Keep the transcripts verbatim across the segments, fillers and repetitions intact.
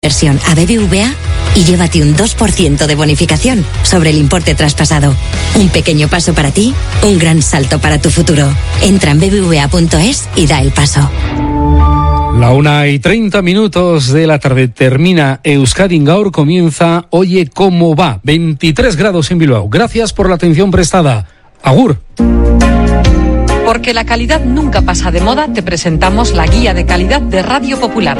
Versión a B B V A y llévate un dos por ciento de bonificación sobre el importe traspasado. Un pequeño paso para ti, un gran salto para tu futuro. Entra en b b v a punto es y da el paso. La una y treinta minutos de la tarde termina Euskadi Gaur, comienza Oye Cómo Va, veintitrés grados en Bilbao. Gracias por la atención prestada. Agur. Porque la calidad nunca pasa de moda, te presentamos la guía de calidad de Radio Popular.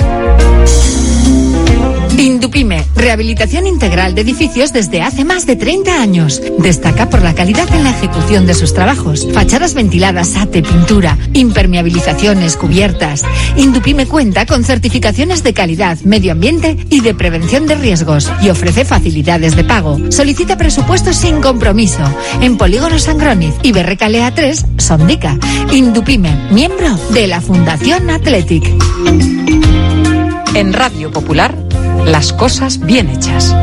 Indupime, rehabilitación integral de edificios desde hace más de treinta años. Destaca por la calidad en la ejecución de sus trabajos. Fachadas ventiladas, ate, pintura, impermeabilizaciones, cubiertas. Indupime cuenta con certificaciones de calidad, medio ambiente y de prevención de riesgos y ofrece facilidades de pago. Solicita presupuestos sin compromiso en Polígono Sangroniz y Berrecalea tres, Sondica. Indupime, miembro de la Fundación Athletic. En Radio Popular, las cosas bien hechas.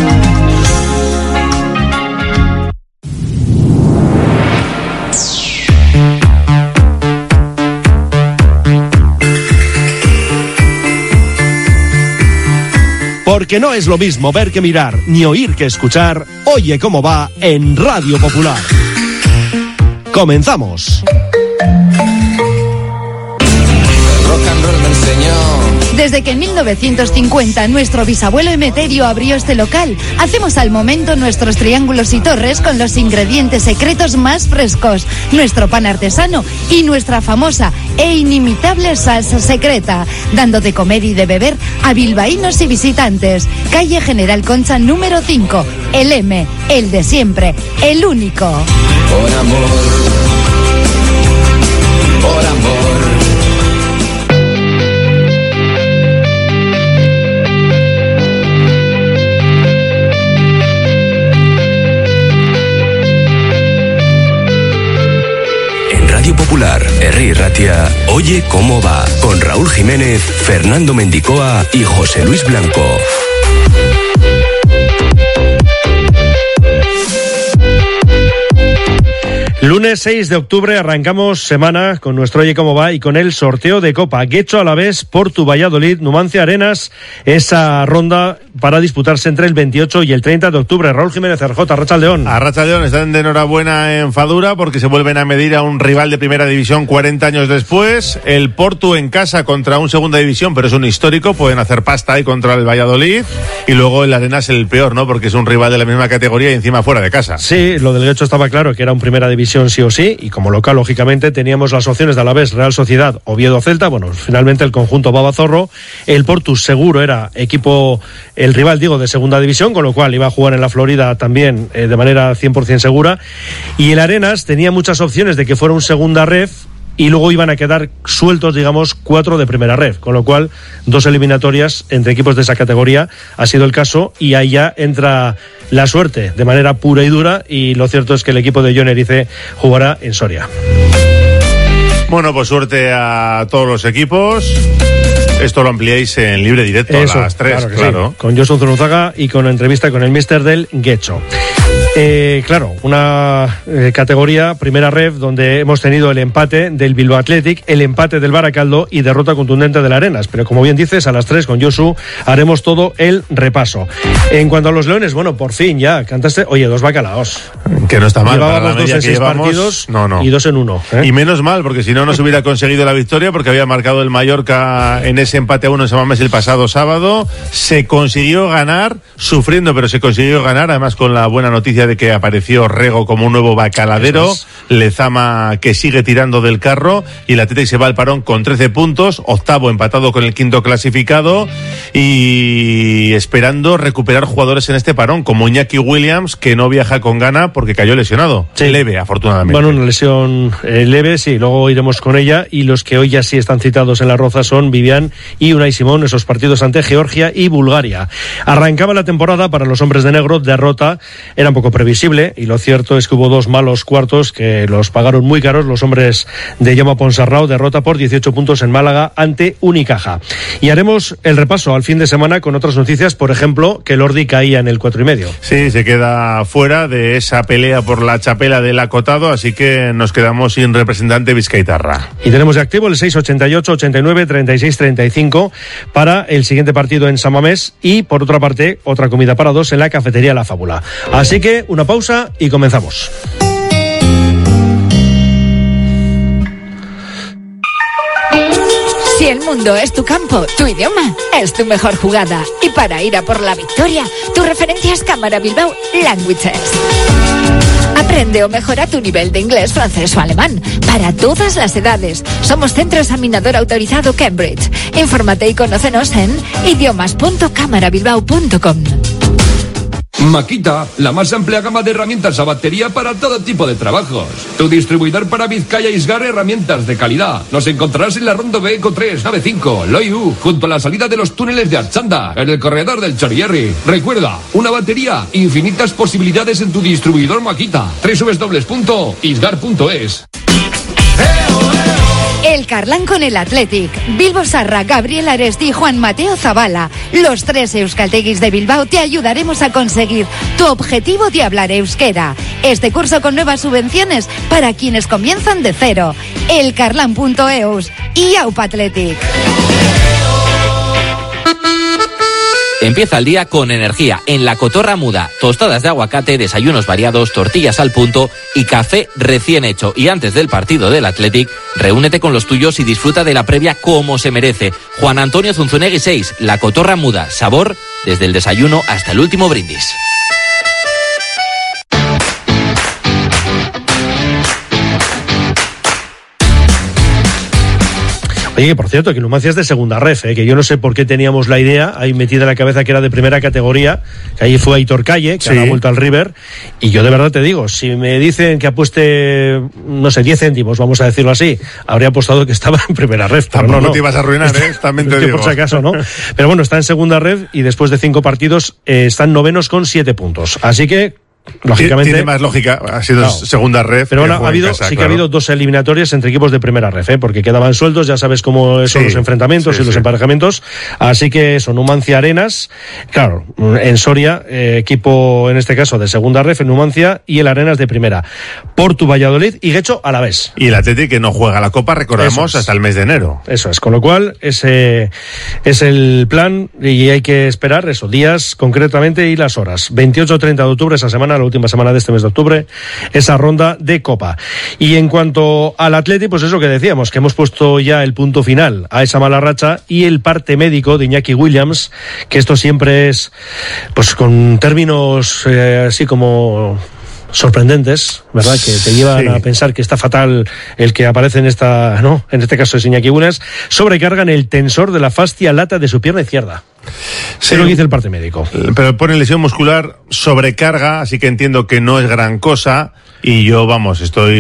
Porque no es lo mismo ver que mirar, ni oír que escuchar. Oye Cómo Va en Radio Popular. Comenzamos. Rock and roll me enseñó. Desde que en mil novecientos cincuenta nuestro bisabuelo Emeterio abrió este local, hacemos al momento nuestros triángulos y torres con los ingredientes secretos más frescos, nuestro pan artesano y nuestra famosa e inimitable salsa secreta, dando de comer y de beber a bilbaínos y visitantes. Calle General Concha número cinco, el M, el de siempre, el único. Por amor, por amor. Radio Popular, Herri Ratia, Oye Cómo Va, con Raúl Jiménez, Fernando Mendicoa y José Luis Blanco. Lunes seis de octubre arrancamos semana con nuestro Oye Cómo Va y con el sorteo de Copa. Guecho Alavés, Portu Valladolid, Numancia Arenas, esa ronda para disputarse entre el veintiocho y el treinta de octubre. Raúl Jiménez, R J, Arratsaldeón. Arratsaldeón, están de enhorabuena en Fadura porque se vuelven a medir a un rival de primera división cuarenta años después. El Portu en casa contra un segunda división, pero es un histórico, pueden hacer pasta ahí contra el Valladolid. Y luego el Arenas el peor, ¿no? Porque es un rival de la misma categoría y encima fuera de casa. Sí, lo del Guecho estaba claro, que era un primera división sí o sí, y como local, lógicamente, teníamos las opciones de Alavés, Real Sociedad, Oviedo, Celta. Bueno, finalmente el conjunto Babazorro. El Portus seguro era equipo, el rival, digo, de segunda división, con lo cual iba a jugar en la Florida también eh, de manera cien por ciento segura. Y el Arenas tenía muchas opciones de que fuera un segunda ref, y luego iban a quedar sueltos, digamos, cuatro de primera red, con lo cual dos eliminatorias entre equipos de esa categoría ha sido el caso, y ahí ya entra la suerte de manera pura y dura, y lo cierto es que el equipo de Jon Erice jugará en Soria. Bueno, pues suerte a todos los equipos. Esto lo ampliáis en libre directo. Eso, a las tres, claro. claro. Sí. Con Josu Zunuzaga y con entrevista con el míster del Guecho. Eh, claro, una eh, categoría, primera ref, donde hemos tenido el empate del Bilbao Athletic, el empate del Baracaldo y derrota contundente del Arenas. Pero como bien dices, a las tres con Josu haremos todo el repaso. En cuanto a los Leones, bueno, por fin ya cantaste, oye, dos bacalaos. Que no está mal. Llevábamos dos en seis llevamos, partidos no, no. y dos en uno. ¿eh? Y menos mal, porque si no, no se hubiera conseguido la victoria, porque había marcado el Mallorca en ese empate a uno en San Mamés el pasado sábado. Se consiguió ganar, sufriendo, pero se consiguió ganar, además con la buena noticia de que apareció Rego como un nuevo bacaladero, es. Lezama que sigue tirando del carro, y el Athletic se va al parón con trece puntos, octavo empatado con el quinto clasificado, y esperando recuperar jugadores en este parón, como Iñaki Williams, que no viaja con gana porque cayó lesionado, sí. leve afortunadamente. Bueno, una lesión eh, leve, sí, luego iremos con ella, y los que hoy ya sí están citados en la Roza son Vivian y Unai Simón, esos partidos ante Georgia y Bulgaria. Arrancaba la temporada para los hombres de negro, derrota, era un poco previsible, y lo cierto es que hubo dos malos cuartos que los pagaron muy caros los hombres de Jaume Ponsarnau, derrota por dieciocho puntos en Málaga ante Unicaja. Y haremos el repaso al fin de semana con otras noticias, por ejemplo, que Lordi caía en el cuatro y medio. Sí, se queda fuera de esa esa pelea por la chapela del acotado, así que nos quedamos sin representante vizcaitarra. Y tenemos de activo el seis ochenta y ocho, ochenta y nueve, treinta y seis, treinta y cinco para el siguiente partido en San Mamés y, por otra parte, otra comida para dos en la cafetería La Fábula. Así que una pausa y comenzamos. Si el mundo es tu campo, tu idioma es tu mejor jugada. Y para ir a por la victoria, tu referencia es Cámara Bilbao Languages. Aprende o mejora tu nivel de inglés, francés o alemán para todas las edades. Somos centro examinador autorizado Cambridge. Infórmate y conócenos en idiomas punto cámara bilbao punto com. Makita, la más amplia gama de herramientas a batería para todo tipo de trabajos. Tu distribuidor para Vizcaya y Isgar, herramientas de calidad. Nos encontrarás en la Ronda B Eco tres, nave cinco, Loiu, junto a la salida de los túneles de Archanda, en el corredor del Chorierri. Recuerda, una batería, infinitas posibilidades en tu distribuidor Makita. doble u doble u doble u punto isgar punto es. El Carlán con el Athletic. Bilbo Sarra, Gabriel Aresti y Juan Mateo Zabala. Los tres euskalteguis de Bilbao te ayudaremos a conseguir tu objetivo de hablar euskera. Este curso con nuevas subvenciones para quienes comienzan de cero. el carlán punto eus y Aupa Athletic. Empieza el día con energía en La Cotorra Muda. Tostadas de aguacate, desayunos variados, tortillas al punto y café recién hecho. Y antes del partido del Athletic, reúnete con los tuyos y disfruta de la previa como se merece. Juan Antonio Zunzunegui seis, La Cotorra Muda. Sabor desde el desayuno hasta el último brindis. Oye, por cierto, que Numancia es de segunda ref, ¿eh? Que yo no sé por qué teníamos la idea ahí metida en la cabeza que era de primera categoría, que ahí fue Aitor Calle, que sí. Ha vuelto al River, y yo de verdad te digo, si me dicen que apueste, no sé, diez céntimos, vamos a decirlo así, habría apostado que estaba en primera ref. Tampoco no, no. te ibas a arruinar, ¿eh? También te digo. Por si acaso, ¿no? Pero bueno, está en segunda ref y después de cinco partidos eh, están novenos con siete puntos. Así que lógicamente tiene más lógica, ha sido claro. Segunda ref. Pero bueno, ha habido, casa, sí claro. que ha habido dos eliminatorias entre equipos de primera ref, ¿eh? Porque quedaban sueldos, ya sabes cómo son sí, los enfrentamientos sí, y los sí. emparejamientos. Así que eso, Numancia Arenas, claro, en Soria, eh, equipo en este caso de segunda ref, en Numancia, y el Arenas de primera. Portu Valladolid y Guecho Alavés. Y el Athletic que no juega la Copa, recordemos, hasta el mes de enero. Eso es, con lo cual ese es el plan y hay que esperar eso, días concretamente y las horas. veintiocho treinta de octubre, esa semana, la última semana de este mes de octubre, esa ronda de Copa. Y en cuanto al Atleti, pues eso que decíamos, que hemos puesto ya el punto final a esa mala racha y el parte médico de Iñaki Williams, que esto siempre es, pues con términos eh, así como sorprendentes, ¿verdad? Que te llevan sí. a pensar que está fatal el que aparece en esta, ¿no? En este caso es Iñaki Williams, sobrecargan el tensor de la fascia lata de su pierna izquierda. Sí, es lo que dice el parte médico. Pero pone lesión muscular, sobrecarga, así que entiendo que no es gran cosa. Y yo, vamos, estoy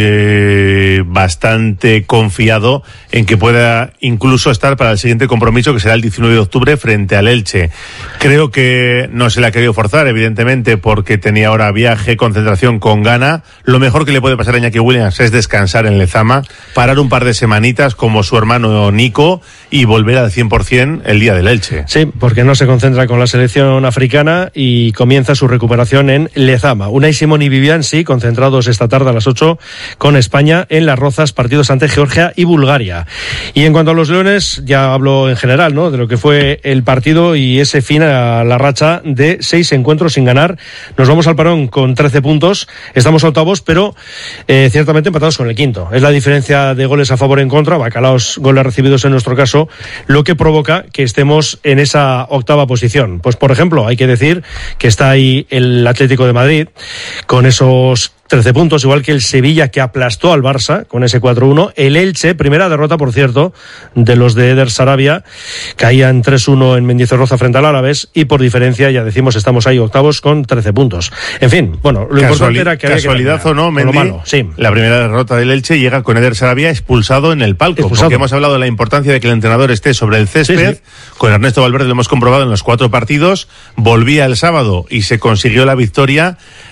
eh, bastante confiado en que pueda incluso estar para el siguiente compromiso, que será el diecinueve de octubre frente al Elche. Creo que no se le ha querido forzar, evidentemente, porque tenía ahora viaje, concentración con gana. Lo mejor que le puede pasar a Iñaki Williams es descansar en Lezama, parar un par de semanitas como su hermano Nico y volver al cien por ciento el día del Elche. Sí, porque no se concentra con la selección africana y comienza su recuperación en Lezama. Unai Simón y Vivian, sí, concentrados esta tarde a las ocho con España en Las Rozas, partidos ante Georgia y Bulgaria. Y en cuanto a los Leones, ya hablo en general, ¿no?, de lo que fue el partido y ese fin a la racha de seis encuentros sin ganar. Nos vamos al parón con trece puntos, estamos a octavos, pero eh, ciertamente empatados con el quinto. Es la diferencia de goles a favor en contra, bacalaos goles recibidos en nuestro caso, lo que provoca que estemos en esa octava posición. Pues por ejemplo, hay que decir que está ahí el Atlético de Madrid con esos trece puntos, igual que el Sevilla, que aplastó al Barça con ese cuatro uno. El Elche, primera derrota, por cierto, de los de Eder Sarabia, caían tres uno en Mendizorroza frente al Alavés, y por diferencia, ya decimos, estamos ahí octavos con trece puntos. En fin, bueno, lo Casuali- importante era que... Casualidad había que o no, Mendy, malo, sí. La primera derrota del Elche llega con Eder Sarabia expulsado en el palco, expulsado. Porque hemos hablado de la importancia de que el entrenador esté sobre el césped. Sí, sí. Con Ernesto Valverde lo hemos comprobado en los cuatro partidos, volvía el sábado y se consiguió la victoria.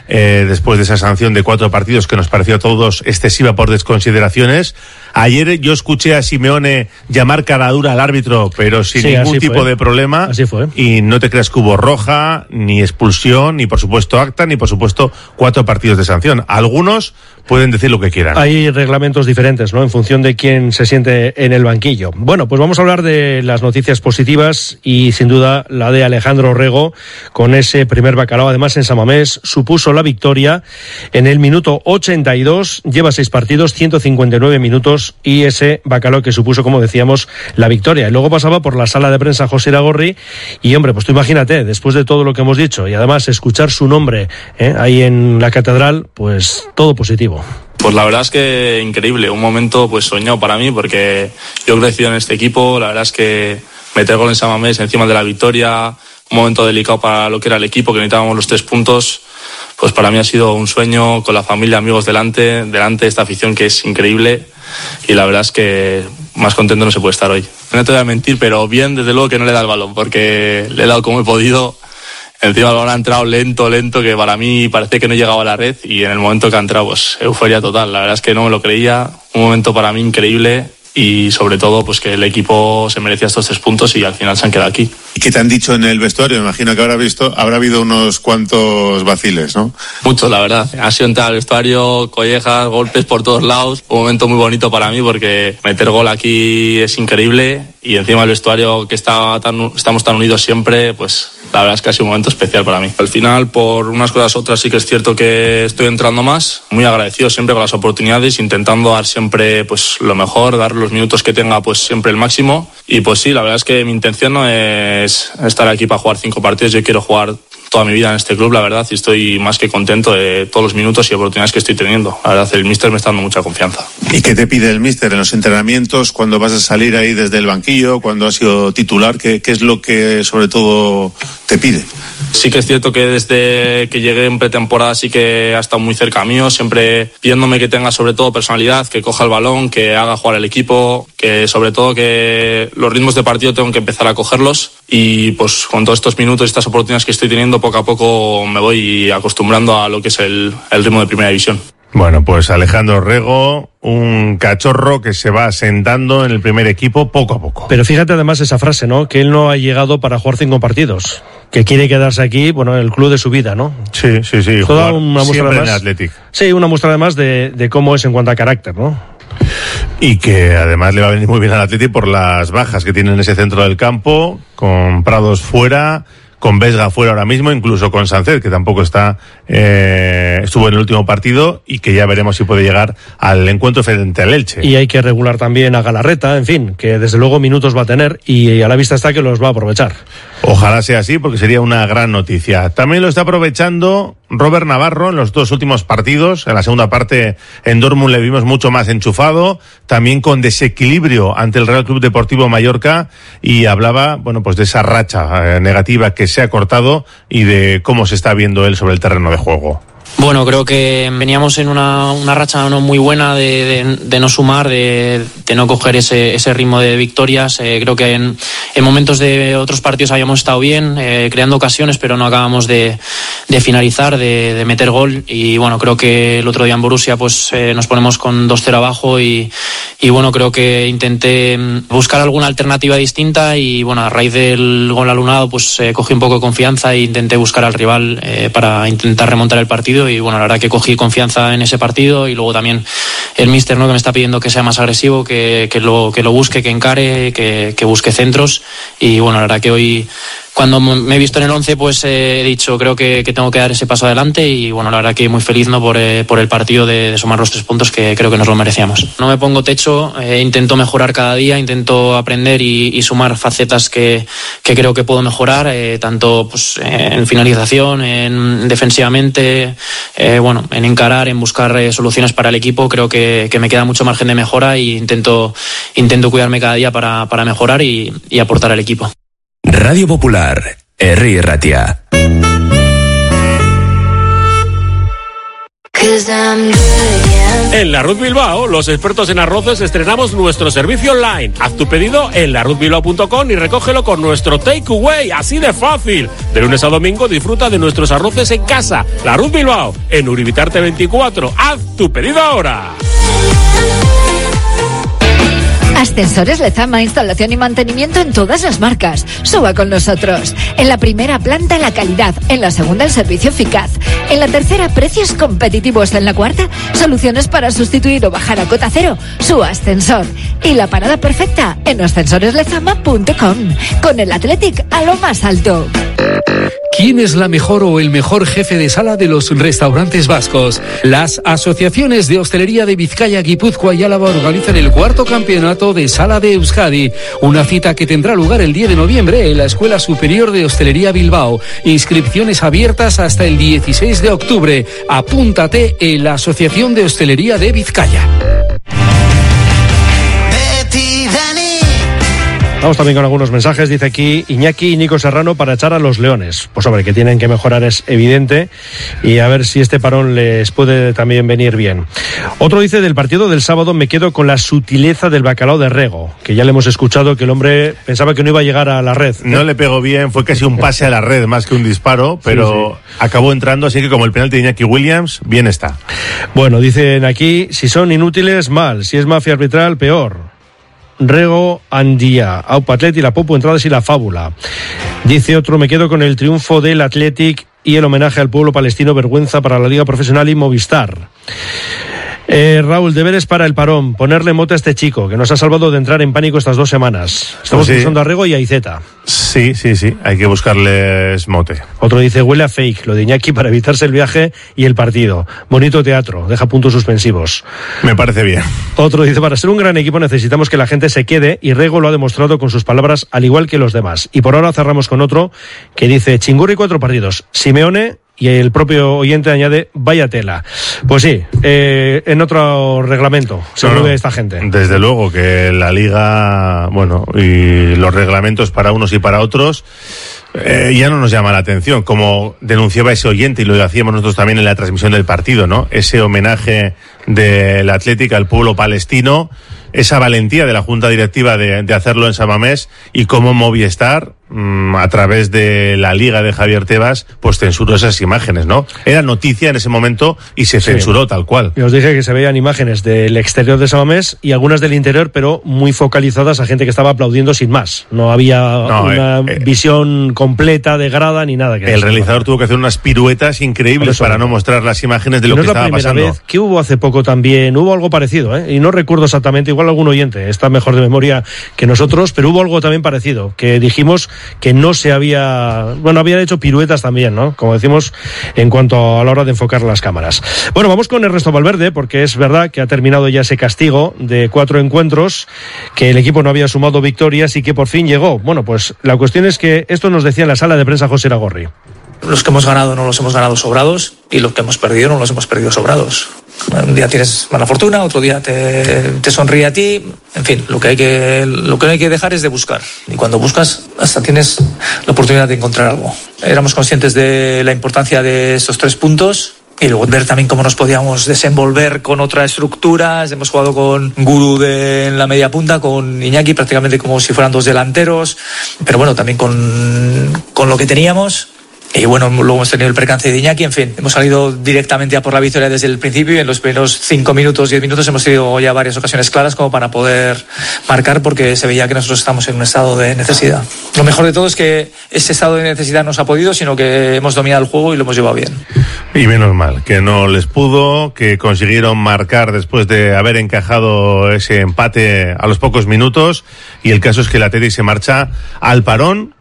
eh, después de esa sanción de cuatro partidos que nos pareció a todos excesiva por desconsideraciones. Ayer yo escuché a Simeone llamar cara dura al árbitro, pero sin sí, ningún tipo fue. de problema. Así fue. Y no te creas que hubo roja, ni expulsión, ni por supuesto acta, ni por supuesto cuatro partidos de sanción. Algunos pueden decir lo que quieran. Hay reglamentos diferentes, ¿no? En función de quién se siente en el banquillo. Bueno, pues vamos a hablar de las noticias positivas y sin duda la de Alejandro Orrego con ese primer bacalao. Además en San Mamés supuso la victoria en el minuto ochenta y dos, lleva seis partidos, ciento cincuenta y nueve minutos y ese bacalao que supuso, como decíamos, la victoria. Y luego pasaba por la sala de prensa José Iragorri y hombre, pues tú imagínate, después de todo lo que hemos dicho y además escuchar su nombre ¿eh? ahí en la catedral, pues todo positivo. Pues la verdad es que increíble, un momento pues soñado para mí porque yo he crecido en este equipo, la verdad es que meter gol en San Mamés encima de la victoria, un momento delicado para lo que era el equipo, que necesitábamos los tres puntos, pues para mí ha sido un sueño con la familia, amigos delante, delante de esta afición que es increíble y la verdad es que más contento no se puede estar hoy. No te voy a mentir, pero bien desde luego que no le da el balón porque le he dado como he podido. Encima el balón ha entrado lento, lento, que para mí parecía que no llegaba a la red y en el momento que ha entrado, pues euforia total. La verdad es que no me lo creía, un momento para mí increíble y sobre todo pues que el equipo se merecía estos tres puntos y al final se han quedado aquí. ¿Y qué te han dicho en el vestuario? Me imagino que habrá visto, habrá habido unos cuantos vaciles, ¿no? Muchos, la verdad. Ha sido entrar al vestuario, collejas, golpes por todos lados. Un momento muy bonito para mí porque meter gol aquí es increíble y encima el vestuario que está tan, estamos tan unidos siempre, pues la verdad es que ha sido un momento especial para mí. Al final, por unas cosas otras, sí que es cierto que estoy entrando más, muy agradecido siempre con las oportunidades, intentando dar siempre pues lo mejor, dar los minutos que tenga pues siempre el máximo. Y pues sí, la verdad es que mi intención no es estar aquí para jugar cinco partidos, yo quiero jugar toda mi vida en este club, la verdad, y estoy más que contento de todos los minutos y oportunidades que estoy teniendo. La verdad, el míster me está dando mucha confianza. ¿Y qué te pide el míster en los entrenamientos, cuando vas a salir ahí desde el banquillo, cuando has sido titular? ¿Qué, qué es lo que sobre todo te pide? Sí que es cierto que desde que llegué en pretemporada sí que ha estado muy cerca mío, siempre pidiéndome que tenga sobre todo personalidad, que coja el balón, que haga jugar el equipo, que sobre todo que los ritmos de partido tengo que empezar a cogerlos y pues con todos estos minutos y estas oportunidades que estoy teniendo poco a poco me voy acostumbrando a lo que es el, el ritmo de primera división. Bueno, pues Alejandro Orrego, un cachorro que se va asentando en el primer equipo poco a poco. Pero fíjate además esa frase, ¿no? Que él no ha llegado para jugar cinco partidos, que quiere quedarse aquí, bueno, el club de su vida, ¿no? Sí, sí, sí. Toda una muestra siempre además, en Athletic. Sí, una muestra además de, de cómo es en cuanto a carácter, ¿no? Y que además le va a venir muy bien al Athletic por las bajas que tiene en ese centro del campo, con Prados fuera, con Vesga fuera ahora mismo, incluso con Sánchez, que tampoco está eh, estuvo en el último partido y que ya veremos si puede llegar al encuentro frente al Elche. Y hay que regular también a Galarreta, en fin, que desde luego minutos va a tener y a la vista está que los va a aprovechar. Ojalá sea así, porque sería una gran noticia. También lo está aprovechando Robert Navarro en los dos últimos partidos. En la segunda parte en Dortmund le vimos mucho más enchufado, también con desequilibrio ante el Real Club Deportivo Mallorca, y hablaba, bueno, pues de esa racha eh, negativa que se ha cortado y de cómo se está viendo él sobre el terreno de juego. Bueno, creo que veníamos en una, una racha no muy buena de, de, de no sumar, de, de no coger ese, ese ritmo de victorias. Eh, creo que en, en momentos de otros partidos habíamos estado bien, eh, creando ocasiones, pero no acabamos de, de finalizar, de, de meter gol. Y bueno, creo que el otro día en Borussia pues eh, nos ponemos con dos cero abajo y, y bueno, creo que intenté buscar alguna alternativa distinta y bueno, a raíz del gol anulado pues eh, cogí un poco de confianza e intenté buscar al rival eh, para intentar remontar el partido. Y bueno, la verdad que cogí confianza en ese partido y luego también el míster, ¿no?, que me está pidiendo que sea más agresivo, que, que, lo, que lo busque, que encare, que, que busque centros y bueno, la verdad que hoy cuando me he visto en el once pues eh, he dicho creo que, que tengo que dar ese paso adelante y bueno, la verdad que muy feliz, ¿no?, por, eh, por el partido de, de sumar los tres puntos que creo que nos lo merecíamos. No me pongo techo, eh, intento mejorar cada día, intento aprender y, y sumar facetas que, que creo que puedo mejorar, eh, tanto pues, eh, en finalización, en defensivamente, eh, bueno, en encarar, en buscar eh, soluciones para el equipo. Creo que, que me queda mucho margen de mejora y intento, intento cuidarme cada día para, para mejorar y, y aportar al equipo. Radio Popular, Herri Ratia. Cause I'm good, yeah. En la Ruth Bilbao, los expertos en arroces estrenamos nuestro servicio online. Haz tu pedido en la ruth bilbao punto com y recógelo con nuestro takeaway, así de fácil. De lunes a domingo disfruta de nuestros arroces en casa. La Ruth Bilbao, en Uribitarte veinticuatro. Haz tu pedido ahora. Ascensores Lezama, instalación y mantenimiento en todas las marcas. Suba con nosotros. En la primera planta, la calidad. En la segunda, el servicio eficaz. En la tercera, precios competitivos. En la cuarta, soluciones para sustituir o bajar a cota cero su ascensor. Y la parada perfecta en ascensores lezama punto com. Con el Athletic a lo más alto. ¿Quién es la mejor o el mejor jefe de sala de los restaurantes vascos? Las asociaciones de hostelería de Vizcaya, Guipúzcoa y Álava organizan el cuarto campeonato de Sala de Euskadi, una cita que tendrá lugar el diez de noviembre en la Escuela Superior de Hostelería Bilbao. Inscripciones abiertas hasta el dieciséis de octubre. Apúntate en la Asociación de Hostelería de Vizcaya. Vamos también con algunos mensajes. Dice aquí Iñaki y Nico Serrano para echar a los Leones. Pues hombre, que tienen que mejorar es evidente, y a ver si este parón les puede también venir bien. Otro dice: del partido del sábado me quedo con la sutileza del bacalao de Rego, que ya le hemos escuchado que el hombre pensaba que no iba a llegar a la red. No le pegó bien, fue casi un pase a la red más que un disparo, pero sí, sí. acabó entrando, así que como el penalti de Iñaki Williams, bien está. Bueno, dicen aquí, si son inútiles, mal, si es mafia arbitral, peor. Rego Andía, Aupa Atleti, la Popo, entradas y la fábula. Dice otro: me quedo con el triunfo del Athletic y el homenaje al pueblo palestino, vergüenza para la Liga Profesional y Movistar. Eh, Raúl, deberes para el parón, ponerle mote a este chico que nos ha salvado de entrar en pánico estas dos semanas. Estamos pues sí. usando a Rego y a Iceta. Sí, sí, sí, hay que buscarles mote. Otro dice: huele a fake, lo de Iñaki para evitarse el viaje y el partido. Bonito teatro, deja puntos suspensivos. Me parece bien. Otro dice: para ser un gran equipo necesitamos que la gente se quede, y Rego lo ha demostrado con sus palabras, al igual que los demás. Y por ahora cerramos con otro que dice: Chingurri cuatro partidos, Simeone. Y el propio oyente añade: vaya tela. Pues sí, eh, en otro reglamento se no, mueve no, esta gente. Desde luego que la Liga, bueno, y los reglamentos para unos y para otros eh, ya no nos llama la atención, como denunciaba ese oyente, y lo hacíamos nosotros también en la transmisión del partido, ¿no? Ese homenaje del Athletic al pueblo palestino, esa valentía de la Junta Directiva de, de hacerlo en San Mamés, y cómo Movistar, mmm, a través de la Liga de Javier Tebas, pues censuró esas imágenes, ¿no? Era noticia en ese momento y se sí. censuró tal cual. Y os dije que se veían imágenes del exterior de San Mamés y algunas del interior, pero muy focalizadas a gente que estaba aplaudiendo sin más. No había no, una eh, visión completa de grada ni nada. Que el realizador tuvo que hacer unas piruetas increíbles para no mostrar las imágenes de lo no que estaba pasando. No es la primera vez, que hubo hace poco también, hubo algo parecido, ¿eh? Y no recuerdo exactamente, igual algún oyente está mejor de memoria que nosotros, pero hubo algo también parecido, que dijimos que no se había, bueno, habían hecho piruetas también, ¿no? Como decimos, en cuanto a la hora de enfocar las cámaras. Bueno, vamos con Ernesto Valverde, porque es verdad que ha terminado ya ese castigo de cuatro encuentros, que el equipo no había sumado victorias y que por fin llegó. Bueno, pues la cuestión es que esto nos decía en la sala de prensa José Iragorri. Los que hemos ganado no los hemos ganado sobrados, y los que hemos perdido no los hemos perdido sobrados. Un día tienes mala fortuna, otro día te, te sonríe a ti. En fin, lo que hay que lo que no hay que dejar es de buscar. Y cuando buscas, hasta tienes la oportunidad de encontrar algo. Éramos conscientes de la importancia de estos tres puntos, y luego ver también cómo nos podíamos desenvolver con otras estructuras. Hemos jugado con Guru de, en la media punta, con Iñaki prácticamente como si fueran dos delanteros, pero bueno, también con, con lo que teníamos. Y bueno, luego hemos tenido el percance de Iñaki. En fin, hemos salido directamente a por la victoria desde el principio, y en los primeros cinco minutos, diez minutos hemos tenido ya varias ocasiones claras como para poder marcar, porque se veía que nosotros estamos en un estado de necesidad. Lo mejor de todo es que ese estado de necesidad no se ha podido, sino que hemos dominado el juego y lo hemos llevado bien. Y menos mal, que no les pudo, que consiguieron marcar después de haber encajado ese empate a los pocos minutos, y el caso es que el Athletic se marcha al parón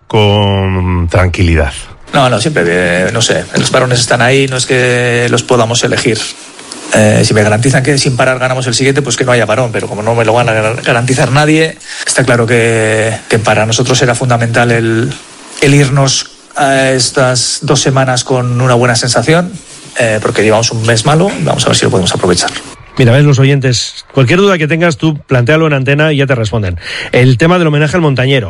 con tranquilidad. No, no, siempre, eh, no sé, los parones están ahí, no es que los podamos elegir. Eh, si me garantizan que sin parar ganamos el siguiente, pues que no haya parón, pero como no me lo van a garantizar nadie, está claro que, que para nosotros era fundamental el, el irnos a estas dos semanas con una buena sensación, eh, porque llevamos un mes malo, vamos a ver si lo podemos aprovechar. Mira, ves, los oyentes, cualquier duda que tengas tú, plantéalo en antena y ya te responden. El tema del homenaje al montañero,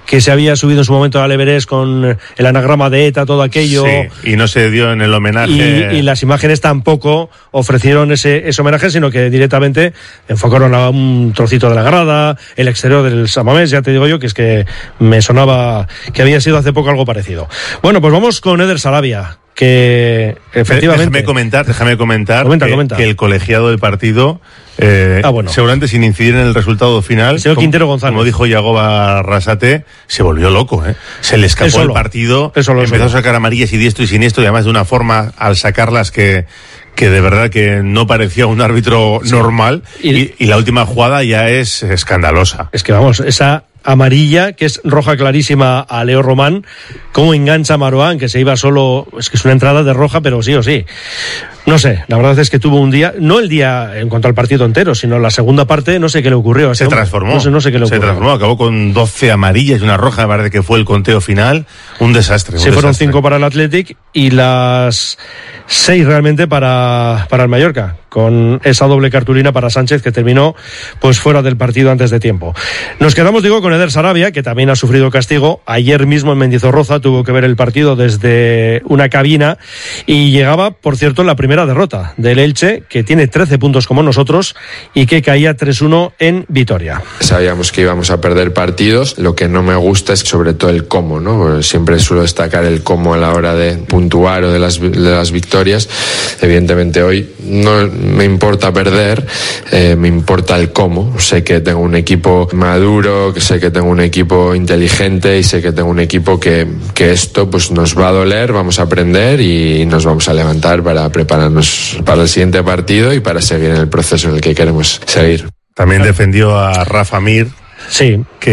que se había subido en su momento al Everest con el anagrama de ETA, todo aquello. Sí, y no se dio en el homenaje. Y, y las imágenes tampoco ofrecieron ese, ese homenaje, sino que directamente enfocaron a un trocito de la grada, el exterior del San Mamés. Ya te digo yo que es que me sonaba que había sido hace poco algo parecido. Bueno, pues vamos con Eder Sarabia, que efectivamente... Déjame comentar, déjame comentar comenta, que, comenta. que el colegiado del partido, eh, ah, bueno. seguramente sin incidir en el resultado final, el señor como, Quintero González, como dijo Yagoba Arrasate, se volvió loco, ¿eh? Se le escapó solo, el partido, solo, empezó solo. a sacar amarillas y diestro y siniestro, y además de una forma, al sacarlas que... que de verdad que no parecía un árbitro sí. normal, y, y, y la última jugada ya es escandalosa. Es que vamos, esa amarilla, que es roja clarísima a Leo Román, cómo engancha a Marouane, que se iba solo, es que es una entrada de roja, pero sí o sí. No sé, la verdad es que tuvo un día, no el día en cuanto al partido entero, sino la segunda parte, no sé qué le ocurrió. Se hombre. transformó. No sé, no sé qué le ocurrió. Se transformó, acabó con doce amarillas y una roja, me parece que fue el conteo final. Un desastre. Un Se fueron desastre. cinco para el Athletic y las seis realmente para, para el Mallorca, con esa doble cartulina para Sánchez, que terminó pues fuera del partido antes de tiempo. Nos quedamos, digo, con Eder Sarabia, que también ha sufrido castigo. Ayer mismo en Mendizorroza tuvo que ver el partido desde una cabina y llegaba, por cierto, en la primera derrota del Elche, que tiene trece puntos como nosotros y que caía tres uno en Vitoria. Sabíamos que íbamos a perder partidos. Lo que no me gusta es sobre todo el cómo, ¿no? Siempre suelo destacar el cómo a la hora de puntuar o de las, de las victorias. Evidentemente hoy no me importa perder, eh, me importa el cómo. Sé que tengo un equipo maduro, que sé que tengo un equipo inteligente y sé que tengo un equipo que, que esto pues nos va a doler, vamos a aprender y nos vamos a levantar para prepararnos para el siguiente partido y para seguir en el proceso en el que queremos seguir. También defendió a Rafa Mir, sí, que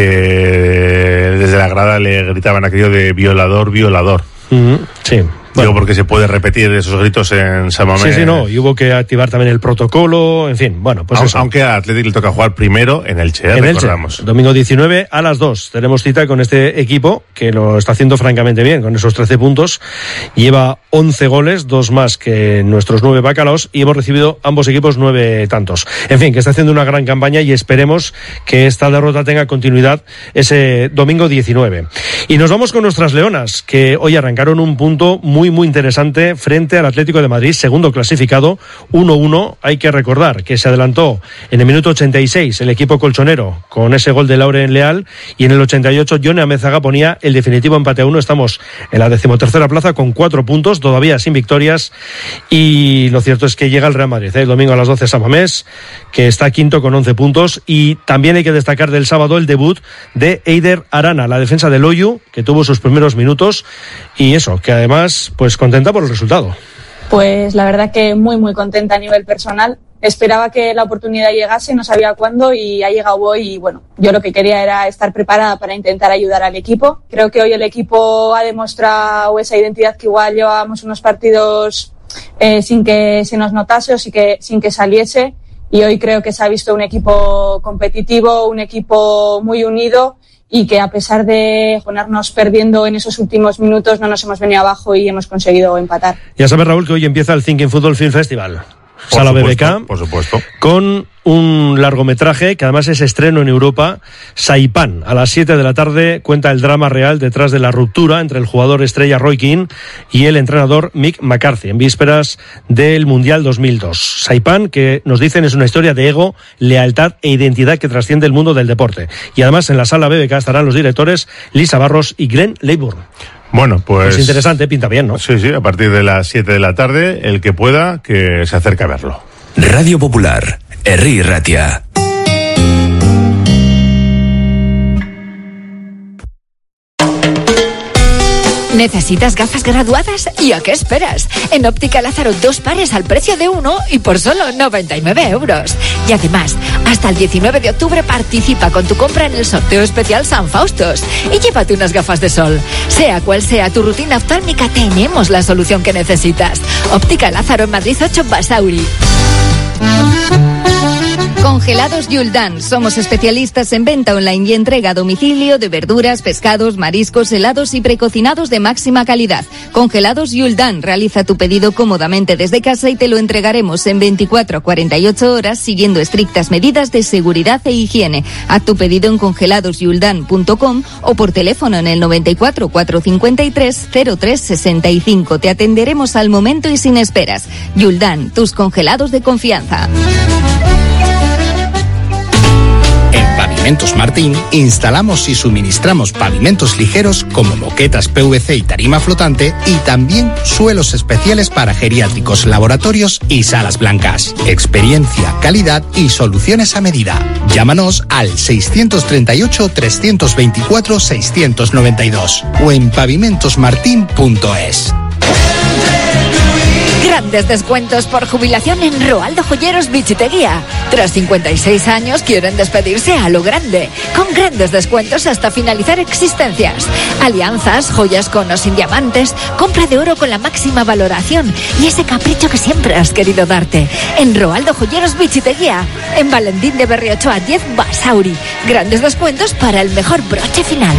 desde la grada le gritaban aquello de violador, violador. Mm-hmm. Sí. Bueno. Digo, porque se puede repetir esos gritos en San Mamés. Sí, sí, no, y hubo que activar también el protocolo, en fin, bueno, pues Aun, eso. Aunque a Athletic le toca jugar primero en Elche, ¿eh? En recordamos. Elche, domingo diecinueve a las dos. Tenemos cita con este equipo que lo está haciendo francamente bien, con esos trece puntos. Lleva once goles, dos más que nuestros nueve bacalaos, y hemos recibido ambos equipos nueve tantos. En fin, que está haciendo una gran campaña y esperemos que esta derrota tenga continuidad ese domingo diecinueve. Y nos vamos con nuestras leonas, que hoy arrancaron un punto muy, muy interesante frente al Atlético de Madrid, segundo clasificado, uno uno. Hay que recordar que se adelantó en el minuto ochenta y seis el equipo colchonero con ese gol de Lauren Leal, y en el ochenta y ocho Yone Amézaga ponía el definitivo empate a uno. Estamos en la decimotercera plaza con cuatro puntos, todavía sin victorias, y lo cierto es que llega el Real Madrid, ¿eh? El domingo a las doce San Mamés, que está quinto con once puntos, y también hay que destacar del sábado el debut de Eider Arana, la defensa del Loyu, que tuvo sus primeros minutos, y eso, que además pues contenta por el resultado. Pues la verdad que muy muy contenta a nivel personal. Esperaba que la oportunidad llegase, no sabía cuándo, y ha llegado hoy, y bueno, yo lo que quería era estar preparada para intentar ayudar al equipo. Creo que hoy el equipo ha demostrado esa identidad que igual llevábamos unos partidos eh, sin que se nos notase o sin que, sin que saliese, y hoy creo que se ha visto un equipo competitivo, un equipo muy unido, y que a pesar de ponernos perdiendo en esos últimos minutos no nos hemos venido abajo y hemos conseguido empatar. Ya sabes, Raúl, que hoy empieza el Thinking Football Film Festival. Por Sala supuesto, B B K, por supuesto, con un largometraje que además es estreno en Europa, Saipan. A las siete de la tarde cuenta el drama real detrás de la ruptura entre el jugador estrella Roy Keane y el entrenador Mick McCarthy en vísperas del Mundial dos mil dos. Saipan, que nos dicen es una historia de ego, lealtad e identidad que trasciende el mundo del deporte. Y además en la Sala B B K estarán los directores Lisa Barros y Glenn Leyburn. Bueno, pues... Es interesante, pinta bien, ¿no? Sí, sí, a partir de las siete de la tarde, el que pueda, que se acerque a verlo. Radio Popular, Herri Ratia. ¿Necesitas gafas graduadas? ¿Y a qué esperas? En Óptica Lázaro, dos pares al precio de uno y por solo noventa y nueve euros. Y además, hasta el diecinueve de octubre participa con tu compra en el sorteo especial San Faustos y llévate unas gafas de sol. Sea cual sea tu rutina oftálmica, tenemos la solución que necesitas. Óptica Lázaro en Madrid ocho Basauri. Congelados Yuldan. Somos especialistas en venta online y entrega a domicilio de verduras, pescados, mariscos, helados y precocinados de máxima calidad. Congelados Yuldan. Realiza tu pedido cómodamente desde casa y te lo entregaremos en veinticuatro a cuarenta y ocho horas siguiendo estrictas medidas de seguridad e higiene. Haz tu pedido en congelados yuldan punto com o por teléfono en el noventa y cuatro, cuatrocientos cincuenta y tres, cero tres sesenta y cinco. Te atenderemos al momento y sin esperas. Yuldan, tus congelados de confianza. En Pavimentos Martín instalamos y suministramos pavimentos ligeros como moquetas P V C y tarima flotante y también suelos especiales para geriátricos, laboratorios y salas blancas. Experiencia, calidad y soluciones a medida. Llámanos al seiscientos treinta y ocho, trescientos veinticuatro, seiscientos noventa y dos o en pavimentos martín punto es. Grandes descuentos por jubilación en Roaldo Joyeros Bichiteguía. Tras cincuenta y seis años quieren despedirse a lo grande, con grandes descuentos hasta finalizar existencias. Alianzas, joyas con o sin diamantes, compra de oro con la máxima valoración y ese capricho que siempre has querido darte. En Roaldo Joyeros Bichiteguía, en Valentín de Berriochoa diez Basauri. Grandes descuentos para el mejor broche final.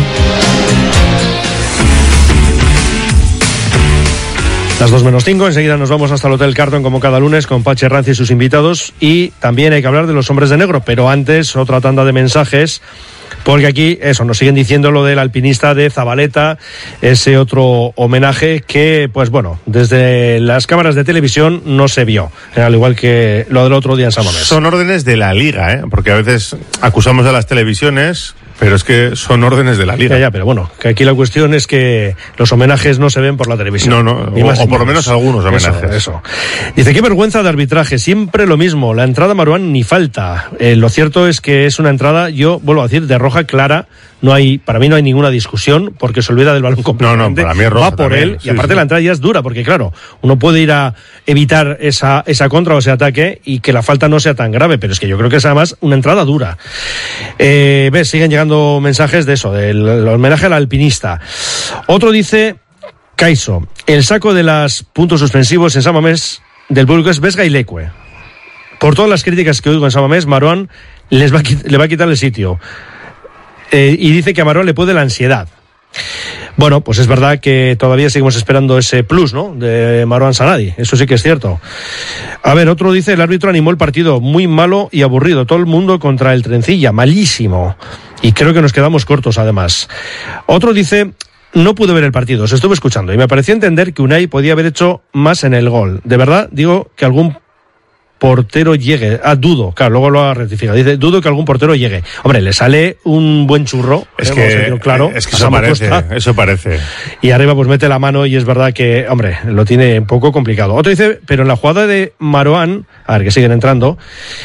Las dos menos cinco, enseguida nos vamos hasta el Hotel Carton como cada lunes con Pachi Ranz y sus invitados y también hay que hablar de los hombres de negro, pero antes otra tanda de mensajes porque aquí eso nos siguen diciendo lo del alpinista de Zabaleta, ese otro homenaje que pues bueno, desde las cámaras de televisión no se vio, al igual que lo del otro día en San Mamés. Son órdenes de la Liga, ¿eh? Porque a veces acusamos a las televisiones, pero es que son órdenes de la Liga. Ya, ya, pero bueno, que aquí la cuestión es que los homenajes no se ven por la televisión. No, no, ni o, más o ni por lo menos. menos algunos homenajes. Eso, eso. Dice, qué vergüenza de arbitraje, siempre lo mismo, la entrada Marouane ni falta. Eh, lo cierto es que es una entrada, yo vuelvo a decir, de roja clara. No hay, para mí no hay ninguna discusión porque se olvida del balón completamente. No, no, para mí es roja va por también. él Sí, y aparte sí. la entrada ya es dura porque claro, uno puede ir a evitar esa, esa contra o ese ataque y que la falta no sea tan grave, pero es que yo creo que es además una entrada dura. Eh, ves, siguen llegando mensajes de eso, del, del homenaje al alpinista. Otro dice, Caiso, el saco de los puntos suspensivos en San Mamés del público es Vesga y Lecue. Por todas las críticas que oigo en San Mamés, Marouane les va a, le va a quitar el sitio. Eh, y dice que a Marouane le puede la ansiedad. Bueno, pues es verdad que todavía seguimos esperando ese plus, ¿no? De Marouane Sanadi, eso sí que es cierto. A ver, otro dice, el árbitro animó el partido muy malo y aburrido, todo el mundo contra el Trencilla, malísimo. Y creo que nos quedamos cortos además. Otro dice, no pude ver el partido, os estuve escuchando y me pareció entender que Unai podía haber hecho más en el gol. De verdad, digo que algún portero llegue. Ah, dudo, claro, luego lo ha rectificado. Dice, dudo que algún portero llegue. Hombre, le sale un buen churro. Es eh, que, vamos a decirlo claro, es que eso parece, eso parece. Y arriba pues mete la mano y es verdad que, hombre, lo tiene un poco complicado. Otro dice, pero en la jugada de Marouane, a ver que siguen entrando,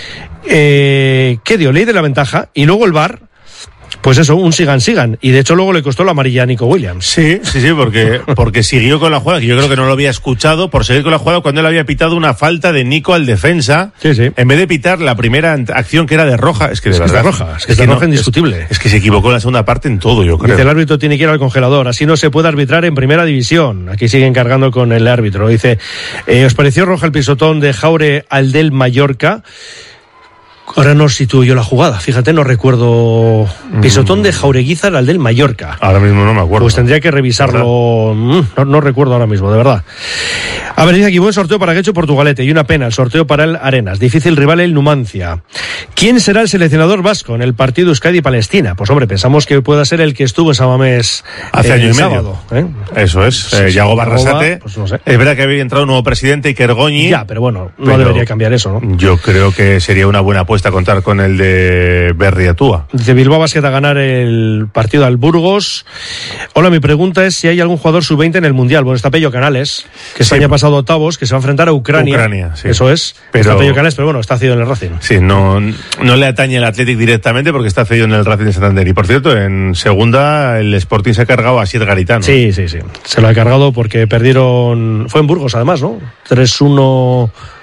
eh, ¿qué dio? Ley de la ventaja y luego el V A R. Pues eso, un sigan-sigan. Y de hecho luego le costó la amarilla a Nico Williams. Sí, sí, sí, porque, porque siguió con la jugada, que yo creo que no lo había escuchado, por seguir con la jugada cuando él había pitado una falta de Nico al defensa. Sí, sí. En vez de pitar la primera acción que era de roja. Es que de es verdad. Que es de roja, es que es de no, roja indiscutible. Es, es que se equivocó en la segunda parte en todo, yo creo. Dice, el árbitro tiene que ir al congelador, así no se puede arbitrar en primera división. Aquí siguen cargando con el árbitro. Dice, eh, ¿os pareció roja el pisotón de Jaure al del Mallorca? Ahora no sitúo yo la jugada, fíjate, no recuerdo. Pisotón de Jaureguizar al del Mallorca. Ahora mismo no me acuerdo. Pues tendría que revisarlo. No, no recuerdo ahora mismo, de verdad. A ver, dice aquí, buen sorteo para Guecho Portugalete y una pena el sorteo para el Arenas. Difícil rival el Numancia. ¿Quién será el seleccionador vasco en el partido Euskadi-Palestina? Pues hombre, pensamos que pueda ser el que estuvo en San Mamés hace eh, año y medio. Sábado, ¿eh? Eso es, Sí, eh, sí, Yago sí, Barrasate. Pues no sé. Es verdad que había entrado un nuevo presidente, Iker Goñi. Ya, pero bueno, no pero debería cambiar eso, ¿no? Yo creo que sería una buena apuesta contar con el de Berriatúa. Dice Bilbao Basket a ganar el partido al Burgos. Hola, mi pregunta es si hay algún jugador sub veinte en el Mundial. Bueno, está Pello Canales, que Sí. España ha pasado octavos, que se va a enfrentar a Ucrania. Ucrania, sí. Eso es. Pero- Está Pello Canales, pero bueno, está cedido en el Racing. Sí, no, no le atañe el Athletic directamente porque está cedido en el Racing de Santander. Y por cierto, en segunda el Sporting se ha cargado a Siete Garitano. Sí, sí, sí. Se lo ha cargado porque perdieron. Fue en Burgos, además, ¿no? tres uno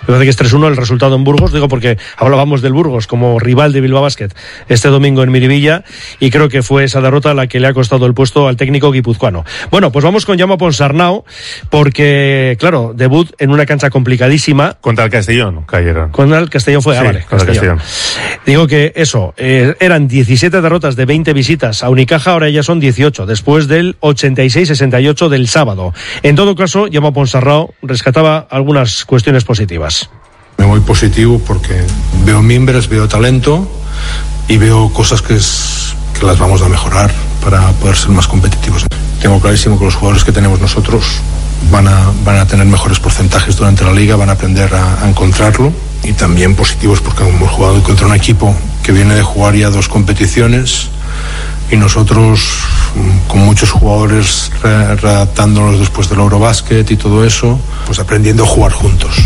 Me parece que es tres uno el resultado en Burgos, digo porque hablábamos del Burgos como rival de Bilbao Basket este domingo en Miribilla, y creo que fue esa derrota la que le ha costado el puesto al técnico guipuzcoano. Bueno, pues vamos con Jaume Ponsarnau, porque, claro, debut en una cancha complicadísima. Contra el Castellón cayeron. Contra el Castellón fue, sí, ah, vale, contra Castellón. Castellón. Digo que eso, eh, eran diecisiete derrotas de veinte visitas a Unicaja, ahora ya son dieciocho, después del ochenta y seis sesenta y ocho del sábado. En todo caso, Jaume Ponsarnau rescataba algunas cuestiones positivas. Me voy positivo porque veo miembros, veo talento y veo cosas que, es, que las vamos a mejorar para poder ser más competitivos. Tengo clarísimo que los jugadores que tenemos nosotros van a, van a tener mejores porcentajes durante la liga, van a aprender a, a encontrarlo, y también positivos porque hemos jugado contra un equipo que viene de jugar ya dos competiciones y nosotros con muchos jugadores re, readaptándonos después del Eurobasket y todo eso, pues aprendiendo a jugar juntos.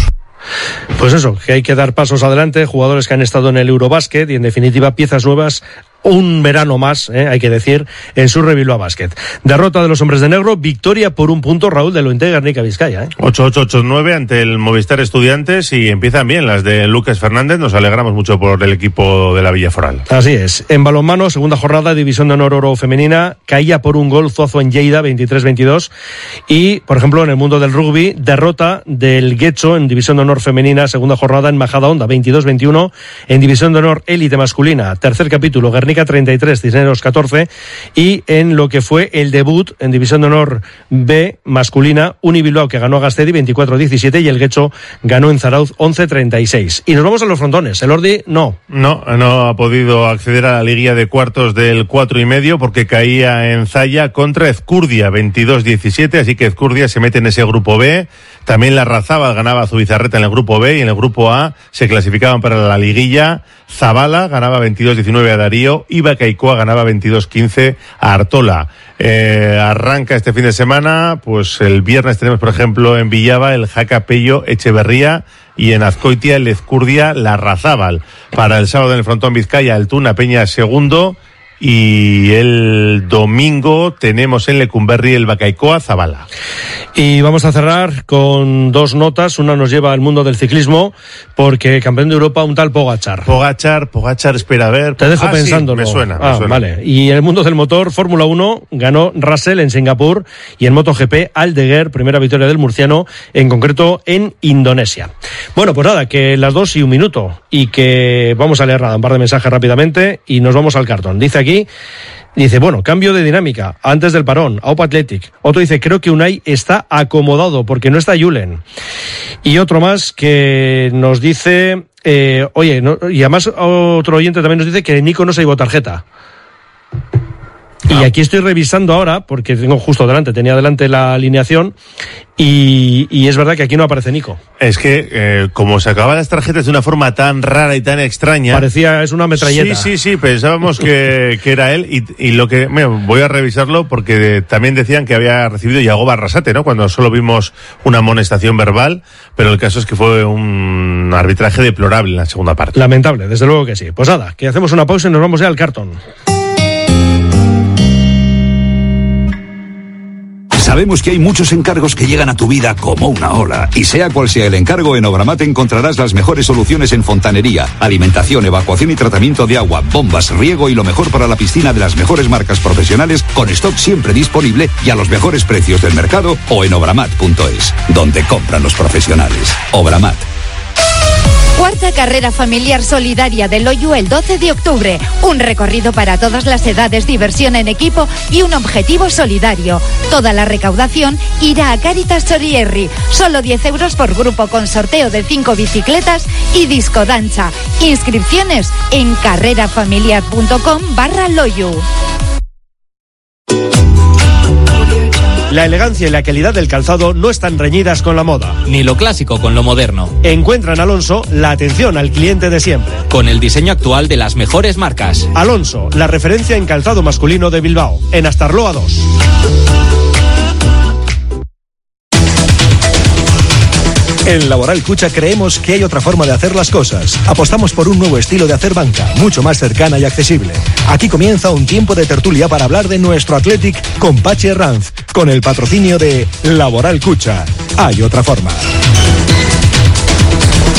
Pues eso, que hay que dar pasos adelante, jugadores que han estado en el Eurobasket y en definitiva piezas nuevas, un verano más, eh, hay que decir, en su Bilbao Basket. Derrota de los hombres de negro, victoria por un punto, Raúl, de Lointe Guernica Vizcaya. Eh. ocho ocho ocho nueve ante el Movistar Estudiantes, y empiezan bien las de Lucas Fernández. Nos alegramos mucho por el equipo de la Villa Foral. Así es. En balonmano, segunda jornada, División de Honor Oro Femenina, caía por un gol Zuazo en Lleida, veintitrés veintidós. Y, por ejemplo, en el mundo del rugby, derrota del Guecho en División de Honor Femenina, segunda jornada en Majadahonda, veintidós veintiuno. En División de Honor Élite Masculina, tercer capítulo, Guernica treinta y tres, Cisneros catorce, y en lo que fue el debut en División de Honor B masculina, Unibilbao que ganó a Gastedi veinticuatro diecisiete y el Guecho ganó en Zarauz once treinta y seis. Y nos vamos a los frontones. El Ordi no. No, no ha podido acceder a la liguilla de cuartos del cuatro y medio porque caía en Zaya contra Ezcurdia veintidós diecisiete, así que Ezcurdia se mete en ese grupo B. También la Razabal ganaba a Zubizarreta en el grupo B, y en el grupo A se clasificaban para la liguilla. Zabala ganaba veintidós diecinueve a Darío, y Bacaicoa ganaba veintidós quince a Artola. Eh, arranca este fin de semana, pues el viernes tenemos, por ejemplo, en Villava el Jaca Pello Echeverría, y en Azcoitia el Ezcurdia la Razabal. Para el sábado en el frontón Vizcaya el Tuna Peña segundo, y el domingo tenemos en Lecumberri el Bacaicoa Zabala. Y vamos a cerrar con dos notas. Una nos lleva al mundo del ciclismo, porque campeón de Europa un tal Pogačar. Pogačar, Pogačar, espera a ver. Te dejo ah, pensándolo. Sí, me suena, me ah, suena. Vale. Y en el mundo del motor, Fórmula uno, ganó Russell en Singapur, y en MotoGP, Aldeguer, primera victoria del murciano, en concreto en Indonesia. Bueno, pues nada, que las dos y un minuto, y que vamos a leer nada, un par de mensajes rápidamente, y nos vamos al cartón. Dice aquí, dice, bueno, cambio de dinámica antes del parón, Aupa Athletic. Otro dice, creo que Unai está acomodado porque no está Julen. Y otro más que nos dice, eh, oye, no, y además otro oyente también nos dice que Nico no se llevó tarjeta. Y aquí estoy revisando ahora, porque tengo justo delante, tenía delante la alineación, y, y es verdad que aquí no aparece Nico. Es que, eh, como se acababan las tarjetas de una forma tan rara y tan extraña... Parecía, es una metralleta. Sí, sí, sí, pensábamos que, que era él, y, y lo que... Mira, voy a revisarlo, porque de, también decían que había recibido Yagoba Arrasate, ¿no?, cuando solo vimos una amonestación verbal, pero el caso es que fue un arbitraje deplorable en la segunda parte. Lamentable, desde luego que sí. Pues nada, que hacemos una pausa y nos vamos ya al cartón. Sabemos que hay muchos encargos que llegan a tu vida como una ola. Y sea cual sea el encargo, en Obramat encontrarás las mejores soluciones en fontanería, alimentación, evacuación y tratamiento de agua, bombas, riego y lo mejor para la piscina de las mejores marcas profesionales, con stock siempre disponible y a los mejores precios del mercado, o en obramat punto es, donde compran los profesionales. Obramat. Cuarta carrera familiar solidaria del Loyu el doce de octubre. Un recorrido para todas las edades, diversión en equipo y un objetivo solidario. Toda la recaudación irá a Cáritas Sorierri. Solo diez euros por grupo, con sorteo de cinco bicicletas y disco danza. Inscripciones en carrerafamiliar.com barra Loyu. La elegancia y la calidad del calzado no están reñidas con la moda. Ni lo clásico con lo moderno. Encuentra en Alonso la atención al cliente de siempre. Con el diseño actual de las mejores marcas. Alonso, la referencia en calzado masculino de Bilbao. En Astarloa dos. En Laboral Cucha creemos que hay otra forma de hacer las cosas. Apostamos por un nuevo estilo de hacer banca, mucho más cercana y accesible. Aquí comienza un tiempo de tertulia para hablar de nuestro Athletic con Pachi Herranz, con el patrocinio de Laboral Cucha. Hay otra forma.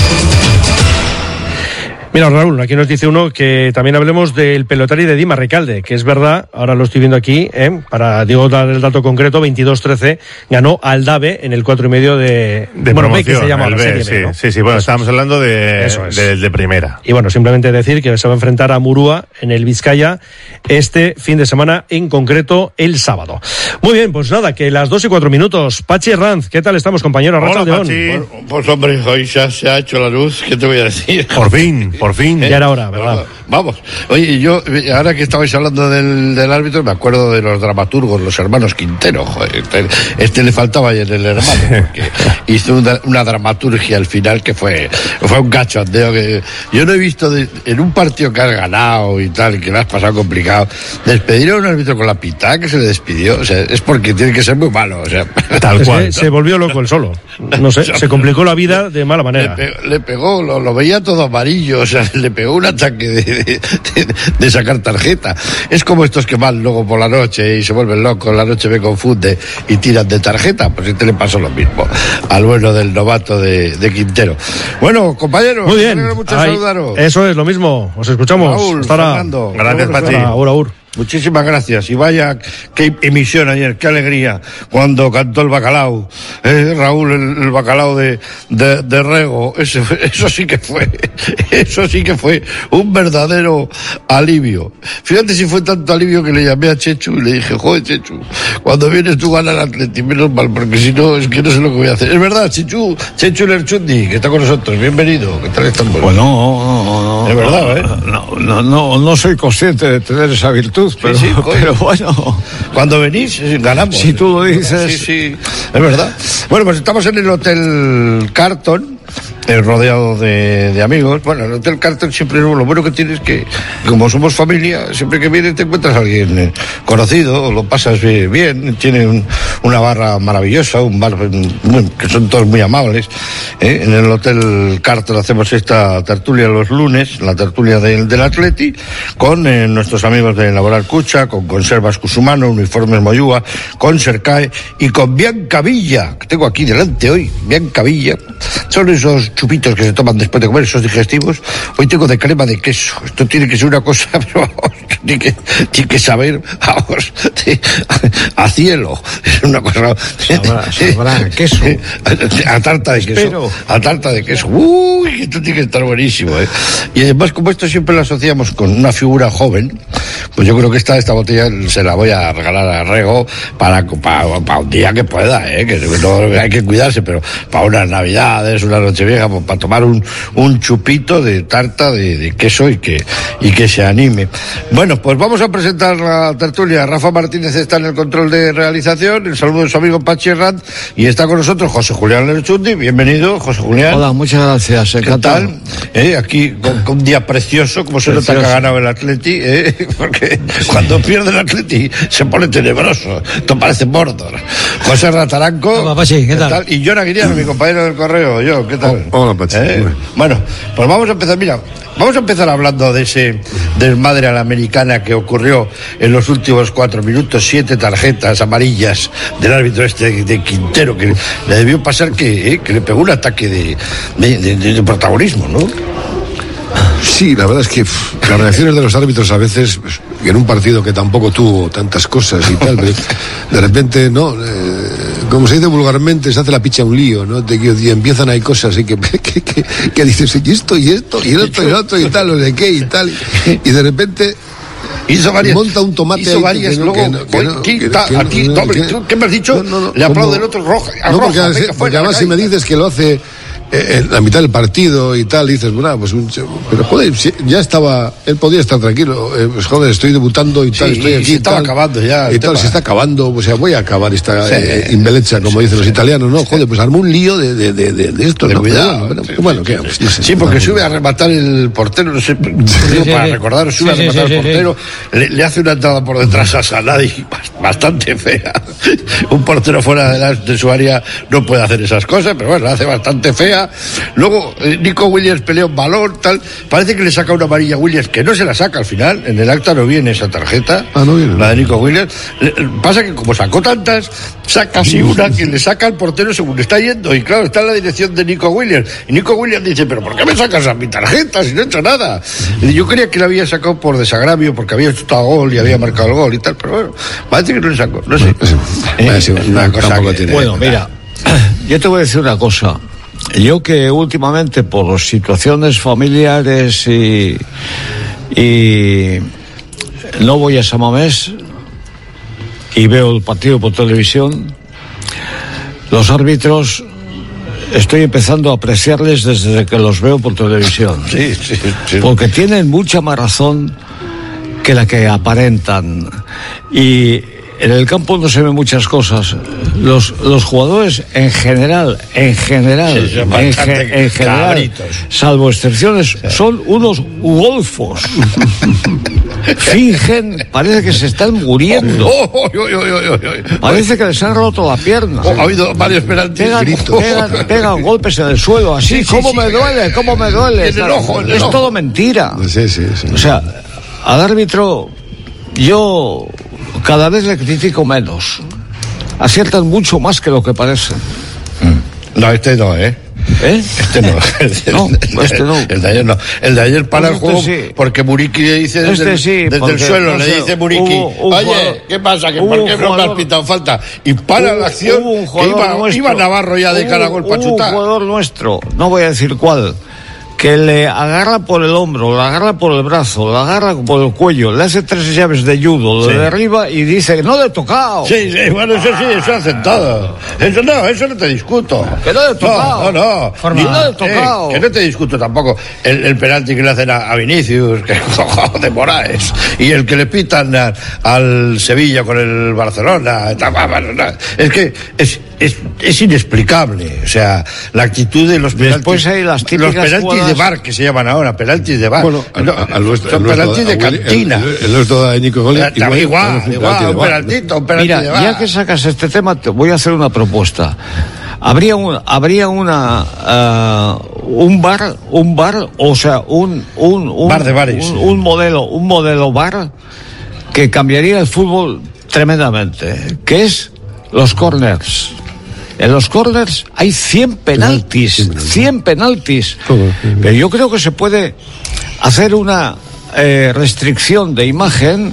Mira, Raúl, aquí nos dice uno que también hablemos del pelotari de Dima Recalde, que es verdad, ahora lo estoy viendo aquí, ¿eh? Para, digo, dar el dato concreto, veintidós trece, ganó Aldave en el cuatro y medio de, de bueno, promoción, B, que se llama el la B, serie sí, B, ¿no? sí, sí, bueno, Eso estábamos es. hablando de, Eso es. de, de primera. Y bueno, simplemente decir que se va a enfrentar a Murúa en el Vizcaya este fin de semana, en concreto el sábado. Muy bien, pues nada, que las dos y cuatro minutos. Pachi Herranz, ¿qué tal estamos, compañero? Hola, Pachi. Pues, pues hombre, hoy ya se ha hecho la luz, ¿qué te voy a decir? Por fin, por fin. Ya era hora, ¿verdad? Vamos. Oye, yo, ahora que estabais hablando del, del árbitro, me acuerdo de los dramaturgos, los hermanos Quintero. Joder, este, este le faltaba ya en el hermano, porque hizo una, una dramaturgia al final que fue, fue un cachondeo que yo no he visto de, en un partido que has ganado y tal, y que lo has pasado complicado, despedir a un árbitro con la pitada que se le despidió. O sea, es porque tiene que ser muy malo. O sea, tal cual. Se volvió loco el solo. No sé, se complicó la vida de mala manera. Le pegó, le pegó lo, lo veía todo amarillo, o sea, le pegó un ataque de, de, de, de sacar tarjeta. Es como estos que van luego por la noche y se vuelven locos, la noche me confunde y tiran de tarjeta. Pues este le pasó lo mismo al bueno del novato de, de Quintero. Bueno, compañeros, muy bien. Mucho Ay, saludaros. Eso es lo mismo. Os escuchamos. Raúl, hasta ahora. Fernando. Gracias, Pachi. Ahora, ahora. Muchísimas gracias. Y vaya, qué emisión ayer, qué alegría cuando cantó el bacalao. Eh, Raúl, el, el bacalao de, de, de Rego. Eso, eso sí que fue, eso sí que fue un verdadero alivio. Fíjate si fue tanto alivio que le llamé a Chechu y le dije, joder, Chechu, cuando vienes tú ganas el Atleti, menos mal, porque si no, es que no sé lo que voy a hacer. Es verdad, Chechu, Chechu Lerchundi, que está con nosotros. Bienvenido. ¿Qué tal están? Pues no, no, no. Es verdad, ¿eh? No, no, no, no soy consciente de tener esa virtud. Pero, sí, sí, pero bueno, cuando venís ganamos. Si tú lo dices. Sí, sí, es verdad. Bueno, pues estamos en el Hotel Carton, eh, rodeado de, de amigos. Bueno, el Hotel Carton siempre lo bueno que tienes es que, como somos familia, siempre que vienes te encuentras a alguien eh, conocido, lo pasas bien, bien tiene un, una barra maravillosa, un bar muy, que son todos muy amables. Eh. En el Hotel Carton hacemos esta tertulia los lunes, la tertulia del, del Atleti, con eh, nuestros amigos de Laboral Cucha, con Conservas Cusumano, Uniformes Moyúa, con Sercae y con Bianca Villa, que tengo aquí delante hoy. Bianca Villa son esos chupitos que se toman después de comer, esos digestivos. Hoy tengo de crema de queso. Esto tiene que ser una cosa, pero vamos, tiene que, tiene que saber, vamos, de, a, a cielo. Es una cosa. Sabrá, sabrá, queso. A tarta de queso. Espero. A tarta de queso. Uy, esto tiene que estar buenísimo, ¿eh? Y además, como esto siempre lo asociamos con una figura joven, pues yo creo que esta, esta botella se la voy a regalar a Rego para, para, para un día que pueda, ¿eh? Que no hay que cuidarse, pero para unas navidades, una noche vieja, pues para tomar un, un chupito de tarta de, de queso y que, y que se anime. Bueno, pues vamos a presentar la tertulia. Rafa Martínez está en el control de realización, el saludo de su amigo Pachi Herranz, y está con nosotros José Julián Lerchundi. Bienvenido, José Julián. Hola, muchas gracias. ¿Qué tal? ¿Eh? Aquí con, con un día precioso, como se nota que ha ganado el Atleti, ¿eh? Porque cuando pierde el Atleti se pone tenebroso, esto parece Mordor. José Rataranco. Hola, Pachi, ¿qué, ¿qué tal? tal? Y John Aguiriano, mi compañero del correo. Yo, ¿qué tal? Oh, hola, Pachi. ¿Eh? Bueno, pues vamos a empezar, mira, vamos a empezar hablando de ese desmadre a la americana que ocurrió en los últimos cuatro minutos, siete tarjetas amarillas del árbitro este de Quintero, que le debió pasar que, eh, que le pegó un ataque de, de, de, de protagonismo, ¿no? Sí, la verdad es que pff, las reacciones de los árbitros a veces, pues, en un partido que tampoco tuvo tantas cosas y tal, de repente, ¿no? Eh, como se dice vulgarmente, se hace la picha un lío, ¿no? De que, y empiezan ahí cosas y que, que, que, que dices, y esto, y esto, y el otro, y el otro, y tal, no sé qué, y tal, y de repente... Hizo varias, monta un tomate hizo varias, que no, luego, que no, que no, aquí, que, está, que, aquí, no, doble, que, ¿qué me has dicho? No, no, no, le aplaude el como, otro roja, no, roja, porque, venga, porque fuera, además venga, si me dices que lo hace en la mitad del partido y tal, dices, bueno, pues un, pero joder, ya estaba, él podía estar tranquilo, eh, pues joder, estoy debutando y tal, sí, estoy aquí. Se estaba tal, acabando ya. Y tal, se está acabando, o sea, voy a acabar esta sí, eh, imbelecha, como sí, dicen los italianos, ¿no? Joder, pues armó un lío de, de, de, de, de esto, de ¿no? Cuidado. Bueno, sí, bueno, sí, ¿qué? Sí, pues, no sé, sí, porque no, sube a rematar el portero, no sé, digo, para sí, recordaros, sube sí, a rematar sí, el portero, sí. le, le hace una entrada por detrás a Sanadi bastante fea. Un portero fuera de, la, de su área no puede hacer esas cosas, pero bueno, la hace bastante fea. tarjeta. Luego eh, Nico Williams pelea un balón, tal. Parece que le saca una amarilla a Williams, que no se la saca al final. En el acta no viene esa tarjeta. Ah, no viene. La de Nico Williams. Le, pasa que como sacó tantas, saca así una que le saca al portero según está yendo. Y claro, está en la dirección de Nico Williams. Y Nico Williams dice, pero ¿por qué me sacas a mi tarjeta si no he hecho nada? Y yo creía que la había sacado por desagravio, porque había chutado gol y había marcado el gol y tal, pero bueno, parece que no le sacó, no sé. Eh, sí, una cosa que tiene. Bueno, mira, yo te voy a decir una cosa. Yo que últimamente por situaciones familiares y, y no voy a San Mamés y veo el partido por televisión, los árbitros estoy empezando a apreciarles desde que los veo por televisión. Sí, sí, sí. Porque tienen mucha más razón que la que aparentan. Y en el campo no se ven muchas cosas. Los, los jugadores en general, en general, sí, en, ge, en general, cabritos. Salvo excepciones, sí. Son unos golfos. Fingen, parece que se están muriendo. Oh, oh, oh, oh, oh, oh. Parece que les han roto la pierna. Oh, ha habido varios penaltis. Pegan, pegan, pegan golpes en el suelo, así. Sí, sí, ¿Cómo sí, me sí. duele? ¿Cómo me duele? En el ojo, en el es ojo. todo mentira. Sí, sí, sí. O sea, al árbitro, yo cada vez le critico menos. Aciertan mucho más que lo que parece. No, este no, ¿eh? ¿Eh? Este no. No, este no. El de ayer no. El de ayer para Este el juego sí. Porque Muriqui le dice desde, este el, sí, desde el suelo, no le sé, dice Muriqui, hubo, oye, jugador, ¿qué pasa? ¿Que ¿Por qué no me has pitado falta? Y para hubo, la acción, que iba, nuestro, iba Navarro ya de cara a gol para chutar. Un jugador nuestro, no voy a decir cuál, que le agarra por el hombro, le agarra por el brazo, le agarra por el cuello, le hace tres llaves de judo, sí. Le derriba y dice que no le he tocado. Sí, sí, bueno, eso sí, eso ha sentado. Eso no, eso no te discuto. Que no le he tocado. No, no, no. Forma, no le he tocado. Eh, que no te discuto tampoco. El, el penalti que le hacen a, a Vinicius, que es de Moraes, y el que le pitan a, al Sevilla con el Barcelona. Es que es, es, es inexplicable. O sea, la actitud de los penaltis. Después hay las típicas los penaltis jugadas... de bar que se llaman ahora, penaltis de bar. Bueno, al, al nuestro, son penaltis de Willy, cantina. El, el nuestro de Nico Williams. Igual, igual, igual, un penaltito, un penalti Mira, de bar. ya que sacas este tema, te voy a hacer una propuesta. Habría un, habría una, uh, un bar, un bar, o sea, un, un, un bar de bares, un, sí. un modelo, un modelo bar que cambiaría el fútbol tremendamente, que es los corners. En los corners hay cien penaltis, cien penaltis. Pero yo creo que se puede hacer una eh, restricción de imagen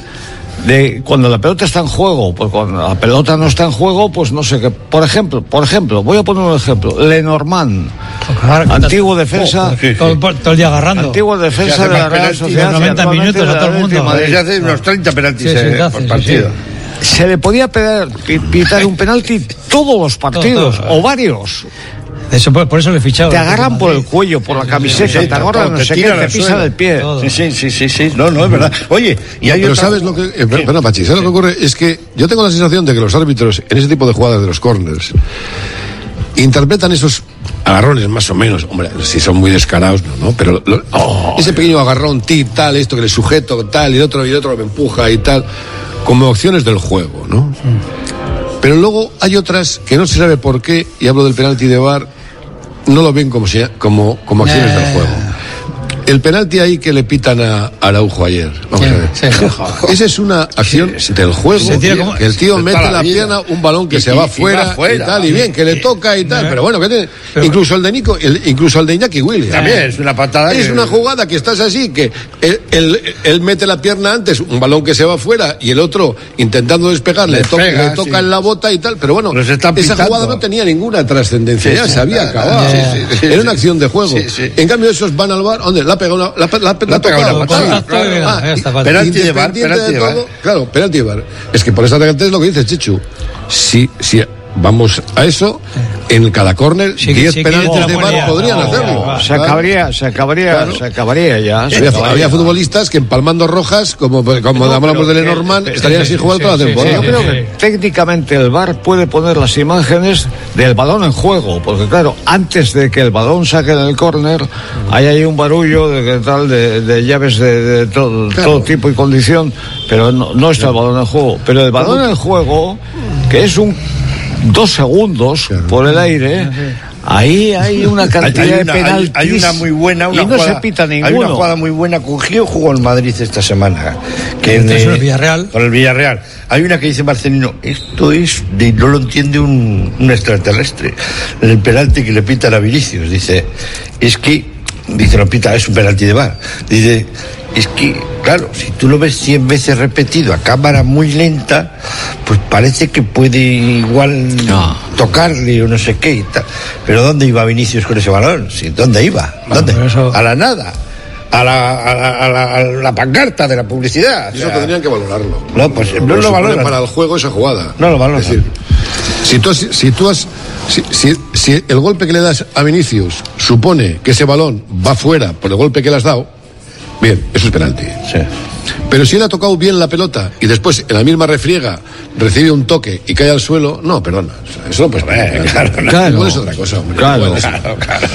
de cuando la pelota está en juego, pues cuando la pelota no está en juego, pues no sé qué. Por ejemplo, por ejemplo, voy a poner un ejemplo. Lenormand, antiguo defensa, oh, sí, sí. Todo, todo el día agarrando. Antiguo defensa de la Real Sociedad. noventa minutos a todo el mundo. Se hace unos treinta penaltis sí, sí, eh, hace, por partido. Sí, sí. Se le podía pedir, pitar un penalti todos los partidos, todo, todo. O varios. Eso, por, por eso le he fichado. Te agarran por el cuello, por la camiseta, sí, sí, te agarran, no sé qué, te pisan el pie. Sí, sí, sí, sí, sí, no, no, es verdad. Oye, y hay Pero otra... ¿sabes lo que...? Eh, perdona, Pachi, ¿sabes lo que ocurre? Es que yo tengo la sensación de que los árbitros, en ese tipo de jugadas de los corners, interpretan esos agarrones más o menos, hombre, si son muy descarados, no, no, pero lo, oh, ese pequeño agarrón, tip, tal, esto que le sujeto, tal, y el otro, y el otro me empuja y tal, como opciones del juego, ¿no? Mm. Pero luego hay otras que no se sabe por qué, y hablo del penalti de V A R, no lo ven como, como, como acciones eh. del juego. El penalti ahí que le pitan a Araujo ayer, vamos sí, a ver. Sí. Esa es una acción sí, del juego, como, que el tío mete la, la pierna, un balón que y, se va afuera y, y tal, y bien, que le toca y tal, pero bueno, que tiene, pero, incluso el de Nico, el, incluso el de Iñaki Williams. También es una patada. Es que... una jugada que estás así, que él, él, él mete la pierna antes, un balón que se va afuera, y el otro intentando despegar, le, le toca, pega, le toca sí. en la bota y tal, pero bueno, esa jugada no tenía ninguna trascendencia, sí, ya sí, se había acabado. Sí, sí, sí, Era una acción de juego. Sí, sí. En cambio, esos van al bar, ¿dónde? La pegado una, la, la, la, la pegado una patada. Penalti de bar, penalti de bar. Claro, penalti de bar. Es que por esa es lo que dice Chichu. Si, si vamos a eso, en cada córner, sí, diez sí, penaltis de bar podrían oh, hacerlo. Oh, se acabaría, se acabaría, claro. se acabaría ya. Se había, acabaría. había futbolistas que empalmando rojas, como, como no, hablamos de Lenormand, estarían sí, sin jugar sí, toda la temporada. Sí, sí, yo creo que técnicamente el V A R puede poner las imágenes del balón en juego, porque claro, antes de que el balón saque en el córner, hay ahí un barullo de tal de, de llaves de, de todo, claro. todo tipo y condición, pero no, no está el balón en juego. Pero el balón en juego, que es un dos segundos por el aire. Ahí hay una cantidad hay, hay de una, penaltis. Hay, hay una muy buena, una y no jugada, se pita ninguno. Hay una jugada muy buena con Gio, jugó el Madrid esta semana. Que ¿Con de, el Villarreal? Con el Villarreal. Hay una que dice Marcelino, esto es de, no lo entiende un, un extraterrestre. El penalti que le pitan a Vinicius, dice, es que, dice, lo pita, es un penalti de V A R. Dice, es que, claro, si tú lo ves cien veces repetido a cámara muy lenta, pues parece que puede igual no. tocarle o no sé qué y tal. Pero ¿dónde iba Vinicius con ese balón? ¿Sí? ¿Dónde iba? ¿Dónde? Bueno, eso... A la nada. A la, a, la, a, la, a la pancarta de la publicidad. Eso o sea, tendrían que valorarlo. No, pues no lo valoran. Para el juego esa jugada. No lo valoran. Es decir, si tú has, si, tú has si, si, si el golpe que le das a Vinicius supone que ese balón va fuera por el golpe que le has dado, bien, eso es penalti. Sí. Pero si él ha tocado bien la pelota y después en la misma refriega recibe un toque y cae al suelo, no, perdona. Eso no, pues eh, claro, claro, claro. es otra cosa, hombre. Claro, claro, claro.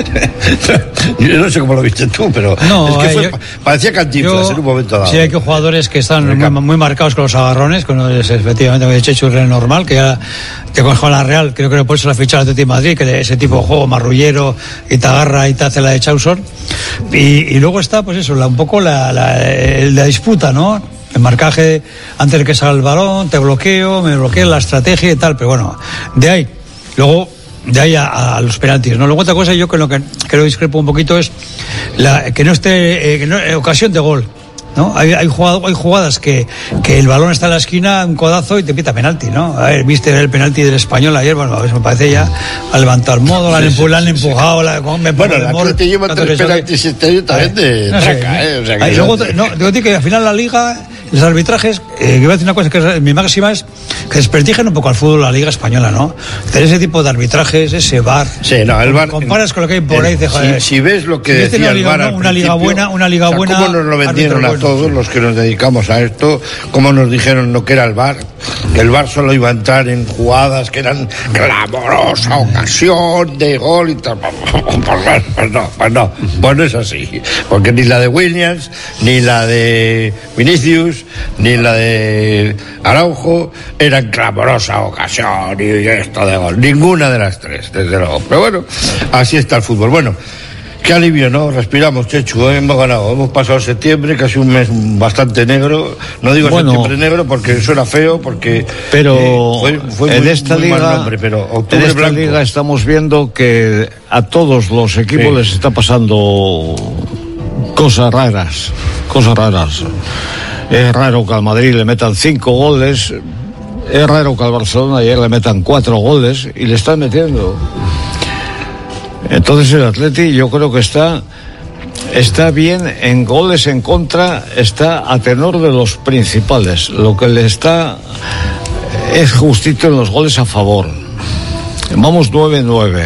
Yo no sé cómo lo viste tú, pero no, es que eh, fue, yo, parecía Cantinflas en un momento dado. Sí, hay que jugadores que están muy, muy marcados con los agarrones, con el, efectivamente, como he dicho, es normal, que ya te coges la Real, creo que por eso la ficha del Atlético de Madrid, que ese tipo de juego marrullero y te agarra y te hace la de Chauson. Y, y luego está, pues eso, la, un poco la, la, la disputa, ¿no? El marcaje antes de que salga el balón, te bloqueo, me bloqueo la estrategia y tal, pero bueno, de ahí, luego, de ahí a, a los penaltis, ¿no? Luego otra cosa yo con lo que creo discrepo un poquito es la, que no esté, eh, que no, eh, ocasión de gol. ¿No? Hay, hay, jugado, hay jugadas que, que el balón está en la esquina, un codazo y te pita penalti, ¿no? A ver, viste el penalti del Español ayer, bueno, a ver, me parece ya ha levantado el modo, sí, la, sí, la han sí, empujado, sí. La, me bueno, la Atleti lleva tres penaltis este año también de no traca, sé, ¿eh? O sea, que hay, luego, no, digo que al final la Liga, los arbitrajes, eh, que voy a decir una cosa que es, mi máxima es que desprestigian un poco al fútbol la Liga Española, ¿no? Tener ese tipo de arbitrajes, ese V A R. Sí, no, el V A R. Comparas con lo que hay por ahí, dices, si, si ves lo que si decía el V A R al una liga buena, una liga o sea, buena. ¿Cómo nos lo vendieron a bueno, todos sí. los que nos dedicamos a esto? ¿Cómo nos dijeron lo que era el V A R? Que el V A R solo iba a entrar en jugadas que eran clamorosa ocasión de gol y tal. Pues no, pues no, pues no es así. Porque ni la de Williams, ni la de Vinicius, ni la de Araujo eran clamorosa ocasión y esto de gol. Ninguna de las tres, desde luego. Pero bueno, así está el fútbol. Bueno, qué alivio, ¿no? Respiramos, Chechu, ¿eh? Hemos ganado. Hemos pasado septiembre, casi un mes bastante negro. No digo bueno, septiembre negro porque suena feo, porque pero eh, fue, fue en muy, esta muy liga, mal nombre, pero octubre en esta blanco. liga estamos viendo que a todos los equipos sí. les está pasando cosas raras, cosas raras. Es raro que al Madrid le metan cinco goles, es raro que al Barcelona ayer le metan cuatro goles y le están metiendo. Entonces el Atleti yo creo que está está bien en goles en contra, está a tenor de los principales. Lo que le está es justito en los goles a favor. Vamos nueve nueve.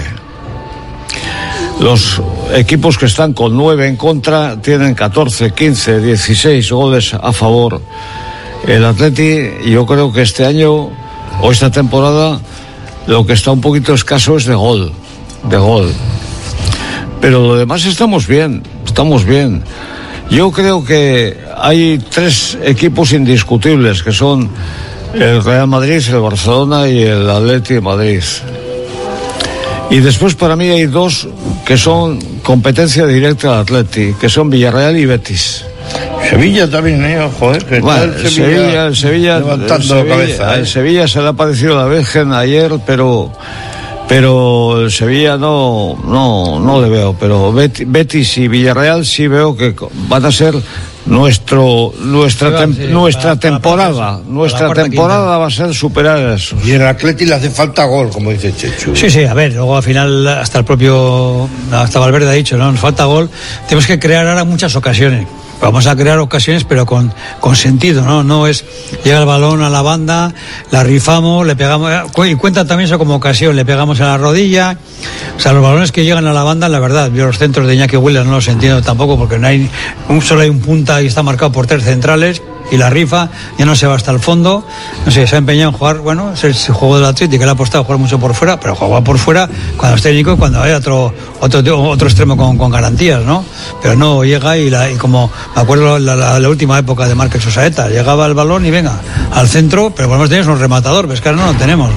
Los equipos que están con nueve en contra tienen catorce, quince, dieciséis goles a favor. El Atleti, yo creo que este año o esta temporada lo que está un poquito escaso es de gol, de gol. Pero lo demás estamos bien, estamos bien. Yo creo que hay tres equipos indiscutibles que son el Real Madrid, el Barcelona y el Atleti de Madrid. Y después para mí hay dos que son competencia directa del Atleti, que son Villarreal y Betis. Sevilla también, ¿eh? Joder, que bueno, el Sevilla, Sevilla, el Sevilla levantando el Sevilla, cabeza. ¿eh? El Sevilla se le ha parecido la Virgen ayer, pero pero el Sevilla no no no le veo. Pero Betis y Villarreal sí veo que van a ser nuestro nuestra tem, sí, nuestra para, temporada para, nuestra temporada quinta. Va a ser superar eso. Y en el Atleti le hace falta gol, como dice Chechu. Sí, sí, a ver, luego al final hasta el propio hasta Valverde ha dicho, no nos falta gol, tenemos que crear ahora muchas ocasiones. Vamos a crear ocasiones, pero con, con sentido, ¿no? No es llega el balón a la banda, la rifamos, le pegamos, y cuenta también eso como ocasión, le pegamos en la rodilla. O sea, los balones que llegan a la banda, la verdad, yo los centros de Iñaki Williams no los entiendo tampoco, porque no hay, un solo hay un punta y está marcado por tres centrales, y la rifa ya no se va hasta el fondo. No sé, se ha empeñado en jugar, bueno, es el juego del Atlético, que le ha apostado a jugar mucho por fuera, pero juega por fuera cuando es técnico y cuando hay otro otro otro extremo con, con garantías, ¿no? Pero no llega y, la, y como me acuerdo la, la, la última época de Márquez Osaeta, llegaba el balón y venga al centro, pero por lo menos teníamos un rematador, ves que ahora no lo tenemos, ¿no?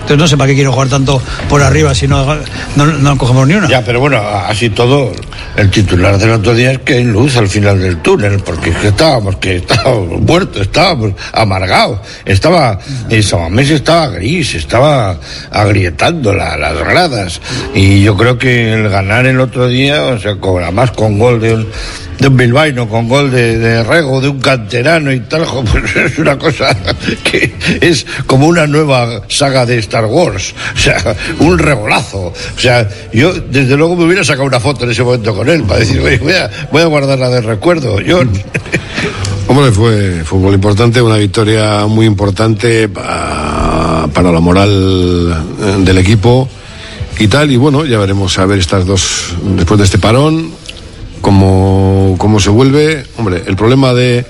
Entonces no sé para qué quiero jugar tanto por arriba si no, no, no cogemos ni una. Ya, pero bueno, así todo, el titular del otro día es que hay luz al final del túnel, porque es que estábamos, que estábamos muertos, estábamos amargados, estaba, el Samamés estaba gris, estaba agrietando la, las gradas, y yo creo que el ganar el otro día, o sea, con, además con gol de un, de un bilbaíno, con gol de, de Rego, de un canterano y tal, pues es una cosa que es como una nueva saga de Star Wars, o sea, un regolazo. O sea, yo desde luego me hubiera sacado una foto en ese momento con él para decir, voy a, voy a guardarla de recuerdo. Yo... Hombre, fue fútbol importante, una victoria muy importante para, para la moral del equipo y tal, y bueno, ya veremos a ver estas dos, después de este parón, cómo, cómo se vuelve. Hombre, el problema de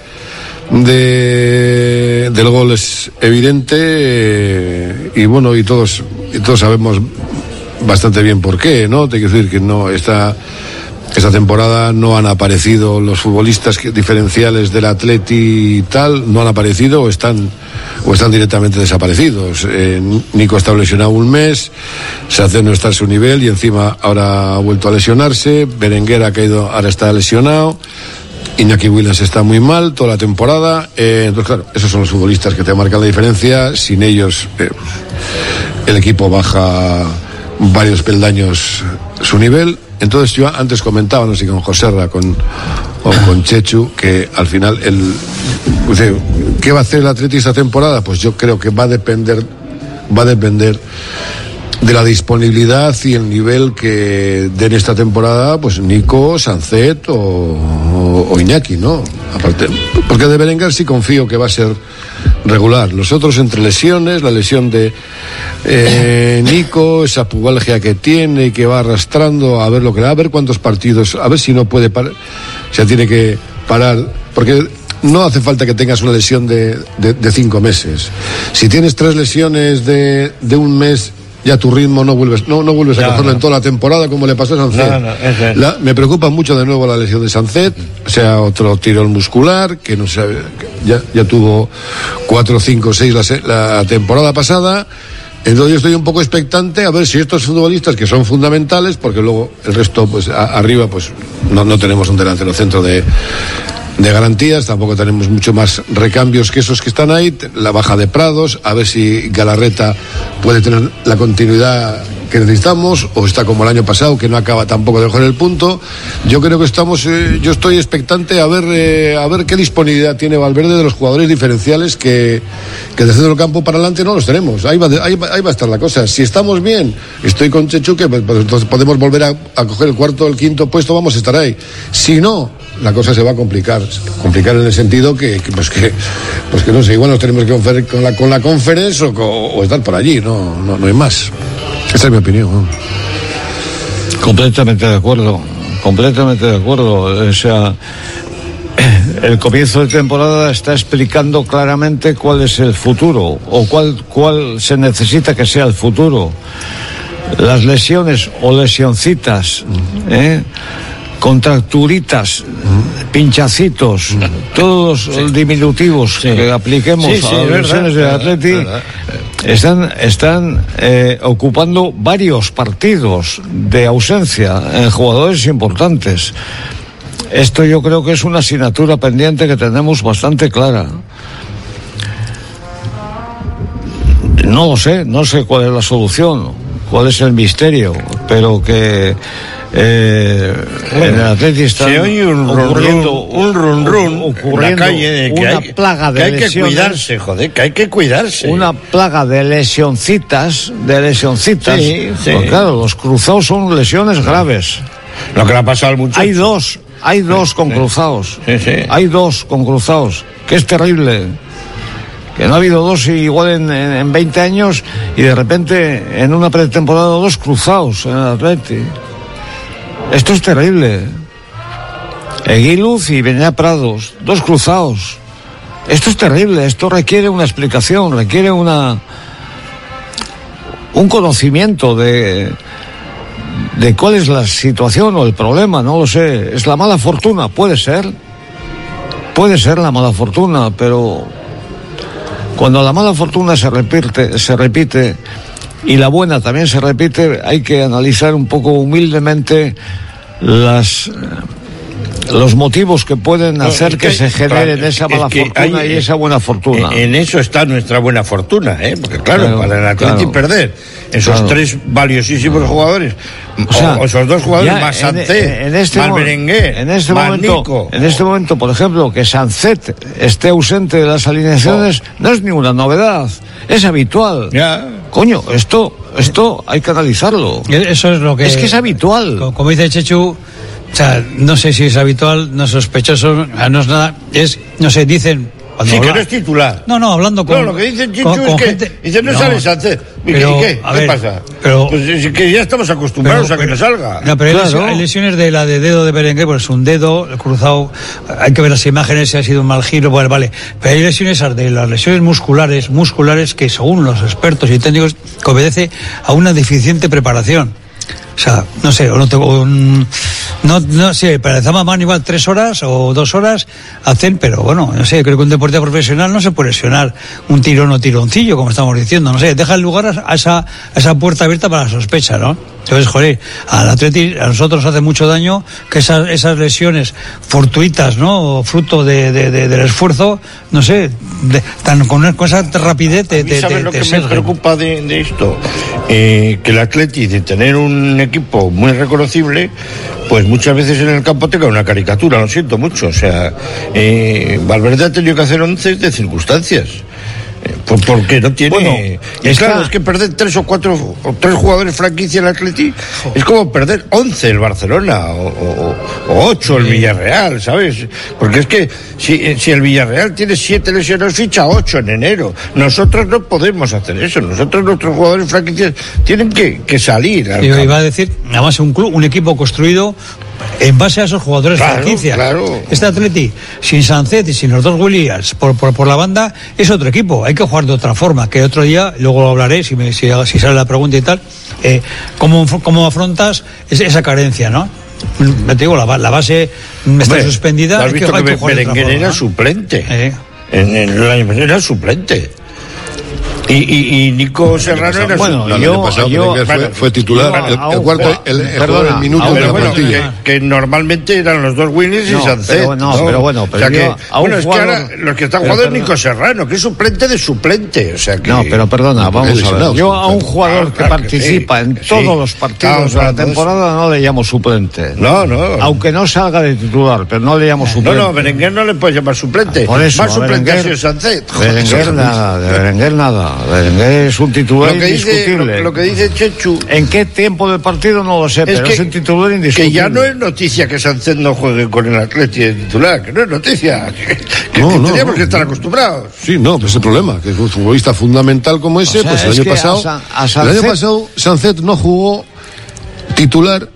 De, del gol es evidente, eh, y bueno, y todos y todos sabemos bastante bien por qué, ¿no? Te quiero decir que no esta esta temporada no han aparecido los futbolistas que, diferenciales del Atleti y tal, no han aparecido o están o están directamente desaparecidos. Eh, Nico está lesionado un mes, Sánchez no está a su nivel y encima ahora ha vuelto a lesionarse. Berenguer ha caído, ahora está lesionado. Iñaki Williams está muy mal toda la temporada, eh, entonces claro, esos son los futbolistas que te marcan la diferencia. Sin ellos eh, el equipo baja varios peldaños su nivel. Entonces yo antes comentaba, no sé, con Joserra con, o con Chechu, que al final el, ¿qué va a hacer el Atleti esta temporada? Pues yo creo que va a depender va a depender de la disponibilidad y el nivel que den esta temporada, pues Nico, Sancet o, o, o Iñaki, ¿no? Aparte, porque de Berenguer sí confío que va a ser regular. Los otros, entre lesiones, la lesión de eh, Nico, esa pubalgia que tiene y que va arrastrando, a ver lo que da, a ver cuántos partidos, a ver si no puede parar, o sea, tiene que parar, porque no hace falta que tengas una lesión de, de, de cinco meses. Si tienes tres lesiones de, de un mes, ya tu ritmo no vuelves no no vuelves a no, cogerlo no. en toda la temporada, como le pasó a Sancet. No, no, es la, me preocupa mucho de nuevo la lesión de Sancet, o sea, otro tirón muscular que no sabe, ya ya tuvo cuatro, cinco, seis la, la temporada pasada. Entonces yo estoy un poco expectante a ver si estos futbolistas, que son fundamentales, porque luego el resto, pues a, arriba, pues no no tenemos un delantero centro de de garantías, tampoco tenemos mucho más recambios que esos que están ahí. La baja de Prados, a ver si Galarreta puede tener la continuidad que necesitamos, o está como el año pasado, que no acaba tampoco de coger el punto. Yo creo que estamos, eh, yo estoy expectante a ver eh, a ver qué disponibilidad tiene Valverde de los jugadores diferenciales que, que desde el campo para adelante no los tenemos. Ahí va, ahí va, ahí va a estar la cosa. Si estamos bien, estoy con Chechu, que pues, pues, entonces podemos volver a, a coger el cuarto o el quinto puesto, vamos a estar ahí. Si no, la cosa se va a complicar, complicar en el sentido que, que pues que pues que no sé, igual nos tenemos que conferir con la con la conferencia o, o estar por allí, no, no, no hay más. Esa es mi opinión, ¿no? Completamente de acuerdo, completamente de acuerdo. O sea, el comienzo de temporada está explicando claramente cuál es el futuro o cuál cuál se necesita que sea el futuro. Las lesiones o lesioncitas, ¿eh? Contracturitas, pinchacitos, todos los sí. diminutivos sí. que apliquemos sí, sí, a las versiones del Atleti están, están eh, ocupando varios partidos de ausencia en jugadores importantes. Esto yo creo que es una asignatura pendiente que tenemos bastante clara. No lo sé, no sé cuál es la solución, cuál es el misterio, pero que Eh, bueno, en el Atleti está se oye un ocurriendo un run run ocurriendo en la calle de que una hay, plaga de que hay lesiones, que cuidarse, joder, que hay que cuidarse. Una plaga de lesioncitas, de lesioncitas. Sí, sí. Pues claro, los cruzados son lesiones graves. Lo que le ha pasado al muchacho. Hay dos, hay dos sí, con sí. cruzados. Sí, sí. Hay dos con cruzados, que es terrible. Que no ha habido dos igual en, en, en veinte años y de repente en una pretemporada dos cruzados en el Atleti. Esto es terrible. Eguiluz y Beñat Prados, dos cruzados. Esto es terrible, esto requiere una explicación, requiere una un conocimiento de de cuál es la situación o el problema, no lo sé. Es la mala fortuna, puede ser. Puede ser la mala fortuna, pero cuando la mala fortuna se repite, se repite y la buena también se repite, hay que analizar un poco humildemente las... los motivos que pueden hacer no, que, que se generen claro, esa mala fortuna hay, y esa buena fortuna. En eso está nuestra buena fortuna, ¿eh? Porque claro, claro para el Atleti claro, perder esos claro. tres valiosísimos jugadores, o, sea, o esos dos jugadores más Sancet, este más Berenguer, en este más momento, Nico. En este momento, por ejemplo, que Sancet esté ausente de las alineaciones no, no es ninguna novedad, es habitual. Ya. Coño, esto, esto hay que analizarlo. Eso es lo que es que es habitual. Como, como dice Chechu. O sea, no sé si es habitual, no es sospechoso, no es nada, es, no sé, dicen... Sí, habla... que no es titular. No, no, hablando con... No, lo que dicen Chichu con, es con que... Gente... Dice, no, no sale Sánchez. ¿Y pero, qué? ¿Qué ver, pasa? Pero, pues es que ya estamos acostumbrados pero, a que pero, no salga. No, pero claro. hay lesiones de la de dedo de Berenguer, pues es un dedo cruzado, hay que ver las imágenes si ha sido un mal giro, bueno, vale. Pero hay lesiones de las lesiones musculares, musculares que según los expertos y técnicos, que obedece a una deficiente preparación. O sea, no sé, o no te, o, no, no sé, para el Zamaman igual tres horas o dos horas hacen, pero bueno, no sé, creo que un deportista profesional no se puede lesionar un tirón o tironcillo, como estamos diciendo, no sé, deja el lugar a esa, a esa puerta abierta para la sospecha, ¿no? Entonces, joder, al Atleti, a nosotros hace mucho daño que esas, esas lesiones fortuitas, ¿no? Fruto de, de, de, del esfuerzo, no sé, de, tan, con, con esa rapidez te, te, ¿sabes te, lo te que sesgan? Me preocupa de, de esto? Eh, que el Atleti, de tener un equipo muy reconocible, pues muchas veces en el campo te cae una caricatura, lo siento mucho. O sea, eh, Valverde ha tenido que hacer once de circunstancias. Porque no tiene. Bueno, y está... claro, es que perder tres o cuatro o tres jugadores franquicia el Atleti es como perder once el Barcelona o, o, o ocho el Villarreal, ¿sabes? Porque es que si, si el Villarreal tiene siete lesiones, ficha ocho en enero. Nosotros no podemos hacer eso. Nosotros, nuestros jugadores franquicias tienen que, que salir. Al Yo iba a decir, además un club, un equipo construido en base a esos jugadores claro, franquicia. Claro. Este Atleti, sin Sancet y sin los dos Williams por, por, por la banda, es otro equipo. Hay que jugar de otra forma. Que otro día, luego lo hablaré, si, me, si, si sale la pregunta y tal, eh, ¿cómo, cómo afrontas esa, esa carencia, no? Te digo, la, la base está Hombre, suspendida. ¿Has visto que, que, que Berenguer era suplente? Eh. En, en el año era suplente. Y, y, y Nico Serrano era bueno, su... yo, el pasado yo, fue, bueno, fue titular yo, el, el cuarto el, el, perdona, el minuto de la bueno, partida que, que normalmente eran los dos Williams no, y Sancet pero, no, ¿no? pero bueno pero o sea yo, que, bueno es jugador, que ahora los que están jugando es Nico Serrano que es suplente de suplente o sea que no pero perdona vamos a ver yo a un jugador que participa en todos los partidos de la temporada no le llamo suplente no no aunque no salga de titular pero no le llamo suplente no no Berenguer no le puedes llamar suplente más suplente ha sido Sancet Berenguer nada de Berenguer nada Berenguer es un titular lo que indiscutible. Dice, lo, lo que dice Chechu. ¿En qué tiempo del partido? No lo sé, es pero que, es un titular indiscutible. Que ya no es noticia que Sánchez no juegue con el Atleti de titular, que no es noticia. Que, que no, no, teníamos no. que estar acostumbrados. Sí, no, pues es el problema, que es un futbolista fundamental como ese, o sea, pues el año pasado. A San, a Sánchez... El año pasado, Sánchez no jugó titular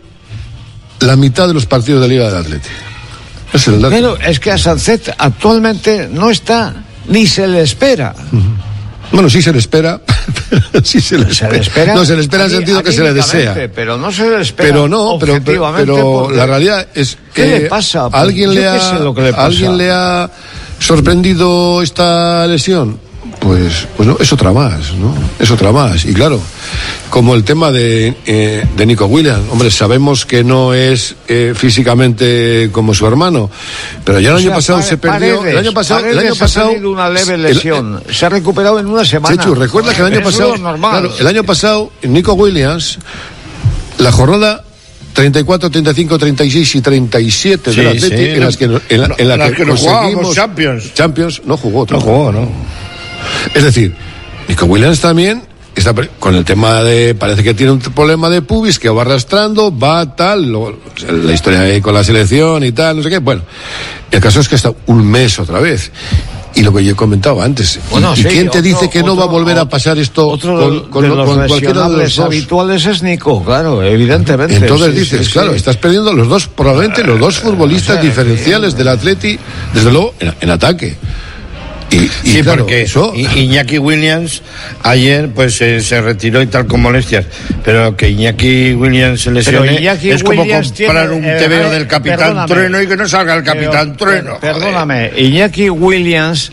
la mitad de los partidos de la Liga del Atleti. Es el dato. Pero es que a Sánchez actualmente no está, ni se le espera. Uh-huh. Bueno, sí se le espera, sí se le, se le espera. No, se le espera en el sentido que se le desea. Pero no se le espera. Pero no, pero, pero, pero la realidad es que ¿qué le pasa? ¿A alguien le ha, lo que le pasa? ¿Alguien le ha sorprendido esta lesión? Pues, pues no, es otra más, ¿no? Es otra más. Y claro, como el tema de, eh, de Nico Williams, hombre, sabemos que no es eh, físicamente como su hermano, pero ya el o año sea, pasado pare, se perdió. Paredes, el año pasado, Paredes el año pasado, ha una leve lesión, el, se ha recuperado en una semana. Chechu, recuerda que el año pasado, claro, el año pasado, Nico Williams, la jornada treinta y cuatro, treinta y cinco, treinta y seis y treinta y siete sí, del Atleti, sí, en las que, en la, en la en las que, que nos jugábamos Champions. Champions, no jugó. No jugó, ¿no? Es decir, Nico Williams también está con el tema de, parece que tiene un problema de pubis que va arrastrando, va tal, lo, la historia ahí con la selección y tal, no sé qué. Bueno, el caso es que está un mes otra vez. Y lo que yo he comentado antes. Bueno, ¿Y sí, quién te otro, dice que otro, no va a volver otro, a pasar esto otro con, con, de los con cualquiera de los dos habituales es Nico, claro, evidentemente. Entonces sí, dices, sí, claro, sí. estás perdiendo los dos, probablemente los dos futbolistas o sea, diferenciales sí, del Atleti, desde luego, en, en ataque. Y, y sí, claro, porque eso... Iñaki Williams ayer pues eh, se retiró y tal con molestias, pero que Iñaki Williams se lesione es como Williams comprar tiene, un eh, tebeo del Capitán Trueno y que no salga el Capitán pero, Trueno. Perdóname, Iñaki Williams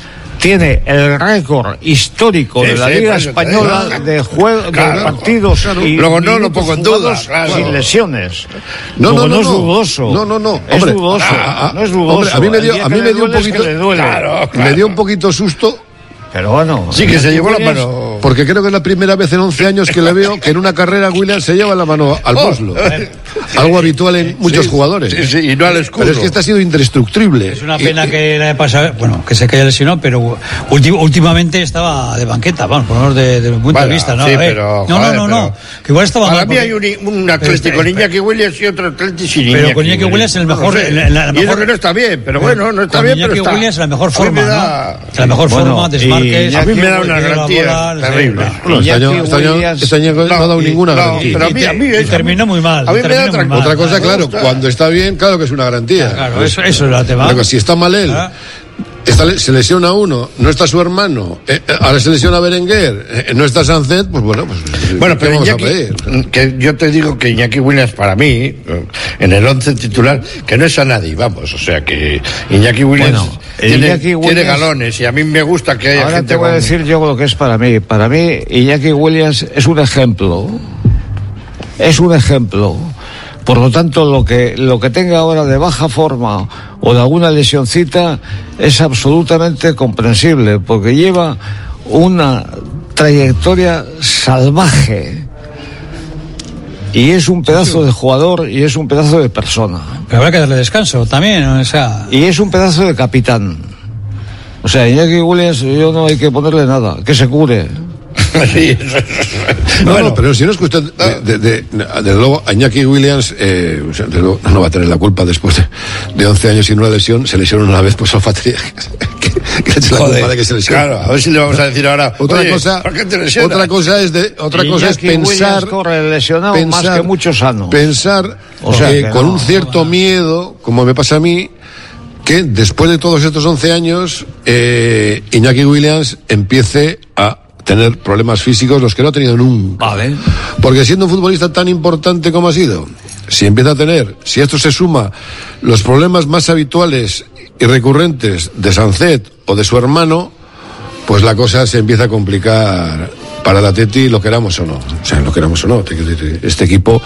tiene el récord histórico Sí, de la sí, Liga por eso te Española digo. de, juego, Claro, de partidos claro. y Luego no lo minutos pongo en duda, jugados claro. sin lesiones. No, Luego no, no, es no. dudoso. No, no, no. Es Hombre, dudoso. ah, ah, no es dudoso. hombre, a mí me dio, El día a que mí le me dio un duele es que poquito, le duele. Claro, me dio un poquito susto. Pero bueno. Sí, que se llevó la Williams- mano. Porque creo que es la primera vez en once años que le veo que en una carrera Williams se lleva la mano al Oh. muslo. Algo habitual en muchos Sí, jugadores. sí, sí, y no al escudo. Pero es que este ha sido indestructible. Es una Y- pena y- que la he pasado, bueno, que se haya lesionado, pero ulti- últimamente estaba de banqueta, vamos, por lo menos de- desde mi punto Bueno, de vista, ¿no? sí, A ver, pero, no, joder, no, no, no, pero- que igual estaba Para mal. mí porque- hay un, un Atlético con Iñaki Williams y otro Atlético sin Iñaki Pero con Iñaki Williams es el mejor- No sé. en la- en la Y mejor- eso que no está bien, pero bueno, no está con bien, Iñaki pero está. Williams es la mejor A mí forma, me da- ¿no? La mejor Bueno, forma, desmarques. y A mí me da Iñaki una Williams, garantía la bola, terrible. sí, Bueno, este año, Iñaki este año- Williams- este año no ha dado y- ninguna no, garantía. pero a mí, a mí Y eso- terminó muy mal. A mí me da terminó otra muy mal. Otra cosa, me claro, gusta. cuando está bien, claro que es una garantía. Claro, Pues, eso, eso es el tema. Claro, si está mal él, Ah. está le- se lesiona uno, no está su hermano, eh, eh, ahora se lesiona Berenguer, eh, no está Sancet, pues bueno, pues Bueno, ¿qué pero vamos a Iñaki, pedir? que yo te digo que Iñaki Williams para mí, en el once titular, que no es a nadie, vamos, o sea que Iñaki Williams, Bueno, tiene, Iñaki tiene Williams- galones y a mí me gusta que haya Ahora gente te voy a con- decir yo lo que es para mí. Para mí, Iñaki Williams es un ejemplo. Es un ejemplo. Por lo tanto, lo que, lo que tenga ahora de baja forma o de alguna lesioncita es absolutamente comprensible, porque lleva una trayectoria salvaje. Y es un pedazo de jugador y es un pedazo de persona. Pero habrá que darle descanso también, o sea. Y es un pedazo de capitán. O sea, Iñaki Williams, yo no hay que ponerle nada, que se cure. Sí, eso- No, bueno, no, pero si no es cuestión de, de, de, de- de luego, a Iñaki Williams, eh, o sea, de luego, no va a tener la culpa después de, de once años sin una lesión, se lesionó una vez, pues olfatería. que, que es la joder, culpa de que se lesione. claro, a ver si le vamos a decir ahora. Otra oye, cosa, ¿por qué te lesionas? otra cosa es de, otra Iñaki cosa es Williams pensar, corre lesionado pensar más que muchos sanos. pensar O sea, que que con no, un cierto miedo, como me pasa a mí, que después de todos estos once años, eh, Iñaki Williams empiece a tener problemas físicos, los que no ha tenido nunca. Vale. Porque siendo un futbolista tan importante como ha sido, si empieza a tener, si esto se suma los problemas más habituales y recurrentes de Sancet o de su hermano, pues la cosa se empieza a complicar para el Atleti, lo queramos o no. O sea, lo queramos o no. Este equipo,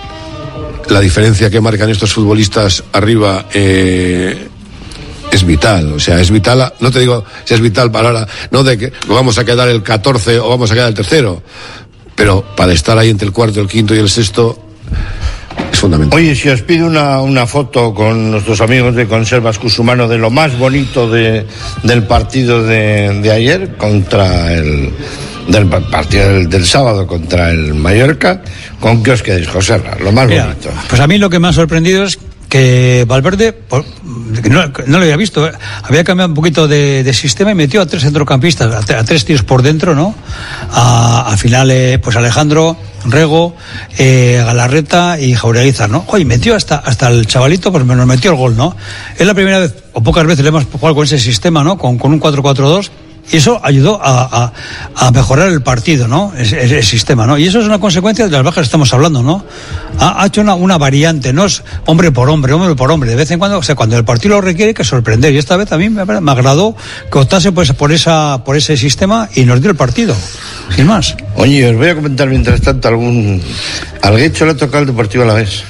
la diferencia que marcan estos futbolistas arriba, eh, es vital, o sea, es vital, no te digo si es vital para ahora, no de que vamos a quedar el catorce o vamos a quedar el tercero, pero para estar ahí entre el cuarto, el quinto y el sexto es fundamental. Oye, si os pido una, una foto con nuestros amigos de Conservas Cusumano de lo más bonito de, del partido de, de ayer contra el del partido del, del sábado contra el Mallorca, ¿con qué os quedáis, José Ra? Lo más Mira, bonito. pues a mí lo que me ha sorprendido es que Valverde, por- que no, que no lo había visto, ¿eh? Había cambiado un poquito de, de sistema y metió a tres centrocampistas, a, tre- a tres tiros por dentro, ¿no? A- Al final, eh, pues Alejandro, Rego, eh, Galarreta y Jaureguizar, ¿no? Oye, metió hasta, hasta el chavalito, pues nos metió el gol, ¿no? Es la primera vez, o pocas veces le hemos jugado con ese sistema, ¿no? Con, con un cuatro cuatro dos. Y eso ayudó a, a, a mejorar el partido, ¿no? Ese, ese sistema, ¿no? Y eso es una consecuencia de las bajas que estamos hablando, ¿no? Ha, ha hecho una, una variante, no es hombre por hombre, hombre por hombre. De vez en cuando, o sea, cuando el partido lo requiere, hay que sorprender. Y esta vez a mí me, me agradó que optase pues, por, esa, por ese sistema y nos dio el partido, sin más. Oye, os voy a comentar mientras tanto algún... Al Guecho le ha tocado el Deportivo Alavés.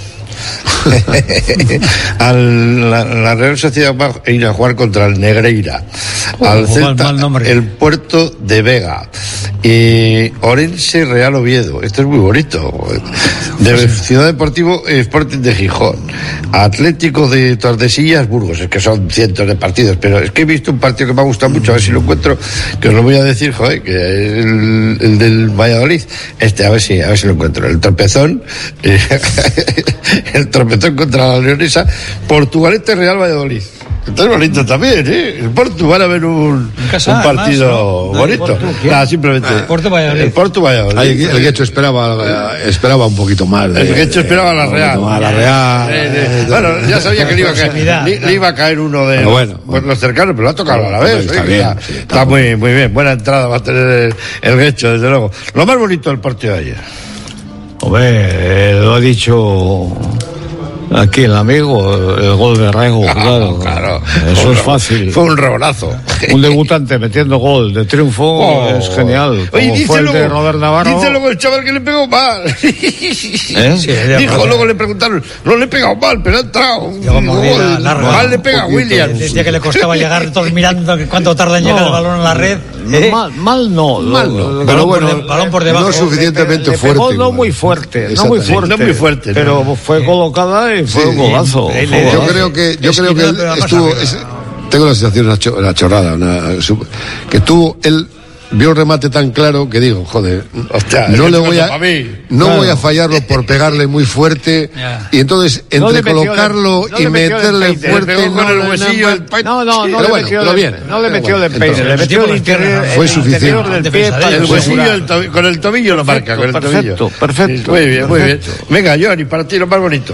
Al, la, la Real Sociedad va a ir a jugar contra el Negreira, Oh, al mal- Celta mal nombre. el Puerto de Vega y Orense Real Oviedo. Esto es muy bonito. De Ciudad Deportivo Sporting de Gijón, Atlético de Tordesillas Burgos. Es que son cientos de partidos, pero es que he visto un partido que me ha gustado mucho, a ver si lo encuentro, que os lo voy a decir, joder, que es el, el del Valladolid. Este, a ver si, a ver si lo encuentro. El tropezón, eh, el tropezón contra la Leonesa, Portugalete Real Valladolid. Esto es bonito también, ¿eh? El Porto van a ver un, casa, un partido además, ¿no? bonito. Porto, ¿quién? Nada, simplemente. Ah, Porto Valladolid. El Porto Valladolid. Ahí, el Guecho esperaba, eh, esperaba un poquito más. De, El Guecho esperaba la un Real. poquito más, la Real. Eh, eh, Bueno, ya sabía que le iba a caer, le, le iba a caer uno de Pero bueno, pues, los cercanos, pero lo ha tocado a la vez. Está ¿eh? bien, Está, sí, está está muy, muy bien. Buena entrada va a tener el, el Guecho, desde luego. Lo más bonito del partido de ayer. Hombre, eh, lo ha dicho Aquí el amigo, el gol de Rego, Ah, claro. claro. Eso Fue es un- fácil. Fue un rebonazo. Un debutante metiendo gol de triunfo Oh. es genial. Oye, Como dice fue el luego, de Robert Navarro. dice luego el chaval que le pegó mal. ¿Eh? Sí, Dijo, luego le preguntaron, no le he pegado mal, pero ha entrado. Un Como gol. era largo. Mal le pega a Un poquito. Williams. Decía que le costaba llegar, todos mirando que cuánto tarda en llegar No. el balón a la red. ¿eh? Mal, mal no. Mal no. Lo- Balón Pero por bueno, de- balón por debajo. no suficientemente le fuerte. pegó no igual. muy fuerte, no muy Exactamente. fuerte. No muy fuerte, Pero no. fue colocada y fue Sí. un golazo. Eh, fue eh, un Yo golazo. creo que, yo Es creo que que él no, pero más estuvo. arriba. es- tengo la sensación, una, cho- una chorrada, una, su- que tuvo él. Vio el remate tan claro que digo, joder, Hostia, no es le que voy te a, pasa pa' mí. no Claro. voy a fallarlo por pegarle muy fuerte. Ya. Y entonces, No entre le metió colocarlo el- no y le metió el meterle empeine, le fuerte, pegó con el no, huesillo no, el pa- No, no, no Pero le bueno, metió pero el- bien. no le Pero metió el bueno, empeine, le entonces, metió el por las interior, piernas. el Fue interior suficiente. del pie Defensa de para él, El huesillo asegurar. del tobillo- con el tobillo lo marca, con el perfecto, tobillo. perfecto, Sí, muy bien, muy bien. perfecto. Venga, Johnny, para ti lo más bonito.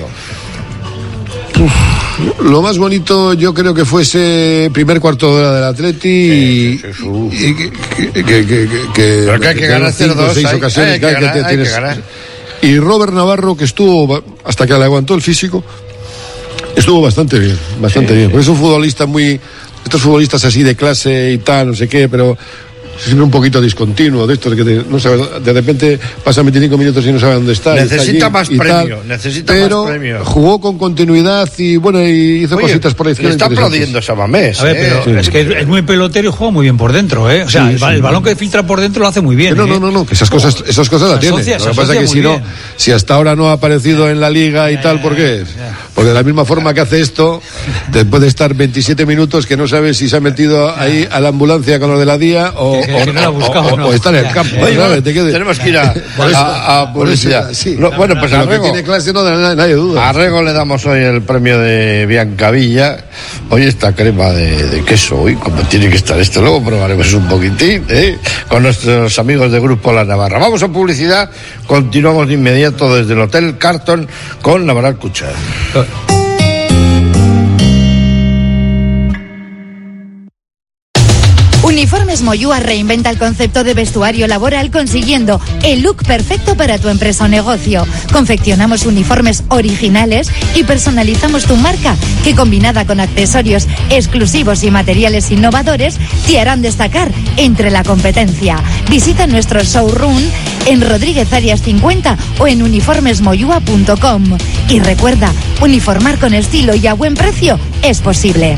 Lo más bonito yo creo que fue ese primer cuarto de hora del Atleti y, sí, sí. y que, que, que, que, que- Pero que hay que que ganar cinco o cero dos, seis hay- ocasiones hay que que, ganar, te hay que tienes. ganar. Y Robert Navarro, que estuvo hasta que le aguantó el físico, estuvo bastante bien, bastante bien. Porque es un futbolista muy, estos futbolistas así de clase y tal, no sé qué, pero siempre un poquito discontinuo de esto, de que te- no sabe, de repente pasan veinticinco minutos y no sabe dónde está. y está Necesita allí más y tal. premio, necesita pero más premio. jugó con continuidad y bueno, y hizo Oye, cositas por la le izquierda. está interesantes. aplaudiendo Samamés. A ver, ¿eh? pero es que es, es muy pelotero y juega muy bien por dentro, ¿eh? O sea, Sí, el, ba- sí. el balón que filtra por dentro lo hace muy bien. No, ¿eh? no, no, no, que esas cosas, esas cosas Se las tiene. asocia- Lo se que pasa es asocia que muy si no, bien. si hasta ahora no ha aparecido en la liga y tal, ¿por qué? Porque de la misma forma que hace esto, te puede estar veintisiete minutos que no sabes si se ha metido ahí a la ambulancia con lo de la día o, Que- que o- no la ha o- buscado, o- no. o está en el Ya, campo. ya. Oye, ¿sabes? bueno, Te quedes- tenemos que ir a, Por eso- a- a por eso, publicidad. sí. No, bueno, pues Que a lo que Rego, tiene clase no da nadie duda. a Rego le damos hoy el premio de Biancavilla. Hoy esta crema de, de queso, hoy como tiene que estar esto, luego probaremos un poquitín, ¿eh? Con nuestros amigos de Grupo La Navarra. Vamos a publicidad, continuamos de inmediato desde el Hotel Carton con Navarra Cuchar. Uniformes Moyúa reinventa el concepto de vestuario laboral consiguiendo el look perfecto para tu empresa o negocio. Confeccionamos uniformes originales y personalizamos tu marca, que combinada con accesorios exclusivos y materiales innovadores, te harán destacar entre la competencia. Visita nuestro showroom en Rodríguez Arias cincuenta o en uniformes moyúa punto com. Y recuerda, uniformar con estilo y a buen precio es posible.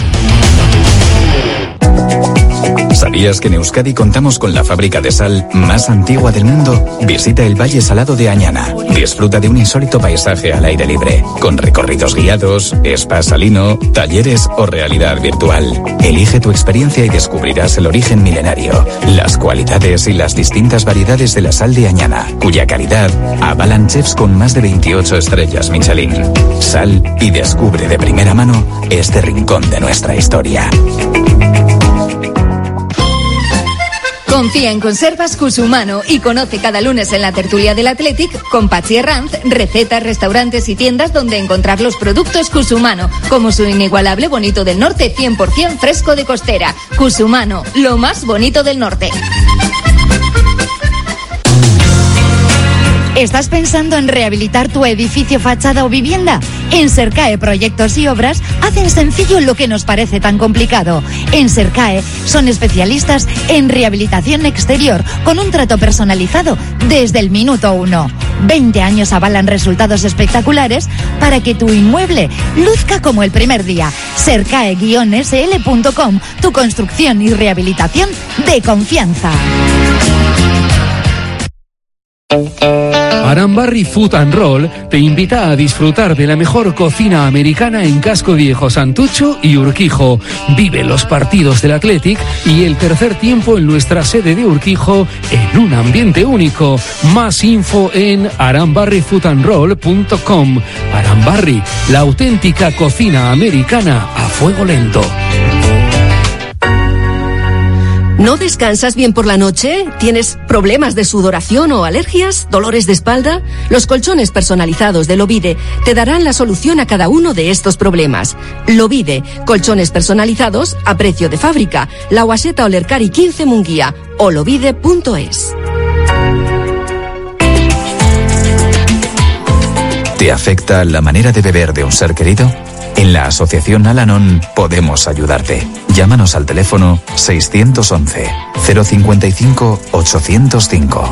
¿Sabías que en Euskadi contamos con la fábrica de sal más antigua del mundo? Visita el Valle Salado de Añana. Disfruta de un insólito paisaje al aire libre, con recorridos guiados, spa salino, talleres o realidad virtual. Elige tu experiencia y descubrirás el origen milenario, las cualidades y las distintas variedades de la sal de Añana, cuya calidad avalan chefs con más de veintiocho estrellas Michelin. Sal y descubre de primera mano este rincón de nuestra historia. Confía en Conservas Cusumano y conoce cada lunes en la tertulia del Athletic con Pachi Herranz recetas, restaurantes y tiendas donde encontrar los productos Cusumano, como su inigualable bonito del norte cien por ciento fresco de costera. Cusumano, lo más bonito del norte. ¿Estás pensando en rehabilitar tu edificio, fachada o vivienda? En Sercae Proyectos y Obras hacen sencillo lo que nos parece tan complicado. En Sercae son especialistas en rehabilitación exterior con un trato personalizado desde el minuto uno. veinte años avalan resultados espectaculares para que tu inmueble luzca como el primer día. Sercae guion S L punto com, tu construcción y rehabilitación de confianza. Arambarri Food and Roll te invita a disfrutar de la mejor cocina americana en Casco Viejo, Santucho y Urquijo. Vive los partidos del Athletic y el tercer tiempo en nuestra sede de Urquijo en un ambiente único. Más info en arambarri food and roll punto com. Arambarri, la auténtica cocina americana a fuego lento. ¿No descansas bien por la noche? ¿Tienes problemas de sudoración o alergias? ¿Dolores de espalda? Los colchones personalizados de Lovide te darán la solución a cada uno de estos problemas. Lovide, colchones personalizados a precio de fábrica. La Guaseta Olercari quince Munguía o lovide punto es. ¿Te ¿Te afecta la manera de beber de un ser querido? En la Asociación Al-Anon podemos ayudarte. Llámanos al teléfono seiscientos once, cero cincuenta y cinco, ochocientos cinco.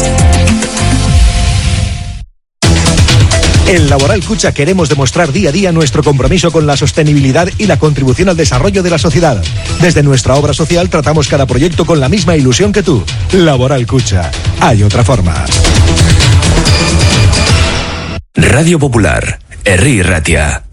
En Laboral Cucha queremos demostrar día a día nuestro compromiso con la sostenibilidad y la contribución al desarrollo de la sociedad. Desde nuestra obra social tratamos cada proyecto con la misma ilusión que tú. Laboral Cucha. Hay otra forma. Radio Popular, Herri Ratia.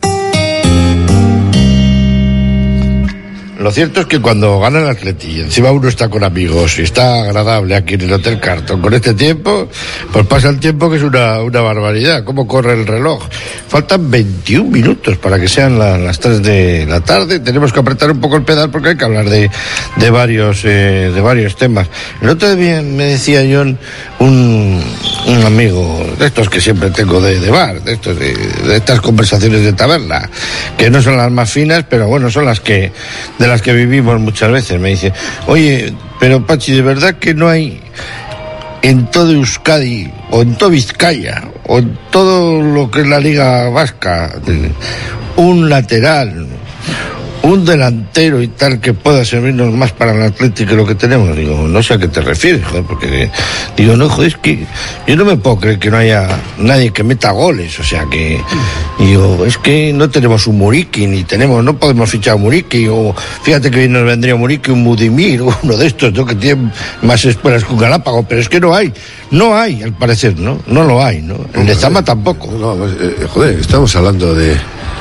Lo cierto es que cuando gana el Atleti y encima uno está con amigos y está agradable aquí en el Hotel Carton con este tiempo, pues pasa el tiempo que es una, una barbaridad. ¿Cómo corre el reloj? Faltan veintiún minutos para que sean la, las tres de la tarde. Tenemos que apretar un poco el pedal porque hay que hablar de, de varios eh, de varios temas. El otro día me decía John, un, un amigo de estos que siempre tengo de, de bar, de, estos, de, de estas conversaciones de taberna, que no son las más finas, pero bueno, son las que de las que vivimos muchas veces. Me dice, oye, pero Pachi, ¿de verdad que no hay en todo Euskadi, o en todo Vizcaya, o en todo lo que es la Liga Vasca, un lateral, un delantero y tal que pueda servirnos más para el Atlético que lo que tenemos? Digo, no sé a qué te refieres, joder, porque digo, no, joder, es que yo no me puedo creer que no haya nadie que meta goles, o sea que digo, es que no tenemos un Muriqui, ni tenemos, no podemos fichar a Muriqui, o fíjate que bien nos vendría Muriqui, un Mudimir, uno de estos, ¿no? Que tiene más espuelas que un Galápago, pero es que no hay, no hay, al parecer, ¿no? No lo hay, ¿no? El de Zama tampoco. No, no, eh, joder, estamos hablando de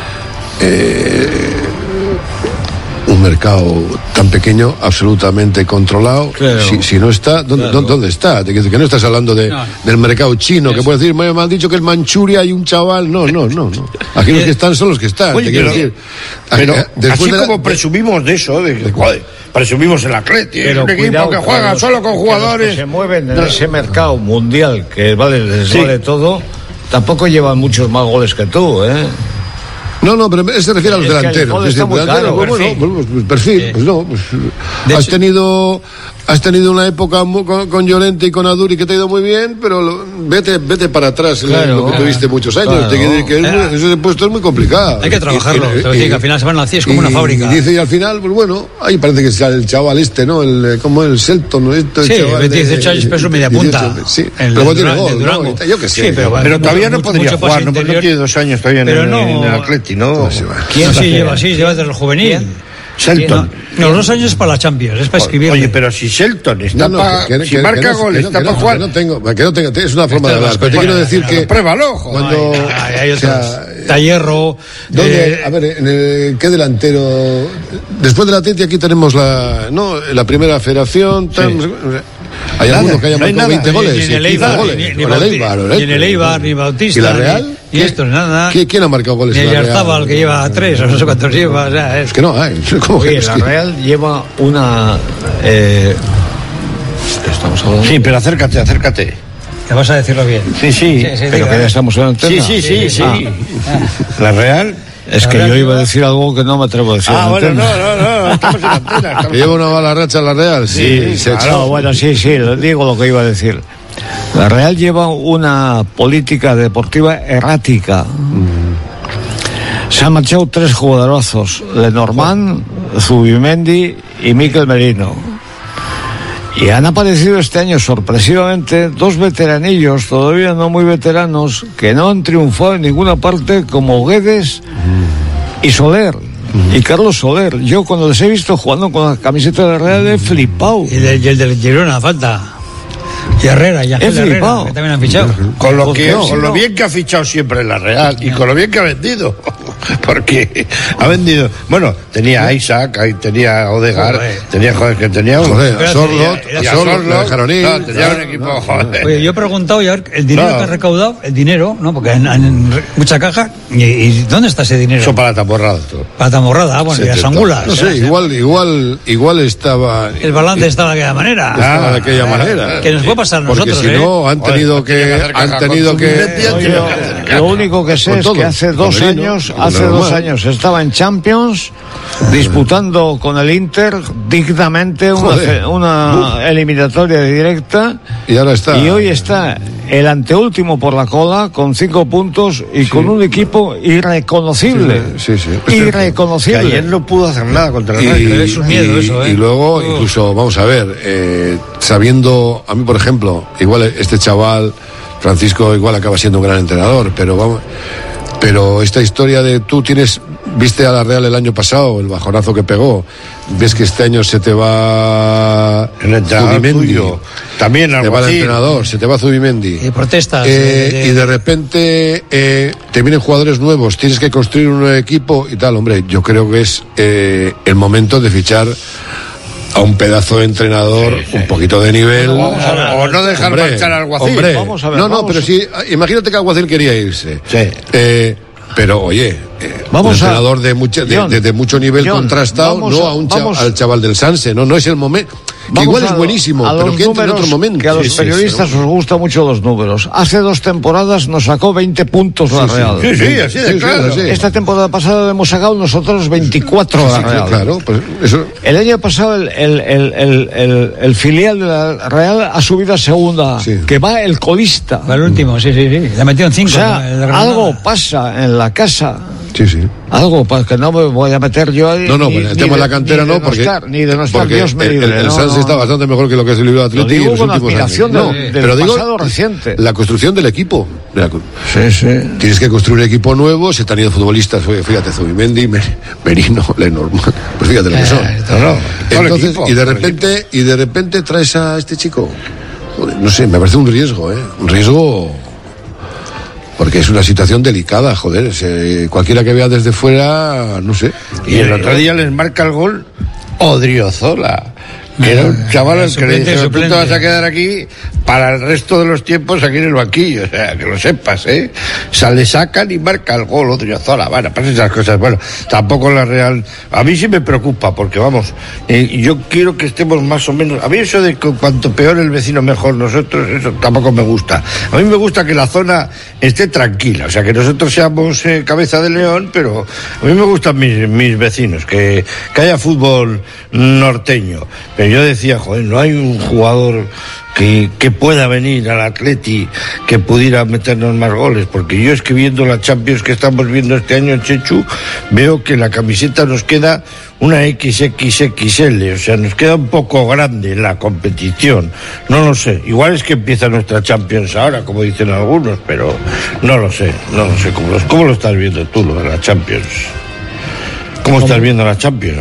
eh, un mercado tan pequeño, absolutamente controlado. Claro. Si, si no está, ¿dónde, claro. ¿dónde está? De que, que no estás hablando de, no. del mercado chino, que puedes decir, me han dicho que es Manchuria y un chaval. No, no, no, no. Aquí los que están son los que están. Oye, te quiero pero, decir. Pero después así de la, como presumimos de eso, de que, joder, presumimos el Atleti, es un equipo que juega los, solo con jugadores. Que se mueven en ese mercado mundial que vale, les sí. vale todo, tampoco llevan muchos más goles que tú, ¿eh? No, no, pero se refiere a los es delanteros. Que el es decir, claro, bueno, perfil. Bueno, pues, pues perfil, sí. pues no, pues de has hecho, tenido has tenido una época muy, con, con Llorente y con Aduri que te ha ido muy bien, pero lo, vete vete para atrás, claro, lo que claro, tuviste muchos años. Claro. Te, que, que eh. ese puesto es muy complicado. Hay que trabajarlo. Y, y, te decir que al final se van así, es como y, una fábrica. Y dice, y al final, pues bueno, ahí parece que sea el chaval este, ¿no? El, como el Selton, ¿no? Esto, el sí, chaval dieciocho años, peso media punta. Sí, el pero tiene Durango, gol, Durango. ¿no? Yo qué sé. Sí, pero, pero, pero todavía no podría jugar, no, no tiene dos años todavía en, no, en el Atleti, ¿no? ¿Quién sí lleva? Sí, lleva desde el juvenil. Selton. No, los dos años es para la Champions, es para escribir. Oye, pero si Selton está no, no, para. que, Si que, marca que no, goles, que está no, para que jugar. No tengo, que no tengo, es una forma de hablar, pero te quiero decir que. Pruébalo, cuando. Hay otros. Tallerro. ¿Dónde? Eh, a ver, en el, ¿qué delantero? Después de la Atleti aquí tenemos la. No, la primera federación. Tan, sí. Hay nada, algunos que hayan marcado veinte goles. Ni en el Eibar, ni en el Eibar, ni Bautista. ¿Y la Real? Y esto, nada. ¿Quién ha marcado goles? Ni el Yarzábal, que lleva tres, o no sé cuántos lleva. O sea, es... es que no hay. ¿Cómo Oye, es la que... Real lleva una. Eh... Estamos hablando. Sí, pero acércate, acércate. Te vas a decirlo bien. Sí, sí. sí, sí pero que ya estamos en antena. Sí, sí, sí, sí. sí. Ah. La Real. Es que yo iba a decir algo que no me atrevo a decir. Ah, bueno, no, no, no, estamos en antena. Estamos... ¿Lleva una mala racha la Real? Sí, sí se claro, bueno, sí, sí, digo lo que iba a decir. La Real lleva una política deportiva errática. Mm. Se han marchado tres jugadorazos, Lenormand, Zubimendi y Mikel Merino. Y han aparecido este año sorpresivamente dos veteranillos, todavía no muy veteranos, que no han triunfado en ninguna parte, como Guedes mm. y Soler. Mm. Y Carlos Soler. Yo cuando les he visto jugando con la camiseta de la Real he flipado. Y, de, y el del Girona, falta. Y Herrera, y Ángel Herrera, que también han fichado. Con lo, que, no, con lo bien que ha fichado siempre la Real y con lo bien que ha vendido. Porque ha vendido. Bueno, tenía a Isaac, ahí tenía a Odegaard, joder. tenía joder, que tenía un. Joder, a Sorlot, y a Sorlot, Jaroní. No, tenía un equipo, no, joder. Oye, yo he preguntado ya el dinero no. que ha recaudado, el dinero, ¿no? Porque en, en mucha caja. ¿Y, ¿Y dónde está ese dinero? Eso para Tamborrada. Para Tamborrada, bueno, y las angulas. No sé, igual, igual, igual estaba. El balance estaba de aquella manera. Estaba de aquella manera. Que nos puede pasar a nosotros. Porque si ¿eh? no, han tenido Oye, que. Han tenido que. Oye, lo único que sé es que hace dos años Hace normal. dos años estaba en Champions, disputando con el Inter dignamente una, una eliminatoria directa. Y ahora está. Y hoy está el anteúltimo por la cola con cinco puntos y sí. con un equipo irreconocible. Sí, sí. sí. Irreconocible. Que ayer no pudo hacer nada contra el y, Real. Es un miedo y, eso, ¿eh? Y luego, oh. incluso, vamos a ver, eh, sabiendo, a mí por ejemplo, igual este chaval, Francisco, igual acaba siendo un gran entrenador, pero vamos, pero esta historia de tú tienes, viste a la Real el año pasado, el bajonazo que pegó, ves que este año se te va el entrenador tuyo, también se te va el entrenador, se te va Zubimendi y protestas eh, de, de... y de repente eh, te vienen jugadores nuevos, tienes que construir un nuevo equipo y tal. Hombre, yo creo que es eh, el momento de fichar a un pedazo de entrenador, sí, sí. un poquito de nivel. Bueno, vamos a ver, o no dejar hombre, marchar al Alguacil. Hombre, vamos a ver, no, no, vamos pero a... si, imagínate que Alguacil quería irse. Sí. Eh, pero oye, eh, vamos un entrenador a... de, mucha, de, John, de, de mucho nivel John, contrastado, no a, a un chaval, al chaval del Sanse, no, no es el momento. Que igual es buenísimo, pero que entre en otro momento. Que a los sí, periodistas sí, sí. os gustan mucho los números. Hace dos temporadas nos sacó veinte puntos la sí, Real. Sí, sí, así de sí, claro. Sí, sí. Esta temporada pasada hemos sacado nosotros veinticuatro sí, la sí, Real. Claro, pues eso... El año pasado el, el, el, el, el, el filial de la Real ha subido a segunda, sí. que va el colista. Va el último, sí, sí, sí. Le metieron cinco. O sea, ¿no? algo pasa en la casa. Sí, sí. Algo para que no me voy a meter yo ahí. No, no, ni, el tema de la cantera no, porque. No estar, ni de no estar, porque Dios me el, libre. el, el no, Sanse no, está bastante mejor que lo que es el Bilbao Athletic. Lo digo en con los últimos admiración años. del, no, del pero digo, pasado reciente. La construcción del equipo. La, sí, sí. Tienes que construir un equipo nuevo. Se te han ido futbolistas. Fíjate, Zubimendi, Merino, Lenormand. Pues fíjate lo que son. Eh, no, no, Entonces, equipo, y de repente, y de repente traes a este chico. Joder, no sé, me parece un riesgo, ¿eh? Un riesgo. Porque es una situación delicada, joder. Se, cualquiera que vea desde fuera, no sé. Y el otro día les marca el gol Odriozola, que era un chaval al que le dijeron, tú te vas a quedar aquí para el resto de los tiempos aquí en el banquillo, o sea, que lo sepas, ¿eh? O sea, le sacan y marca el gol Odriozola. Bueno, pasan esas cosas. Bueno, tampoco la Real... A mí sí me preocupa, porque vamos, eh, yo quiero que estemos más o menos... A mí eso de que cuanto peor el vecino mejor nosotros, eso tampoco me gusta. A mí me gusta que la zona esté tranquila, o sea, que nosotros seamos eh, cabeza de león, pero a mí me gustan mis, mis vecinos, que, que haya fútbol norteño. Pero yo decía, joder, no hay un jugador que, que pueda venir al Atleti que pudiera meternos más goles, porque yo es que viendo la Champions que estamos viendo este año en Chechu, veo que la camiseta nos queda una equis equis equis ele, o sea, nos queda un poco grande en la competición, no lo sé, igual es que empieza nuestra Champions ahora, como dicen algunos, pero no lo sé, no lo sé, ¿cómo lo, cómo lo estás viendo tú, lo de la Champions? ¿Cómo, ¿Cómo? estás viendo la Champions?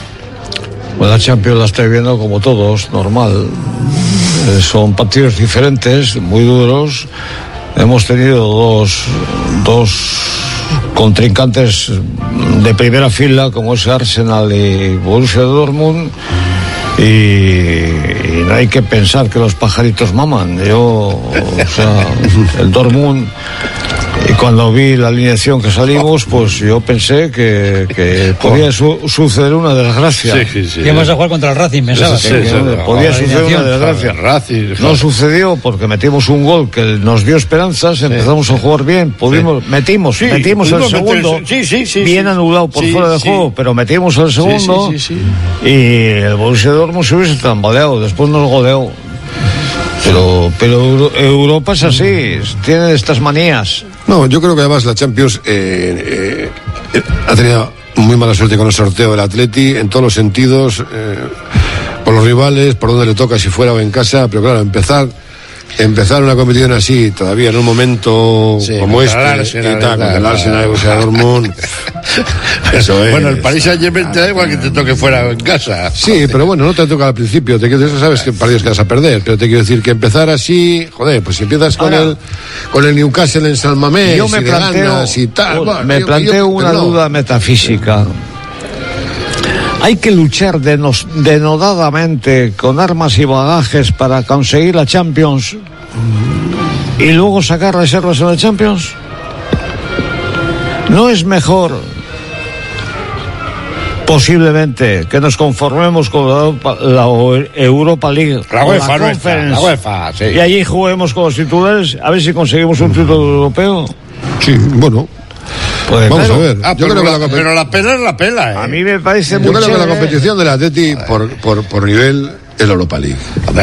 Pues la Champions la estoy viendo como todos, normal. Eh, son partidos diferentes, muy duros. Hemos tenido dos, dos contrincantes de primera fila, como es Arsenal y Borussia Dortmund. Y, y no hay que pensar que los pajaritos maman. Yo, o sea, el Dortmund... Y cuando vi la alineación que salimos, pues yo pensé que, que podía su, suceder una desgracia. Sí, sí, sí. Íbamos a jugar contra el Racing, pensaba. Sí, sí, sí, podía suceder una desgracia. Racing, no sucedió porque metimos un gol que nos dio esperanzas, empezamos sí. a jugar bien, pudimos, sí. metimos, sí, metimos el segundo, el, sí, sí, sí, bien sí. anulado por sí, fuera de sí. juego, pero metimos el segundo sí, sí, sí, sí. y el Borussia Dortmund se hubiese tambaleado, después nos goleó. Pero, pero Europa es así, tiene estas manías. No, yo creo que además la Champions eh, eh, ha tenido muy mala suerte con el sorteo del Atleti en todos los sentidos, eh, por los rivales, por donde le toca, si fuera o en casa, pero claro, empezar empezar una competición así, todavía en un momento sí, como este, Arsenal, y tal, con el Arsenal, o sea, Dortmund. Eso es. Bueno, el Paris Saint-Germain te da igual que te toque fuera o en casa. Sí, joder. Pero bueno, no te toca al principio, te quiero decir, sabes que partidos que vas a perder, pero te quiero decir que empezar así, joder, pues si empiezas con Ahora, el con el Newcastle en San Mamés, yo me y planteo, ganas y tal, bueno, bueno, me yo, planteo yo, una no. duda metafísica. Hay que luchar denos, denodadamente con armas y bagajes para conseguir la Champions y luego sacar reservas en la Champions. ¿No es mejor posiblemente que nos conformemos con la Europa, la Europa League, la UEFA, la nuestra, la UEFA, sí. Y allí juguemos con los titulares a ver si conseguimos un título europeo? Sí, bueno. Pues Vamos claro. a ver. Ah, yo pero, creo que la, la, compe- pero la pela es la pela, ¿eh? A mí me parece yo muy creo que la chévere. competición del Atleti por, por, por nivel es la Europa League.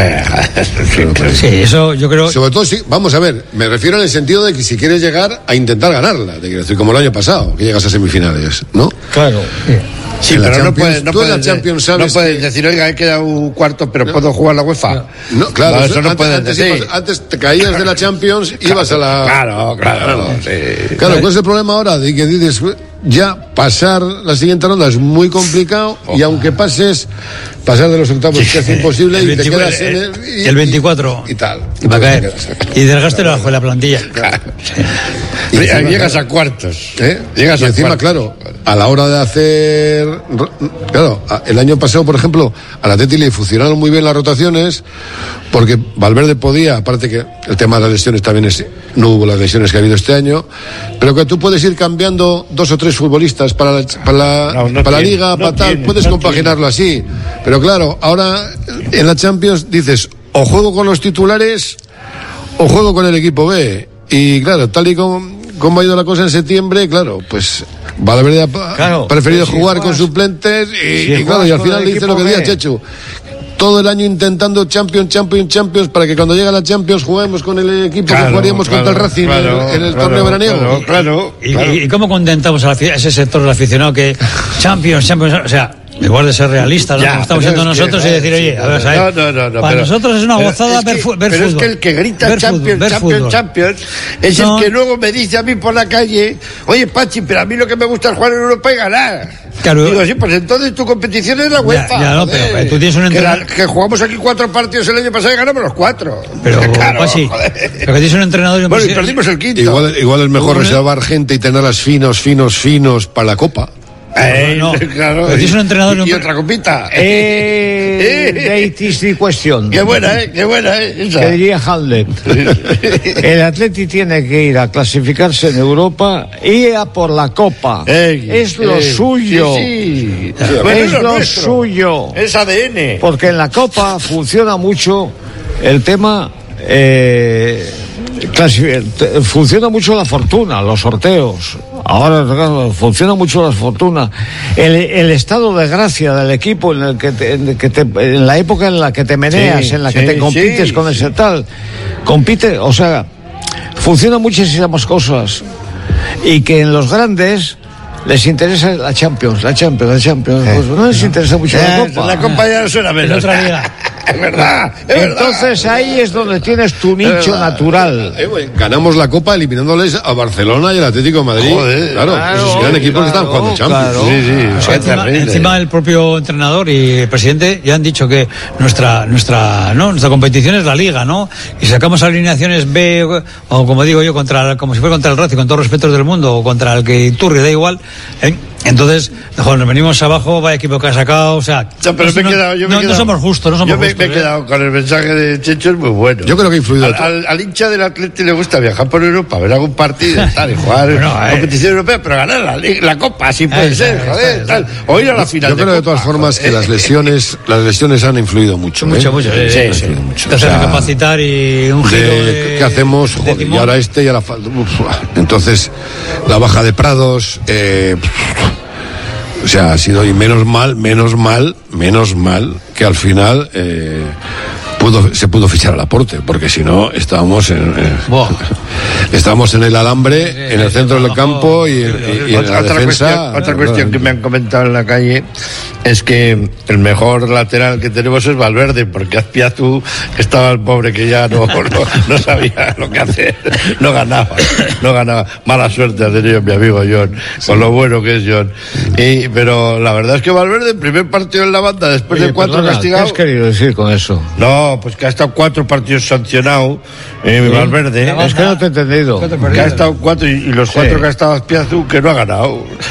Sí, eso yo creo. Sobre todo, sí, vamos a ver, me refiero en el sentido de que si quieres llegar a intentar ganarla, te quiero decir, como el año pasado, que llegas a semifinales, ¿no? Claro. Sí, En la pero no Champions- puedes, no tú en la puedes, Champions no sabes puedes que- decir, oiga, he quedado un cuarto, pero puedo jugar la UEFA. No, claro, No, eso no antes, puedes antes, decir. ibas- antes te caías de la Champions, ibas a la... Claro, claro. Sí. Claro, ¿cuál es el problema ahora? De que dices, ya pasar la siguiente ronda es muy complicado y aunque pases, pasar de los octavos es casi imposible El y te veinticuatro, quedas en el... y el veinticuatro Y, y tal. va a caer. Y desgaste bajo la plantilla. Y Y encima, llegas claro, a cuartos. ¿eh? Llegas y a encima, cuartos. claro, a la hora de hacer... Claro, a- el año pasado, por ejemplo, al Atleti le funcionaron muy bien las rotaciones porque Valverde podía, aparte que el tema de las lesiones también es... No hubo las lesiones que ha habido este año, pero que tú puedes ir cambiando dos o tres futbolistas para la, para la, No, no para la tiene, liga, no para tal, tiene, puedes no compaginarlo así. Pero claro, ahora en la Champions dices, o juego con los titulares o juego con el equipo B. Y claro, tal y como, como ha ido la cosa en septiembre, claro, pues Valverde ha Claro, preferido si jugar juegas- con suplentes y, si y claro, juegas y al con final el le dice lo equipo que decía B. Chechu. Todo el año intentando Champions, Champions, Champions, para que cuando llegue la Champions juguemos con el equipo Claro, que jugaríamos claro, contra el Racing en el- claro, en el claro, torneo veraniego. Claro, claro. ¿Y, claro. y- y cómo contentamos a, la afi- a ese sector del aficionado que Champions, Champions, o sea, igual de ser realistas, ¿no? Ya, Como estamos pero siendo es que, nosotros y decir, oye, a ver, no, ¿sabes? no, no, no, Para pero- nosotros es una pero gozada es ver, que- fu- ver pero fútbol. es que el que grita Ver Champions, fútbol, ver Champions, fútbol. Champions, es No. el que luego me dice a mí por la calle, oye, Pachi, pero a mí lo que me gusta es jugar en Europa y ganar. Claro. Digo, sí, pues entonces tu competición es la UEFA. ya, no, joder. pero, pero tú tienes un que, la- entrenador- que jugamos aquí cuatro partidos el año pasado y ganamos los cuatro. Pero, claro, Pachi, joder. pero que tienes un entrenador y un Bueno, y presidente- perdimos el quinto. Igual, igual es mejor Bueno. reservar gente y tenerlas finos, finos, finos para la Copa. Eh, No, claro. pero tienes un entrenador y y, un y pre- otra copita. Eh, that is the question. Qué buena, eh, qué buena, eh. Esa. Que diría Hamlet. El Atleti tiene que ir a clasificarse en Europa y a por la Copa. Ey, es lo ey, suyo. sí, sí. Es Bueno, es lo nuestro. suyo. Es A D N. Porque en la Copa funciona mucho el tema. Eh, clasi- te- funciona mucho la fortuna, los sorteos. Ahora claro, funciona mucho la fortuna. El, el estado de gracia del equipo en el que, te- en, el que te- en la época en la que te meneas, Sí, en la que sí, te compites sí, con sí. ese tal, compite, o sea, funcionan muchísimas cosas y que en los grandes les interesa la Champions, la Champions, la Champions. Pues no les interesa mucho la Eh, Copa. La Copa ya suena en menos. otra liga. Es verdad, es verdad. Entonces ahí es donde tienes tu nicho verdad. natural. Eh, güey, ganamos la Copa eliminándoles a Barcelona y al Atlético de Madrid. Joder, claro, claro, esos eran equipos que claro, estaban jugando Champions. claro. Sí, sí, O sea, fue encima, terrible. encima el propio entrenador y el presidente ya han dicho que nuestra nuestra no nuestra competición es la liga, ¿no? Y sacamos alineaciones B o como digo yo contra como si fuera contra el Racing, con todos los respetos del mundo, o contra el que Iturri, da igual. ¿eh? Entonces, mejor nos venimos abajo, vaya equipo que ha sacado, o sea, No, pero no, me he no- quedado, yo me no- he no quedado- somos justos, no somos yo me, justos. me he ¿eh? quedado con el mensaje de Checho, es muy bueno. Yo creo que ha influido. Al, al, al hincha del Atleti le gusta viajar por Europa, ver algún partido, tal, y jugar Bueno, eh. competición europea, pero ganar la, li- la Copa, así puede Eh, ser, eh, joder, eh, tal. O ir a la final Yo creo de Copa, todas formas que joder. las lesiones, las lesiones han influido mucho. Mucho, ¿eh? mucho, sí, Sí, sí. sí. mucho. Te O hacen sea, recapacitar y un giro de- de- ¿Qué hacemos? de Joder, y timón. ahora este y a la falta. uf, entonces, la baja de Prados. Eh, o sea, ha sido, y menos mal, menos mal, menos mal que al final eh, pudo, se pudo fichar al aporte, porque si no, estábamos en, eh, Buah. estábamos en el alambre, en el centro del campo y, y- y en otra, la otra defensa. cuestión, otra cuestión que me han comentado en la calle es que el mejor lateral que tenemos es Valverde, porque Azpiazu estaba el pobre que ya no, no, no sabía lo que hacer, no ganaba, no ganaba. Mala suerte ha tenido mi amigo John, con lo bueno que es John. Y, pero la verdad es que Valverde, el primer partido en la banda, después Oye, de cuatro perdona, ¿qué castigados. has querido decir con eso? No, pues que ha estado cuatro partidos sancionado, eh, Valverde. Es que no te he entendido. Que ha estado cuatro y, y los cuatro Sí. que ha estado Azpiazu que no ha ganado.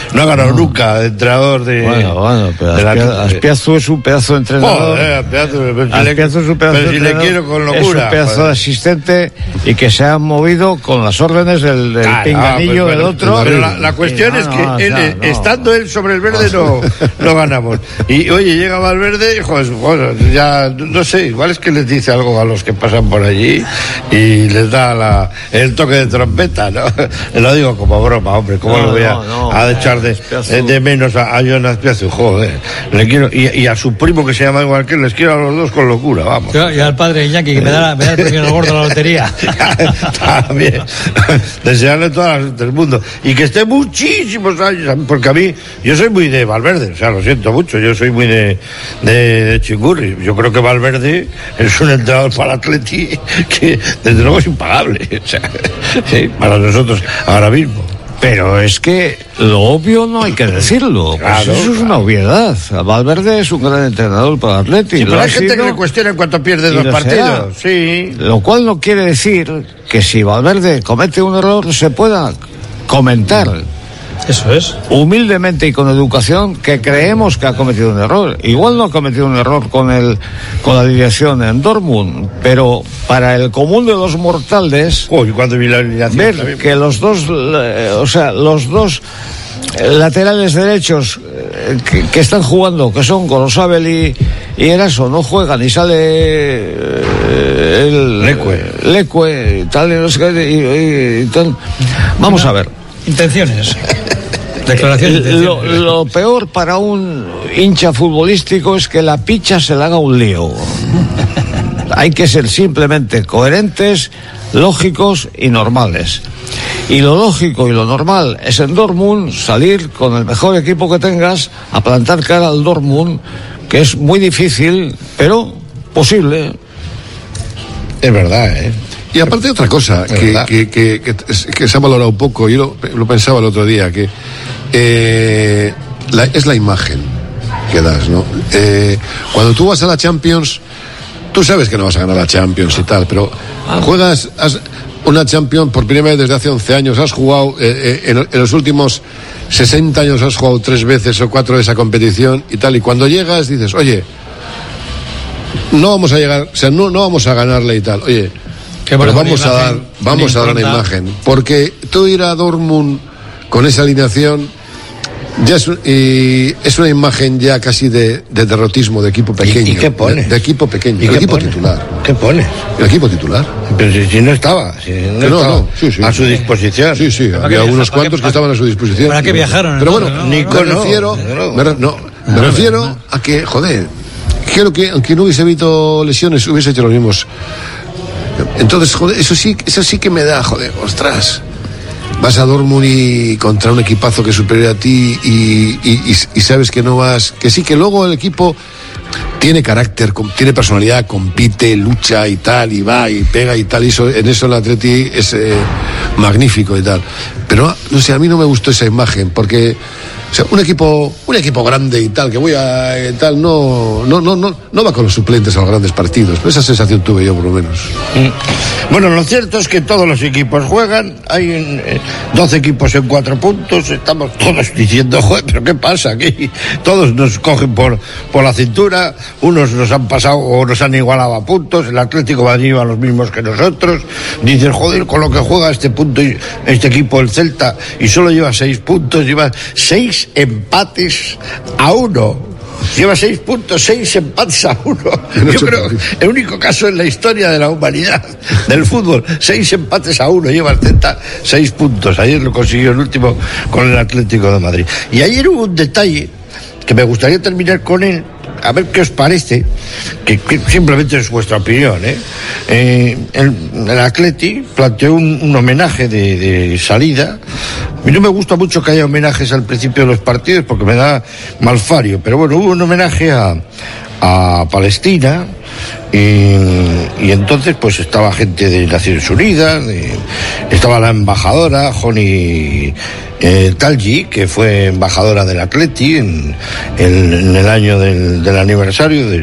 no ha ganado nunca de entrenador de. Bueno, bueno, pero de la, Azpiazu es un pedazo de entrenador. Joder, Azpiazu, pero si le- Azpiazu es un pedazo pero de si le entrenador, quiero con es locura, un pedazo joder. de asistente y que se ha movido con las órdenes del, del Ah, no, pinganillo pues, del bueno, otro. Pero la, la cuestión Sí, es no, que no, él, o sea, eh, no. estando él sobre el verde no, no ganamos. Y oye, llega Valverde y joder, bueno, ya no sé, igual es que les dice algo a los que pasan por allí y les da la, el toque de trompeta, ¿no? Lo digo como broma, hombre, ¿cómo No, lo voy a, no, no, a echar de, Azpiazu. de menos a, a Jonas Azpiazu? Joder, le quiero, y, y a su primo que se llama igual que él, les quiero a los dos con locura, vamos. Yo- y al padre Iñaki, que me da, la- me da el premio del gordo de la lotería. También. Desearle toda la suerte del mundo. Y que esté muchísimos años. Porque a mí, yo soy muy de Valverde. O sea, lo siento mucho. Yo soy muy de, de, de Chingurri. Yo creo que Valverde es un entrenador para el Atleti que, desde luego, es impagable. O sea, sí, para nosotros ahora mismo. Pero es que lo obvio no hay que decirlo. Pues Claro, eso es una obviedad. Valverde es un gran entrenador para el Atleti. Sí, lo pero ha hay gente sido, que le cuestiona en cuanto pierde y dos lo partidos. será. Sí. Lo cual no quiere decir que si Valverde comete un error se pueda comentar. Eso es. Humildemente y con educación que creemos que ha cometido un error. Igual no ha cometido un error con el con la dirección en Dortmund, pero para el común de los mortales, Uy, cuando vi la alineación ver también. que los dos, eh, o sea, los dos eh, laterales derechos eh, que, que están jugando, que son Gorosabel y, y Eraso, no juegan y sale eh, el Leque. Leque, tal y no sé qué, y, y- y tal. Vamos a ver. Intenciones. Declaración de intenciones. Lo, lo peor para un hincha futbolístico es que la picha se le haga un lío. Hay que ser simplemente coherentes, lógicos y normales. Y lo lógico y lo normal es en Dortmund salir con el mejor equipo que tengas a plantar cara al Dortmund, que es muy difícil, pero posible. Es verdad, ¿eh? Y aparte otra cosa, Es que, verdad. que, que, que, que se ha valorado un poco, yo lo, lo pensaba el otro día, que eh, la- es la imagen que das, ¿no? Eh, cuando tú vas a la Champions, tú sabes que no vas a ganar la Champions y tal, pero juegas has- una Champions por primera vez desde hace once años, has jugado, eh, eh, en, en los últimos sesenta años has jugado tres veces o cuatro de esa competición y tal, y cuando llegas dices, oye, no vamos a llegar, o sea, no, no vamos a ganarle y tal, oye, Qué pero buena vamos a imagen, dar, vamos a dar una impronta. imagen, porque tú ir a Dortmund con esa alineación ya es, un- y es una imagen ya casi de, de derrotismo de equipo pequeño. ¿Y qué pone? De, de equipo pequeño, ¿Y el qué equipo pone? titular. ¿Qué pone? El equipo titular. Pero si, si no estaba, si no, Que no, estaba no, sí, sí. a su disposición. Sí, sí, ¿Para había qué unos viaja- para cuantos qué- que estaban a su disposición. ¿Para qué viajaron, Pero entonces, bueno, no? Nico me no, refiero, desde luego. me, re- no, me refiero a que, joder, quiero que aunque no hubiese habido lesiones, hubiese hecho los mismos. Entonces, joder, eso sí, eso sí que me da, joder, ostras. Vas a Dortmund y contra un equipazo que es superior a ti y, y- y- y sabes que no vas, que sí, que luego el equipo tiene carácter, com- tiene personalidad, compite, lucha y tal, y va y pega y tal, y eso, en eso el Atleti es eh, magnífico y tal. Pero, no sé, a mí no me gustó esa imagen, porque, o sea, un equipo, un equipo grande y tal, que voy a eh, tal, no, no, no, no, no va con los suplentes a los grandes partidos. Pero esa sensación tuve yo, por lo menos. Bueno, lo cierto es que todos los equipos juegan, hay eh, doce equipos en cuatro puntos, estamos todos diciendo, joder, pero ¿qué pasa aquí? Todos nos cogen por, por la cintura, unos nos han pasado o nos han igualado a puntos, el Atlético de Madrid lleva los mismos que nosotros, dicen, joder, con lo que juega este punto, y- este equipo, el Celta, y solo lleva seis puntos, lleva seis empates a uno. Lleva seis puntos, seis empates a uno. Yo creo el único caso en la historia de la humanidad del fútbol. Seis empates a uno. Lleva el Celta seis puntos. Ayer lo consiguió el último con el Atlético de Madrid. Y ayer hubo un detalle que me gustaría terminar con él. A ver qué os parece, que, que simplemente es vuestra opinión, ¿eh? Eh, el, el Atleti planteó un, un homenaje de, de salida. A mí no me gusta mucho que haya homenajes al principio de los partidos porque me da malfario, pero bueno, hubo un homenaje a, a Palestina y, y entonces pues estaba gente de Naciones Unidas, de- estaba la embajadora Joni eh, Talgi, que fue embajadora del Atleti en, en- en el año del, del aniversario del,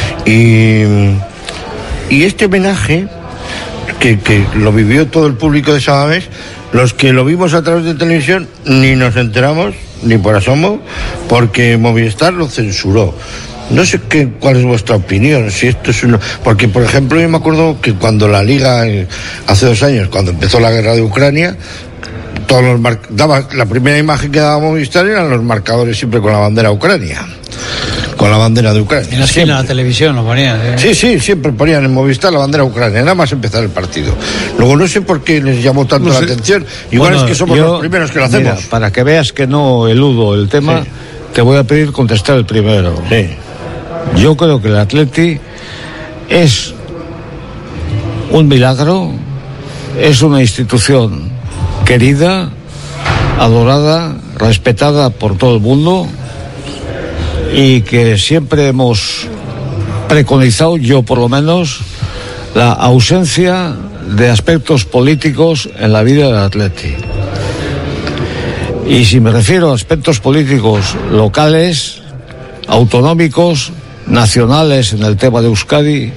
y, y este homenaje que, que lo vivió todo el público de Samamés, los que lo vimos a través de televisión ni nos enteramos, ni por asomo, porque Movistar lo censuró. No sé qué, cuál es vuestra opinión, si esto es uno... Porque, por ejemplo, yo me acuerdo que cuando la Liga, eh, hace dos años, cuando empezó la guerra de Ucrania, todos los mar... daba, la primera imagen que daba Movistar eran los marcadores siempre con la bandera Ucrania. Con la bandera de Ucrania. En la esquina de la televisión lo ponían. ¿eh? Sí, sí, siempre ponían en Movistar la bandera Ucrania, nada más empezar el partido. Luego no sé por qué les llamó tanto no sé. la atención. Igual bueno, es que somos yo, los primeros que lo hacemos. Mira, para que veas que no eludo el tema, sí. te voy a pedir contestar el primero. Sí. Yo creo que el Atleti es un milagro, es una institución querida, adorada, respetada por todo el mundo y que siempre hemos preconizado, yo por lo menos, la ausencia de aspectos políticos en la vida del Atleti. Y si me refiero a aspectos políticos locales, autonómicos, nacionales en el tema de Euskadi,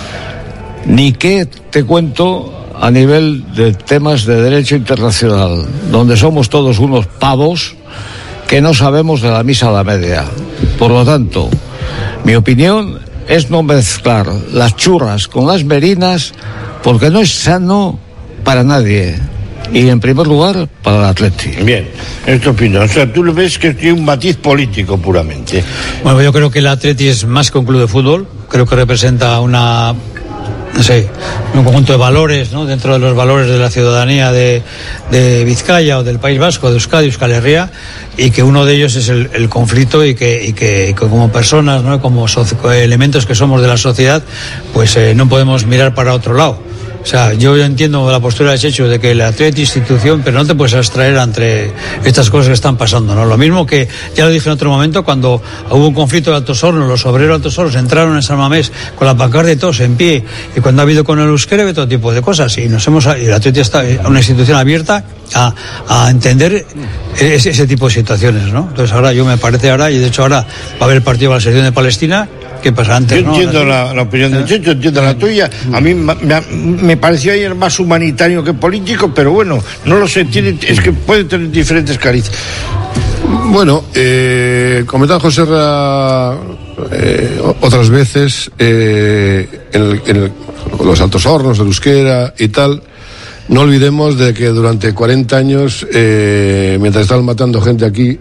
ni qué te cuento a nivel de temas de derecho internacional, donde somos todos unos pavos que no sabemos de la misa a la media. Por lo tanto, mi opinión es no mezclar las churras con las merinas, porque no es sano para nadie. Y en primer lugar, para el Atleti. Bien, es tu opinión. O sea, tú ves que tiene un matiz político puramente. Bueno, yo creo que el Atleti es más que un club de fútbol. Creo que representa una, no sé, un conjunto de valores, ¿no? Dentro de los valores de la ciudadanía de, de Vizcaya o del País Vasco, de Euskadi, Euskal Herria, y que uno de ellos es el, el conflicto y que, y que, y que como personas, ¿no? Como socio, elementos que somos de la sociedad, pues eh, no podemos mirar para otro lado. O sea, yo entiendo la postura de Chechu de que el Atleti institución, pero no te puedes abstraer entre estas cosas que están pasando, ¿no? Lo mismo que, ya lo dije en otro momento, cuando hubo un conflicto de Altos Hornos, los obreros de Altos Hornos entraron en San Mamés con la pancarta de todos en pie, y cuando ha habido con el euskera, todo tipo de cosas, y nos hemos, y el Atleti está una institución abierta a, a entender ese, ese tipo de situaciones, ¿no? Entonces ahora yo me parece ahora, y de hecho ahora va a haber el partido de la selección de Palestina. ¿Qué pasa antes? Yo entiendo ¿no? la, la opinión de Checho, entiendo la tuya. A mí me, me pareció ayer más humanitario que político, pero bueno, no lo sé, tiene, es que puede tener diferentes caricias. Bueno, eh, comentaba José Ra, eh, otras veces eh, en, el, en el, los Altos Hornos, el euskera y tal. No olvidemos de que durante cuarenta años, eh, mientras estaban matando gente aquí,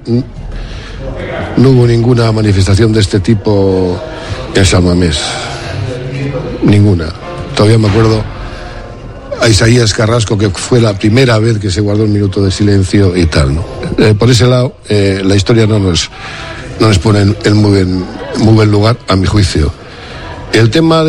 no hubo ninguna manifestación de este tipo en San Mamés. Ninguna. Todavía me acuerdo a Isaías Carrasco, que fue la primera vez que se guardó un minuto de silencio y tal, ¿no? Eh, por ese lado, eh, la historia no nos, no nos pone en, en muy, buen, muy buen lugar, a mi juicio. El tema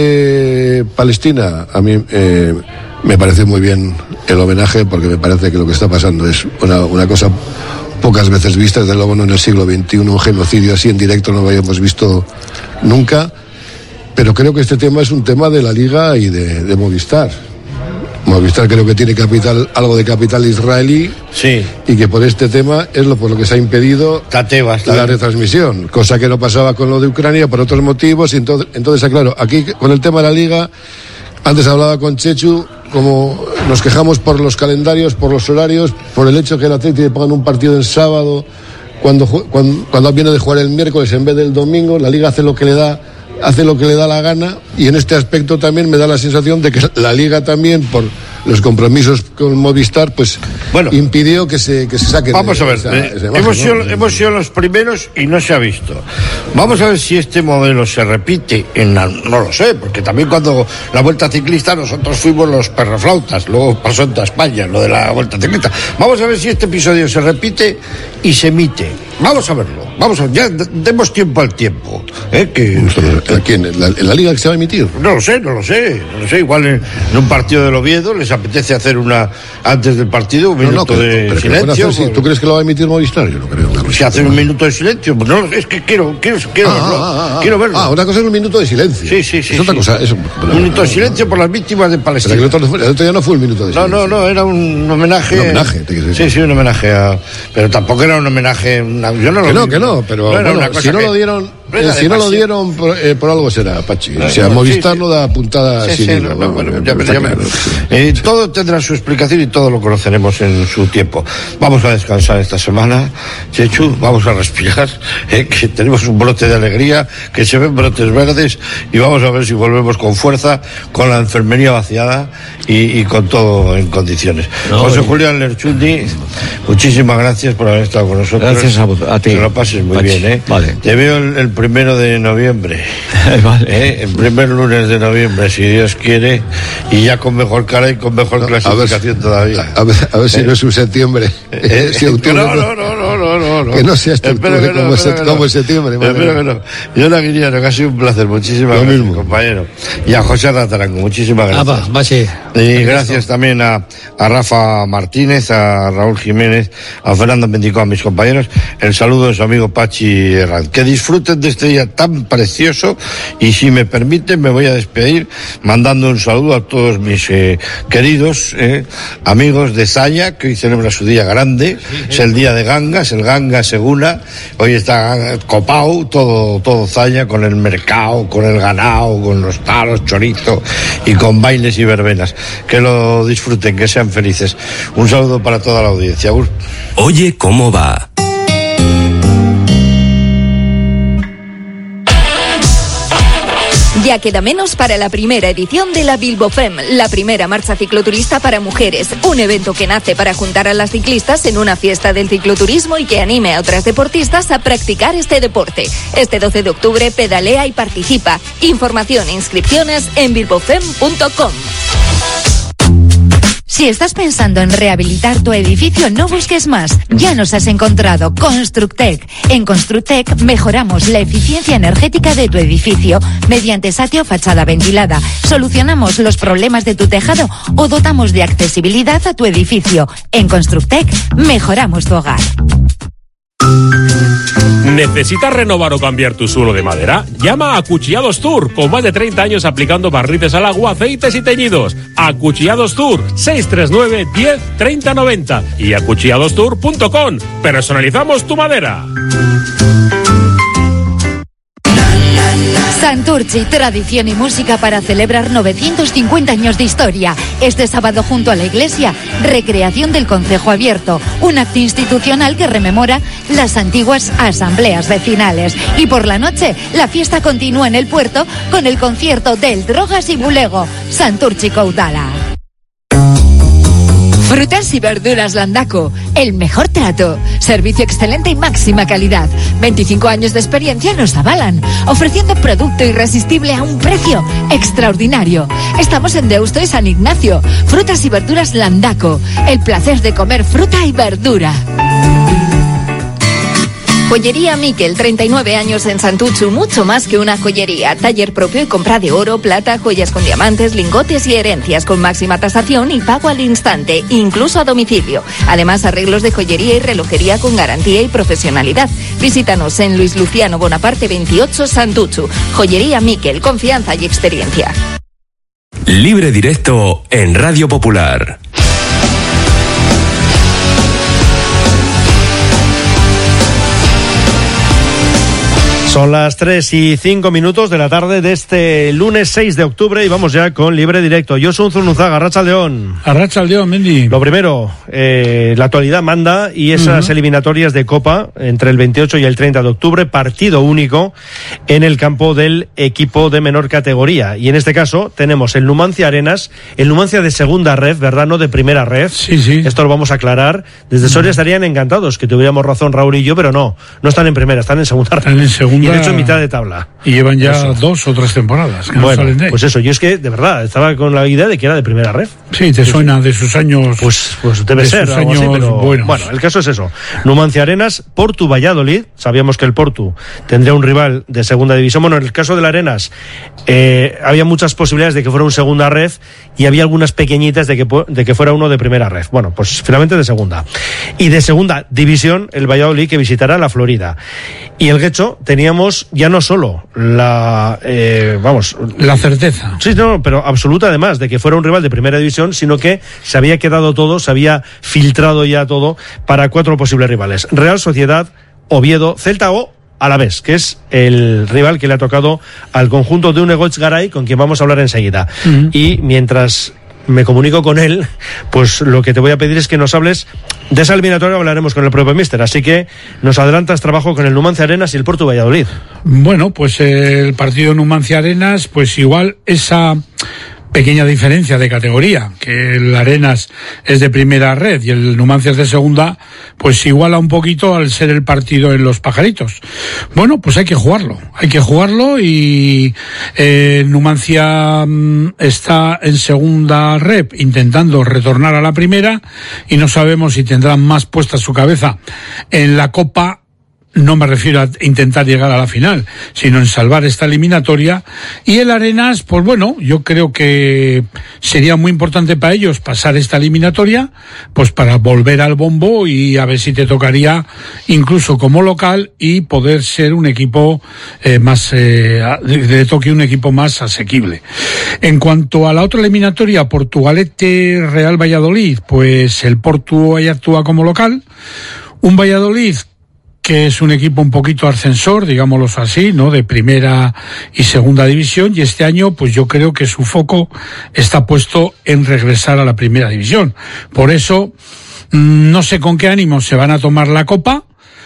de Palestina, a mí eh, me pareció muy bien el homenaje, porque me parece que lo que está pasando es una, una cosa pocas veces vista, desde luego no en el siglo veintiuno, un genocidio así en directo no lo habíamos visto nunca, pero creo que este tema es un tema de la Liga y de, de Movistar. Movistar creo que tiene capital, algo de capital israelí, sí, y que por este tema es lo por lo que se ha impedido Tatebas, la retransmisión, cosa que no pasaba con lo de Ucrania por otros motivos, y entonces, entonces claro, aquí con el tema de la Liga, antes hablaba con Chechu, como nos quejamos por los calendarios, por los horarios, por el hecho que el Atleti le pongan un partido en sábado, cuando, cuando, cuando viene de jugar el miércoles en vez del domingo, la Liga hace lo que le da hace lo que le da la gana, y en este aspecto también me da la sensación de que la Liga también, por los compromisos con Movistar, pues bueno, impidió que se, que se saque. Vamos a ver, esa, eh, esa imagen, hemos, sido, ¿no? hemos sido los primeros y no se ha visto. Vamos a ver si este modelo se repite en la, no lo sé, porque también cuando la Vuelta Ciclista nosotros fuimos los perroflautas, luego pasó en toda España lo de la Vuelta Ciclista. Vamos a ver si este episodio se repite y se emite. Vamos a verlo, vamos a ver, ya demos tiempo al tiempo. ¿eh? Que, ¿A quién? ¿En la, ¿En la Liga que se va a emitir? No lo sé, no lo sé, no lo sé. Igual en, en un partido del Oviedo les apetece hacer una, antes del partido, un minuto no, no, de pero, pero silencio. Hacer, sí. ¿Tú crees que lo va a emitir Movistar? Yo no creo. No, si hacen un minuto de silencio, pues no, es que quiero, quiero, quiero, ah, verlo, ah, ah, quiero verlo. Ah, una cosa es un minuto de silencio. Sí, sí, sí. Es otra sí. cosa. Es un, un minuto de silencio por las víctimas de Palestina. Pero el otro, el otro día no fue un minuto de silencio. No, no, no, era un homenaje. Un homenaje, te quiero decir. Sí, sí, un homenaje a. Pero tampoco era un homenaje, una una, yo no lo que no, vi, que no, pero no bueno, si no que, lo dieron, eh, si no lo dieron por, eh, por algo será, Pachi. No, o sea, no, Movistar sí, no da puntada sí, así. Sí, no, no, bueno, ya, ya me, eh, todo tendrá su explicación y todo lo conoceremos en su tiempo. Vamos a descansar esta semana, Chechu, vamos a respirar, eh, que tenemos un brote de alegría, que se ven brotes verdes y vamos a ver si volvemos con fuerza, con la enfermería vaciada y, y con todo en condiciones. No, José Julián Lerchundi, muchísimas gracias por haber estado con nosotros. Gracias a, a ti. Que lo pases muy Pachi. bien, ¿eh? Vale. Te veo el, el primero de noviembre. Vale. ¿Eh? El primer lunes de noviembre, si Dios quiere, y ya con mejor cara y con mejor clasificación a ver, todavía. A ver, a ver si ¿Eh? no es un septiembre. ¿Eh? Si octubre, no, no, no, no, no, no, no. Que no sea este octubre que no, como, se, que como no. septiembre. Espero que no. Yo la quería, que ha sido un placer. Muchísimas Lo gracias, mismo. compañero. Y a José Ratarango, muchísimas gracias. Ah, va, va, sí. Y gracias también a, a Rafa Martínez, a Raúl Jiménez, a Fernando Mendicó, a mis compañeros. El saludo de su amigo Pachi Herranz. Que disfruten de este día tan precioso y si me permiten me voy a despedir mandando un saludo a todos mis eh, queridos eh, amigos de Zaya, que hoy celebra su día grande. Es el día de Gangas, el Ganga Seguna. Hoy está copao, todo, todo Zaya, con el mercado, con el ganado, con los taros, chorizo y con bailes y verbenas. Que lo disfruten, que sean felices. Un saludo para toda la audiencia. Oye, ¿cómo va? Ya queda menos para la primera edición de la Bilbo Fem, la primera marcha cicloturista para mujeres. Un evento que nace para juntar a las ciclistas en una fiesta del cicloturismo y que anime a otras deportistas a practicar este deporte. Este doce de octubre pedalea y participa. Información e inscripciones en bilbofem punto com. Si estás pensando en rehabilitar tu edificio, no busques más. Ya nos has encontrado. Constructec. En Constructec mejoramos la eficiencia energética de tu edificio mediante satio fachada ventilada. Solucionamos los problemas de tu tejado o dotamos de accesibilidad a tu edificio. En Constructec mejoramos tu hogar. ¿Necesitas renovar o cambiar tu suelo de madera? Llama a Acuchillados Tour, con más de treinta años aplicando barnices al agua, aceites y teñidos. Acuchillados Tour, seis tres nueve, diez, treinta, noventa y acuchillados tour punto com. Personalizamos tu madera. Santurchi, tradición y música para celebrar novecientos cincuenta años de historia. Este sábado junto a la iglesia, recreación del Concejo Abierto, un acto institucional que rememora las antiguas asambleas vecinales. Y por la noche, la fiesta continúa en el puerto con el concierto del Drogas y Bulego, Santurchi Caudala. Frutas y verduras Landaco, el mejor trato, servicio excelente y máxima calidad. veinticinco años de experiencia nos avalan, ofreciendo producto irresistible a un precio extraordinario. Estamos en Deusto y San Ignacio. Frutas y verduras Landaco, el placer de comer fruta y verdura. Joyería Miquel, treinta y nueve años en Santuchu, mucho más que una joyería. Taller propio y compra de oro, plata, joyas con diamantes, lingotes y herencias con máxima tasación y pago al instante, incluso a domicilio. Además, arreglos de joyería y relojería con garantía y profesionalidad. Visítanos en Luis Luciano Bonaparte veintiocho, Santuchu. Joyería Miquel, confianza y experiencia. Libre directo en Radio Popular. Son las tres y cinco minutos de la tarde de este lunes seis de octubre y vamos ya con Libre Directo. Josun Zunuzaga, Arratsaldeon. Arratsaldeon, Mendy. Lo primero, eh, la actualidad manda y esas uh-huh. eliminatorias de Copa entre el veintiocho y el treinta de octubre, partido único en el campo del equipo de menor categoría. Y en este caso tenemos el Numancia Arenas, el Numancia de segunda ref, ¿verdad? No de primera ref. Sí, sí. Esto lo vamos a aclarar. Desde Soria uh-huh. estarían encantados que tuviéramos razón Raúl y yo, pero no, no están en primera, están en segunda ref. Están en segunda. Y de hecho en mitad de tabla. Y llevan ya eso. dos o tres temporadas que bueno, no salen de ahí. Pues eso, yo es que de verdad estaba con la idea de que era de primera ref. Sí, te suena de sus años. Pues, pues debe de ser sus algo años así, pero buenos. Bueno, el caso es eso. Numancia Arenas, Portu Valladolid. Sabíamos que el Portu tendría un rival de segunda división. Bueno, en el caso del Arenas eh, había muchas posibilidades de que fuera un segunda ref y había algunas pequeñitas de que, de que fuera uno de primera ref. Bueno, pues finalmente de segunda. Y de segunda división, el Valladolid que visitará la Florida. Y el Guecho teníamos ya no solo la eh, vamos la certeza sí no pero absoluta además de que fuera un rival de primera división, sino que se había quedado todo, se había filtrado ya todo para cuatro posibles rivales: Real Sociedad, Oviedo, Celta o Alavés, que es el rival que le ha tocado al conjunto de un Egoitz Garay, con quien vamos a hablar enseguida. Uh-huh. Y mientras me comunico con él, pues lo que te voy a pedir es que nos hables de esa eliminatoria. Hablaremos con el propio míster, así que nos adelantas trabajo con el Numancia Arenas y el Portu Valladolid. Bueno, pues el partido Numancia Arenas, pues igual esa pequeña diferencia de categoría, que el Arenas es de primera red y el Numancia es de segunda, pues iguala un poquito al ser el partido en Los Pajaritos. Bueno, pues hay que jugarlo, hay que jugarlo y eh, Numancia mm, está en segunda red intentando retornar a la primera y no sabemos si tendrán más puesta su cabeza en la Copa. No me refiero a intentar llegar a la final, sino en salvar esta eliminatoria. Y el Arenas, pues bueno, yo creo que sería muy importante para ellos pasar esta eliminatoria, pues para volver al bombo y a ver si te tocaría incluso como local y poder ser un equipo eh, más, eh, de toque un equipo más asequible. En cuanto a la otra eliminatoria, Portugalete Real Valladolid, pues el Portu ahí actúa como local. Un Valladolid que es un equipo un poquito ascensor, digámoslo así, ¿no? De primera y segunda división, y este año, pues yo creo que su foco está puesto en regresar a la primera división. Por eso, no sé con qué ánimo se van a tomar la Copa.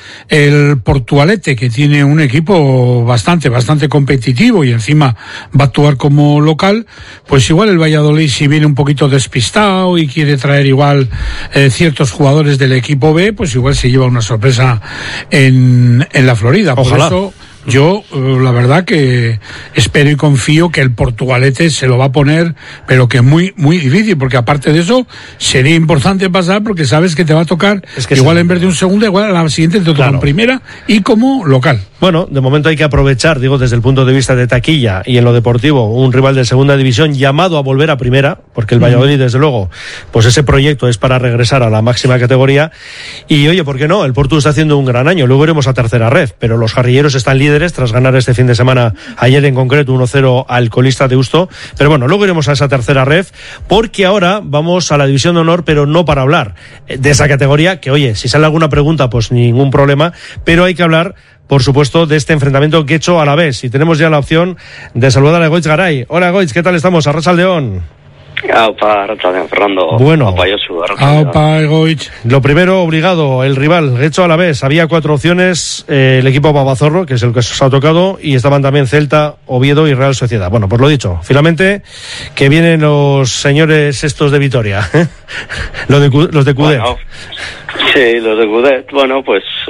El Portugalete, que tiene un equipo bastante, bastante competitivo y encima va a actuar como local, pues igual el Valladolid, si viene un poquito despistado y quiere traer igual eh, ciertos jugadores del equipo B, pues igual se lleva una sorpresa en, en la Florida. Ojalá. Por eso yo, la verdad que espero y confío que el Portugalete se lo va a poner, pero que muy, muy difícil, porque aparte de eso, sería importante pasar, porque sabes que te va a tocar, es que igual sí, en vez de un segundo, igual a la siguiente te toca en primera y como local. Bueno, de momento hay que aprovechar, digo, desde el punto de vista de taquilla y en lo deportivo, un rival de segunda división llamado a volver a primera, porque el Valladolid, desde luego, pues ese proyecto es para regresar a la máxima categoría. Y oye, ¿por qué no? El Portu está haciendo un gran año, luego iremos a tercera red, pero los jarrilleros están líderes tras ganar este fin de semana, ayer en concreto, uno cero al colista de Deusto. Pero bueno, luego iremos a esa tercera red, porque ahora vamos a la división de honor, pero no para hablar de esa categoría, que oye, si sale alguna pregunta, pues ningún problema, pero hay que hablar, por supuesto, de este enfrentamiento Guecho Alavés. Y tenemos ya la opción de saludar a Egoitz Garay. Hola Egoitz, ¿qué tal estamos? Arratsaldeón. Aupa, Arratsaldeón, Fernando. Bueno. Aupa, Josu, Arratsaldeón. Aupa, Egoitz. Lo primero, obligado, el rival, Guecho Alavés. Había cuatro opciones, eh, el equipo Babazorro, que es el que os ha tocado, y estaban también Celta, Oviedo y Real Sociedad. Bueno, pues lo dicho, finalmente, que vienen los señores estos de Vitoria, ¿eh? los de, los de Cudet. Bueno, sí, los de Cudet. Bueno, pues